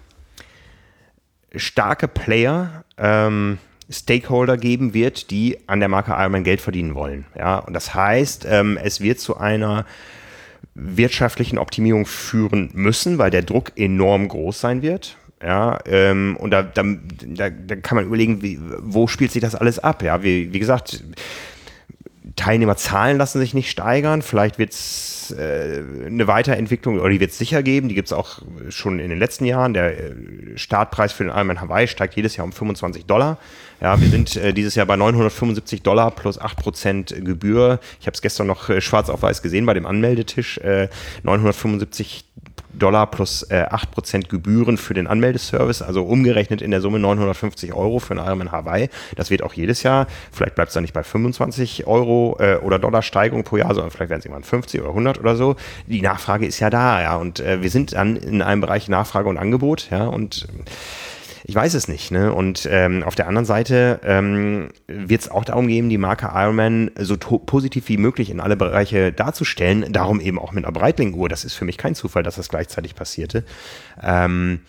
starke Player, ähm, Stakeholder geben wird, die an der Marke Ironman Geld verdienen wollen. Ja? Und das heißt, ähm, es wird zu einer wirtschaftlichen Optimierung führen müssen, weil der Druck enorm groß sein wird. Ja, ähm, und da, da, da, da kann man überlegen, wie, wo spielt sich das alles ab? Ja, wie, wie gesagt, Teilnehmerzahlen lassen sich nicht steigern. Vielleicht wird es äh, eine Weiterentwicklung, oder die wird es sicher geben. Die gibt es auch schon in den letzten Jahren. Der äh, Startpreis für den Ironman Hawaii steigt jedes Jahr um fünfundzwanzig Dollar. Ja, wir sind äh, dieses Jahr bei neunhundertfünfundsiebzig Dollar plus acht Prozent Gebühr. Ich habe es gestern noch äh, schwarz auf weiß gesehen bei dem Anmeldetisch. Äh, neunhundertfünfundsiebzig Dollar plus äh, acht Prozent Gebühren für den Anmeldeservice, also umgerechnet in der Summe neunhundertfünfzig Euro für einen Ironman Hawaii. Das wird auch jedes Jahr, vielleicht bleibt es dann nicht bei fünfundzwanzig Euro äh, oder Dollar Steigerung pro Jahr, sondern vielleicht werden es irgendwann fünfzig oder hundert oder so. Die Nachfrage ist ja da, ja, und äh, wir sind dann in einem Bereich Nachfrage und Angebot, ja, und Ich weiß es nicht, ne? Und ähm, auf der anderen Seite ähm, wird es auch darum gehen, die Marke Ironman so to- positiv wie möglich in alle Bereiche darzustellen. Darum eben auch mit einer Breitling-Uhr. Das ist für mich kein Zufall, dass das gleichzeitig passierte. Ähm,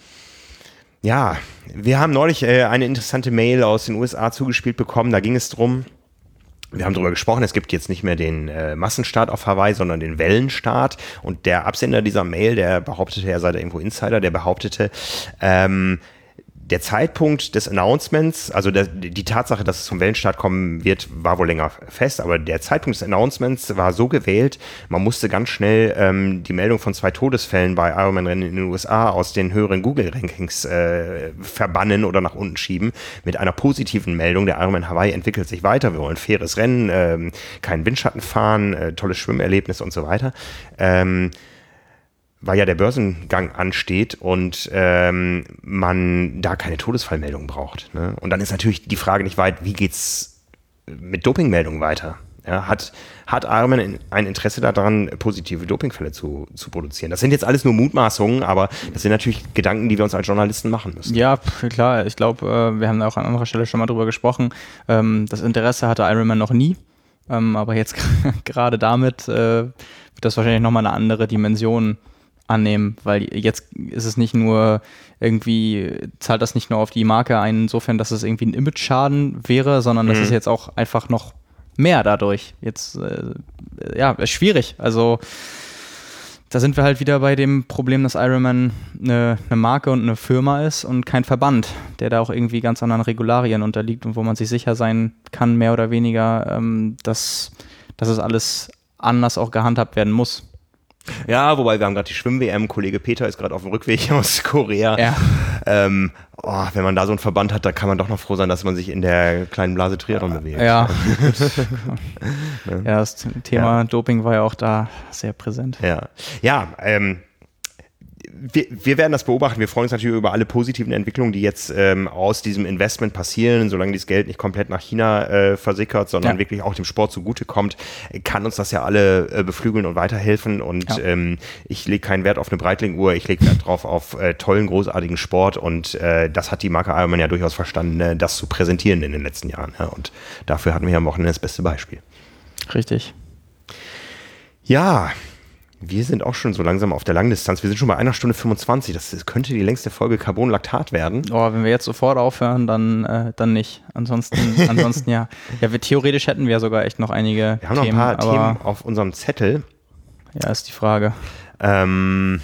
ja, wir haben neulich äh, eine interessante Mail aus den U S A zugespielt bekommen. Da ging es drum. Wir haben darüber gesprochen, es gibt jetzt nicht mehr den äh, Massenstart auf Hawaii, sondern den Wellenstart. Und der Absender dieser Mail, der behauptete, er sei der Info Insider, der behauptete, ähm, der Zeitpunkt des Announcements, also der, die Tatsache, dass es zum Wellenstart kommen wird, war wohl länger fest, aber der Zeitpunkt des Announcements war so gewählt, man musste ganz schnell ähm, die Meldung von zwei Todesfällen bei Ironman-Rennen in den U S A aus den höheren Google-Rankings äh, verbannen oder nach unten schieben, mit einer positiven Meldung, der Ironman Hawaii entwickelt sich weiter, wir wollen faires Rennen, ähm, keinen Windschatten fahren, äh, tolles Schwimmerlebnis und so weiter. Ähm, weil ja der Börsengang ansteht und ähm, man da keine Todesfallmeldung braucht. Ne? Und dann ist natürlich die Frage nicht weit, wie geht's mit Dopingmeldungen weiter? Ja, hat, hat Ironman ein Interesse daran, positive Dopingfälle zu, zu produzieren? Das sind jetzt alles nur Mutmaßungen, aber das sind natürlich Gedanken, die wir uns als Journalisten machen müssen. Ja, klar. Ich glaube, wir haben da auch an anderer Stelle schon mal drüber gesprochen. Das Interesse hatte Ironman noch nie. Aber jetzt gerade damit wird das wahrscheinlich nochmal eine andere Dimension annehmen, weil jetzt ist es nicht nur irgendwie, zahlt das nicht nur auf die Marke ein, insofern, dass es irgendwie ein Image-Schaden wäre, sondern das mhm. ist jetzt auch einfach noch mehr dadurch. Jetzt, äh, ja, ist schwierig. Also da sind wir halt wieder bei dem Problem, dass Ironman eine, eine Marke und eine Firma ist und kein Verband, der da auch irgendwie ganz anderen Regularien unterliegt und wo man sich sicher sein kann, mehr oder weniger, ähm, dass, dass es alles anders auch gehandhabt werden muss. Ja, wobei wir haben gerade die Schwimm-W M, Kollege Peter ist gerade auf dem Rückweg aus Korea. Ja. Ähm, oh, wenn man da so einen Verband hat, da kann man doch noch froh sein, dass man sich in der kleinen Blase Triathlon bewegt. Ja, ja, das Thema ja. Doping war ja auch da sehr präsent. Ja, ja ähm, Wir, wir werden das beobachten. Wir freuen uns natürlich über alle positiven Entwicklungen, die jetzt ähm, aus diesem Investment passieren. Solange dieses Geld nicht komplett nach China äh, versickert, sondern ja. wirklich auch dem Sport zugutekommt, kann uns das ja alle äh, beflügeln und weiterhelfen. Und ja. ähm, ich lege keinen Wert auf eine Breitling-Uhr, ich lege Wert drauf auf äh, tollen, großartigen Sport. Und äh, das hat die Marke Ironman ja durchaus verstanden, äh, das zu präsentieren in den letzten Jahren. Ja. Und dafür hatten wir am Wochenende das beste Beispiel. Richtig. Ja, wir sind auch schon so langsam auf der Langdistanz. Wir sind schon bei einer Stunde fünfundzwanzig. Das könnte die längste Folge Carbon-Lactat werden. Oh, wenn wir jetzt sofort aufhören, dann, äh, dann nicht. Ansonsten, ansonsten ja. Ja, wir, theoretisch hätten wir sogar echt noch einige Themen. Wir haben Themen, noch ein paar Themen auf unserem Zettel. Ja, ist die Frage. Ähm,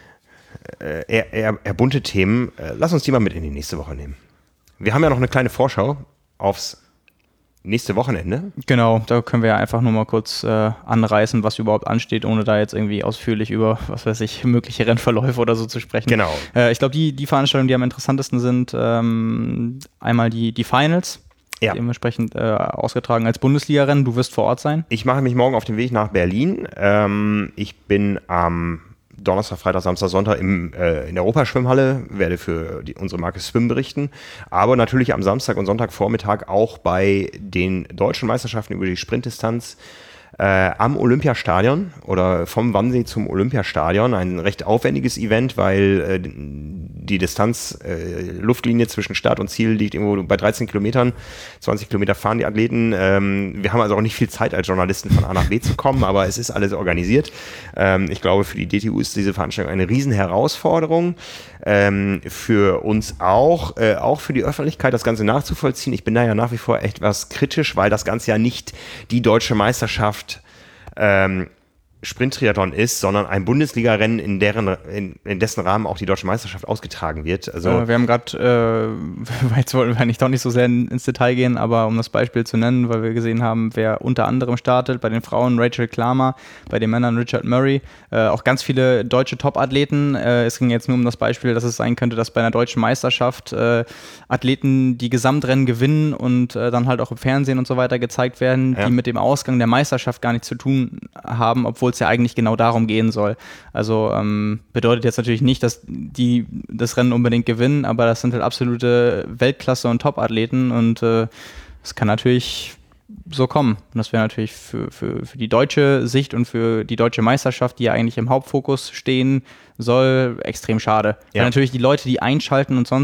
äh, eher, eher, eher bunte Themen. Äh, lass uns die mal mit in die nächste Woche nehmen. Wir haben ja noch eine kleine Vorschau aufs nächste Wochenende. Genau, da können wir ja einfach nur mal kurz äh, anreißen, was überhaupt ansteht, ohne da jetzt irgendwie ausführlich über, was weiß ich, mögliche Rennverläufe oder so zu sprechen. Genau. Äh, ich glaube, die, die Veranstaltungen, die am interessantesten sind, ähm, einmal die, die Finals, ja. dementsprechend äh, ausgetragen als Bundesliga-Rennen. Du wirst vor Ort sein. Ich mache mich morgen auf den Weg nach Berlin. Ähm, ich bin am Donnerstag, Freitag, Samstag, Sonntag im, äh, in der Europaschwimmhalle, werde für die, unsere Marke Swim berichten, aber natürlich am Samstag und Sonntagvormittag auch bei den deutschen Meisterschaften über die Sprintdistanz äh, am Olympiastadion oder vom Wannsee zum Olympiastadion. Ein recht aufwendiges Event, weil äh, die Distanz, äh, Luftlinie zwischen Start und Ziel liegt irgendwo bei dreizehn Kilometern. zwanzig Kilometer fahren die Athleten. Ähm, wir haben also auch nicht viel Zeit als Journalisten von A nach B zu kommen, aber es ist alles organisiert. Ähm, ich glaube, für die D T U ist diese Veranstaltung eine riesen Herausforderung. Ähm, für uns auch, äh, auch für die Öffentlichkeit das Ganze nachzuvollziehen. Ich bin da ja nach wie vor etwas kritisch, weil das Ganze ja nicht die deutsche Meisterschaft ähm, Sprint-Triathlon ist, sondern ein Bundesliga-Rennen, in, deren, in, in dessen Rahmen auch die deutsche Meisterschaft ausgetragen wird. Also äh, wir haben gerade, äh, jetzt wollen wir nicht doch nicht so sehr ins Detail gehen, aber um das Beispiel zu nennen, weil wir gesehen haben, wer unter anderem startet, bei den Frauen Rachel Klammer, bei den Männern Richard Murray, äh, auch ganz viele deutsche Top-Athleten. Äh, es ging jetzt nur um das Beispiel, dass es sein könnte, dass bei einer deutschen Meisterschaft äh, Athleten die Gesamtrennen gewinnen und äh, dann halt auch im Fernsehen und so weiter gezeigt werden, ja. die mit dem Ausgang der Meisterschaft gar nichts zu tun haben, obwohl es ja eigentlich genau darum gehen soll. Also ähm, bedeutet jetzt natürlich nicht, dass die das Rennen unbedingt gewinnen, aber das sind halt absolute Weltklasse- und Top-Athleten und es äh, kann natürlich so kommen. Und das wäre natürlich für, für, für die deutsche Sicht und für die deutsche Meisterschaft, die ja eigentlich im Hauptfokus stehen soll, extrem schade. Ja. Weil natürlich die Leute, die einschalten und sonst nicht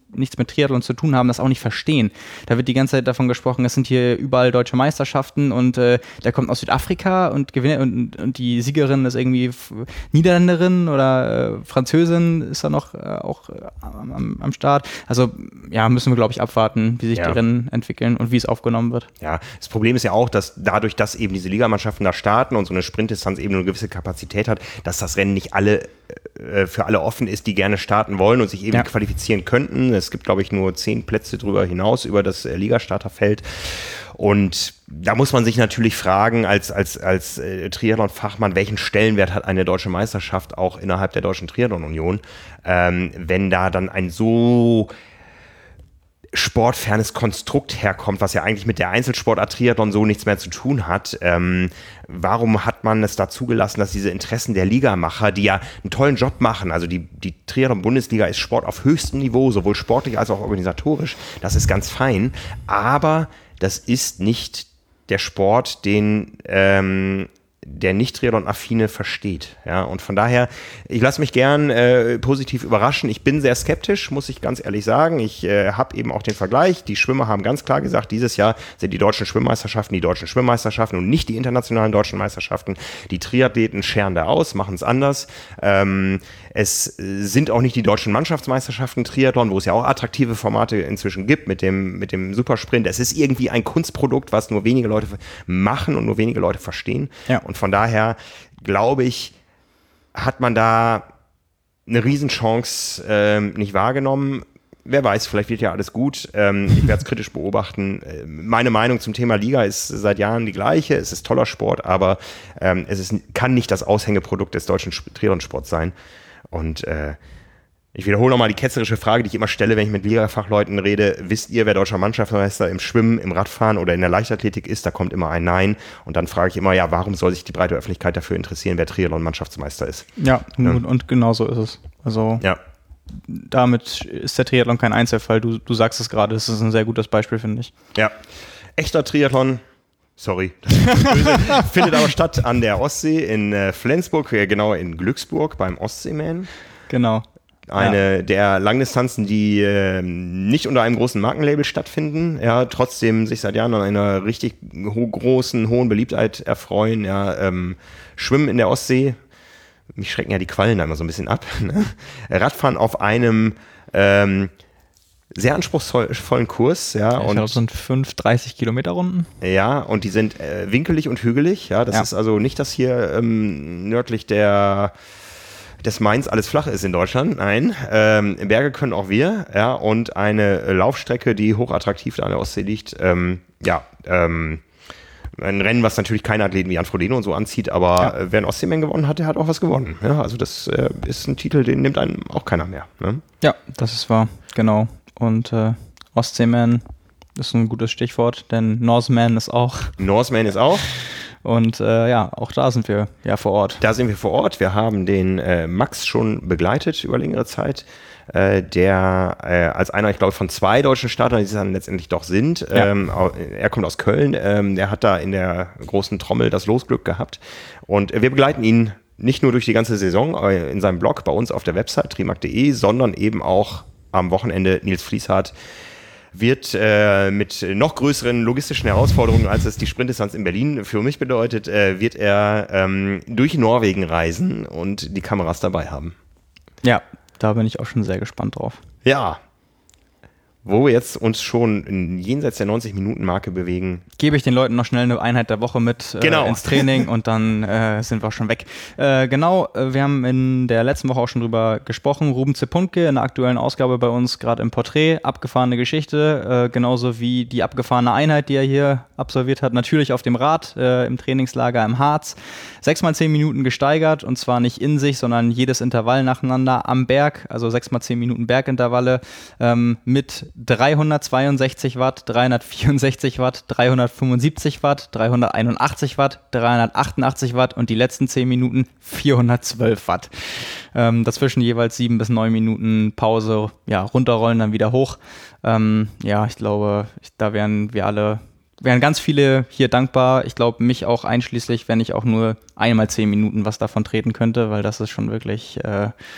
nichts mit Triathlon zu tun haben, das auch nicht verstehen. Da wird die ganze Zeit davon gesprochen, es sind hier überall deutsche Meisterschaften und äh, der kommt aus Südafrika und gewinnt und, und die Siegerin ist irgendwie Niederländerin oder äh, Französin ist da noch äh, auch äh, am, am Start. Also ja, müssen wir, glaube ich, abwarten, wie sich ja. die Rennen entwickeln und wie es aufgenommen wird. Ja, das Problem ist ja auch, dass dadurch, dass eben diese Ligamannschaften da starten und so eine Sprintdistanz eben eine gewisse Kapazität hat, dass das Rennen nicht alle äh, für alle offen ist, die gerne starten wollen und sich eben ja. qualifizieren könnten. Es gibt, glaube ich, nur zehn Plätze drüber hinaus über das äh, Ligastarterfeld. Und da muss man sich natürlich fragen, als, als, als äh, Triathlon-Fachmann, welchen Stellenwert hat eine deutsche Meisterschaft auch innerhalb der Deutschen Triathlon-Union, ähm, wenn da dann ein so sportfernes Konstrukt herkommt, was ja eigentlich mit der Einzelsportart Triathlon so nichts mehr zu tun hat. Ähm, warum hat man es da zugelassen, dass diese Interessen der Ligamacher, die ja einen tollen Job machen, also die, die Triathlon-Bundesliga ist Sport auf höchstem Niveau, sowohl sportlich als auch organisatorisch, das ist ganz fein, aber das ist nicht der Sport, den ähm, der Nicht-Triathlon-Affine versteht. Ja? Und von daher, ich lasse mich gern äh, positiv überraschen. Ich bin sehr skeptisch, muss ich ganz ehrlich sagen. Ich äh, habe eben auch den Vergleich. Die Schwimmer haben ganz klar gesagt, dieses Jahr sind die deutschen Schwimmmeisterschaften die deutschen Schwimmmeisterschaften und nicht die internationalen deutschen Meisterschaften. Die Triathleten scheren da aus, machen es anders. Ähm, es sind auch nicht die deutschen Mannschaftsmeisterschaften Triathlon, wo es ja auch attraktive Formate inzwischen gibt mit dem, mit dem Supersprint. Es ist irgendwie ein Kunstprodukt, was nur wenige Leute machen und nur wenige Leute verstehen. Ja. Und von daher, glaube ich, hat man da eine Riesenchance ähm, nicht wahrgenommen. Wer weiß, vielleicht wird ja alles gut. Ähm, ich werde es kritisch beobachten. Meine Meinung zum Thema Liga ist seit Jahren die gleiche. Es ist toller Sport, aber ähm, es ist, kann nicht das Aushängeprodukt des deutschen Triathlonsports sein. Und äh, ich wiederhole nochmal die ketzerische Frage, die ich immer stelle, wenn ich mit Liga-Fachleuten rede. Wisst ihr, wer deutscher Mannschaftsmeister im Schwimmen, im Radfahren oder in der Leichtathletik ist? Da kommt immer ein Nein. Und dann frage ich immer, ja, warum soll sich die breite Öffentlichkeit dafür interessieren, wer Triathlon-Mannschaftsmeister ist? Ja, ja. Und, und genau so ist es. Also ja. Damit ist der Triathlon kein Einzelfall. Du, du sagst es gerade, das ist ein sehr gutes Beispiel, finde ich. Ja, echter Triathlon. Sorry, das ist böse. Findet aber statt an der Ostsee in äh, Flensburg, äh, genauer in Glücksburg beim Ostseeman. Genau. Eine ja. der Langdistanzen, die äh, nicht unter einem großen Markenlabel stattfinden, ja, trotzdem sich seit Jahren an einer richtig ho- großen, hohen Beliebtheit erfreuen. Ja, ähm, Schwimmen in der Ostsee, mich schrecken ja die Quallen da immer so ein bisschen ab. Ne? Radfahren auf einem ähm, sehr anspruchsvollen Kurs, ja. ja ich und glaube, es sind fünf dreißig Kilometer Runden. Ja, und die sind äh, winkelig und hügelig, ja. Das ja. ist also nicht, dass hier ähm, nördlich der des Mains alles flach ist in Deutschland. Nein, ähm, Berge können auch wir, ja, und eine Laufstrecke, die hochattraktiv da an der Ostsee liegt. Ähm, ja, ähm, ein Rennen, was natürlich keine Athleten wie Jan Frodeno und so anzieht, aber ja. wer einen Ostseeman gewonnen hat, der hat auch was gewonnen. Ja, also das äh, ist ein Titel, den nimmt einem auch keiner mehr. Ne? Ja, das ist wahr, genau. Und äh, Ostseeman ist ein gutes Stichwort, denn Norseman ist auch. Norseman ist auch. Und äh, ja, auch da sind wir ja vor Ort. Da sind wir vor Ort. Wir haben den äh, Max schon begleitet über längere Zeit, äh, der äh, als einer, ich glaube, von zwei deutschen Startern, die es dann letztendlich doch sind. Ja. Ähm, er kommt aus Köln. Ähm, der hat da in der großen Trommel das Losglück gehabt. Und wir begleiten ihn nicht nur durch die ganze Saison äh, in seinem Blog bei uns auf der Website trimark punkt de, sondern eben auch am Wochenende. Nils Fließhardt wird äh, mit noch größeren logistischen Herausforderungen, als es die Sprintdistanz in Berlin für mich bedeutet, äh, wird er ähm, durch Norwegen reisen und die Kameras dabei haben. Ja, da bin ich auch schon sehr gespannt drauf. Ja, wo wir jetzt uns schon in jenseits der neunzig-Minuten-Marke bewegen. Gebe ich den Leuten noch schnell eine Einheit der Woche mit äh, genau. ins Training und dann äh, sind wir schon weg. Äh, genau, wir haben in der letzten Woche auch schon drüber gesprochen. Ruben Zepunke in der aktuellen Ausgabe bei uns gerade im Porträt. Abgefahrene Geschichte, äh, genauso wie die abgefahrene Einheit, die er hier absolviert hat. Natürlich auf dem Rad äh, im Trainingslager im Harz. Sechs mal zehn Minuten gesteigert und zwar nicht in sich, sondern jedes Intervall nacheinander am Berg. Also sechs mal zehn Minuten Bergintervalle ähm, mit dreihundertzweiundsechzig Watt, dreihundertvierundsechzig Watt, dreihundertfünfundsiebzig Watt, dreihunderteinundachtzig Watt, dreihundertachtundachtzig Watt und die letzten zehn Minuten vierhundertzwölf Watt. Ähm, dazwischen jeweils sieben bis neun Minuten Pause, ja, runterrollen, dann wieder hoch. Ähm, ja, ich glaube, ich, da wären wir alle, wären ganz viele hier dankbar. Ich glaube, mich auch einschließlich, wenn ich auch nur einmal zehn Minuten was davon treten könnte, weil das ist schon wirklich... Äh,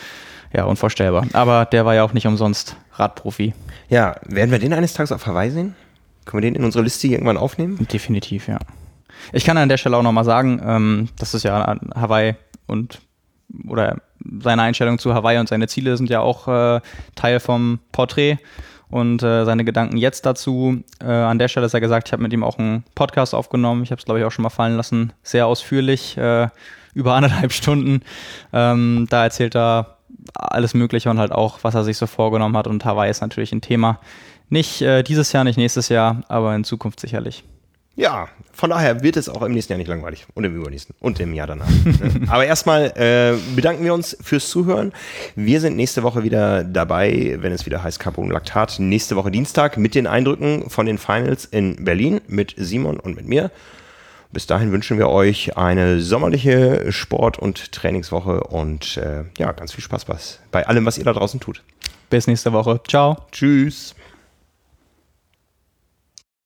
Ja, unvorstellbar. Aber der war ja auch nicht umsonst Radprofi. Ja, werden wir den eines Tages auf Hawaii sehen? Können wir den in unsere Liste irgendwann aufnehmen? Definitiv, ja. Ich kann an der Stelle auch nochmal sagen, ähm, das ist ja Hawaii und oder seine Einstellung zu Hawaii und seine Ziele sind ja auch äh, Teil vom Porträt und äh, seine Gedanken jetzt dazu. Äh, an der Stelle ist er gesagt, ich habe mit ihm auch einen Podcast aufgenommen. Ich habe es, glaube ich, auch schon mal fallen lassen. Sehr ausführlich, äh, über anderthalb Stunden. Ähm, da erzählt er alles Mögliche und halt auch, was er sich so vorgenommen hat. Und Hawaii ist natürlich ein Thema. Nicht äh, dieses Jahr, nicht nächstes Jahr, aber in Zukunft sicherlich. Ja, von daher wird es auch im nächsten Jahr nicht langweilig und im übernächsten und im Jahr danach. Ne? Aber erstmal äh, bedanken wir uns fürs Zuhören. Wir sind nächste Woche wieder dabei, wenn es wieder heißt Carbon Lactat. Nächste Woche Dienstag mit den Eindrücken von den Finals in Berlin mit Simon und mit mir. Bis dahin wünschen wir euch eine sommerliche Sport- und Trainingswoche und äh, ja, ganz viel Spaß bei allem, was ihr da draußen tut. Bis nächste Woche. Ciao. Tschüss.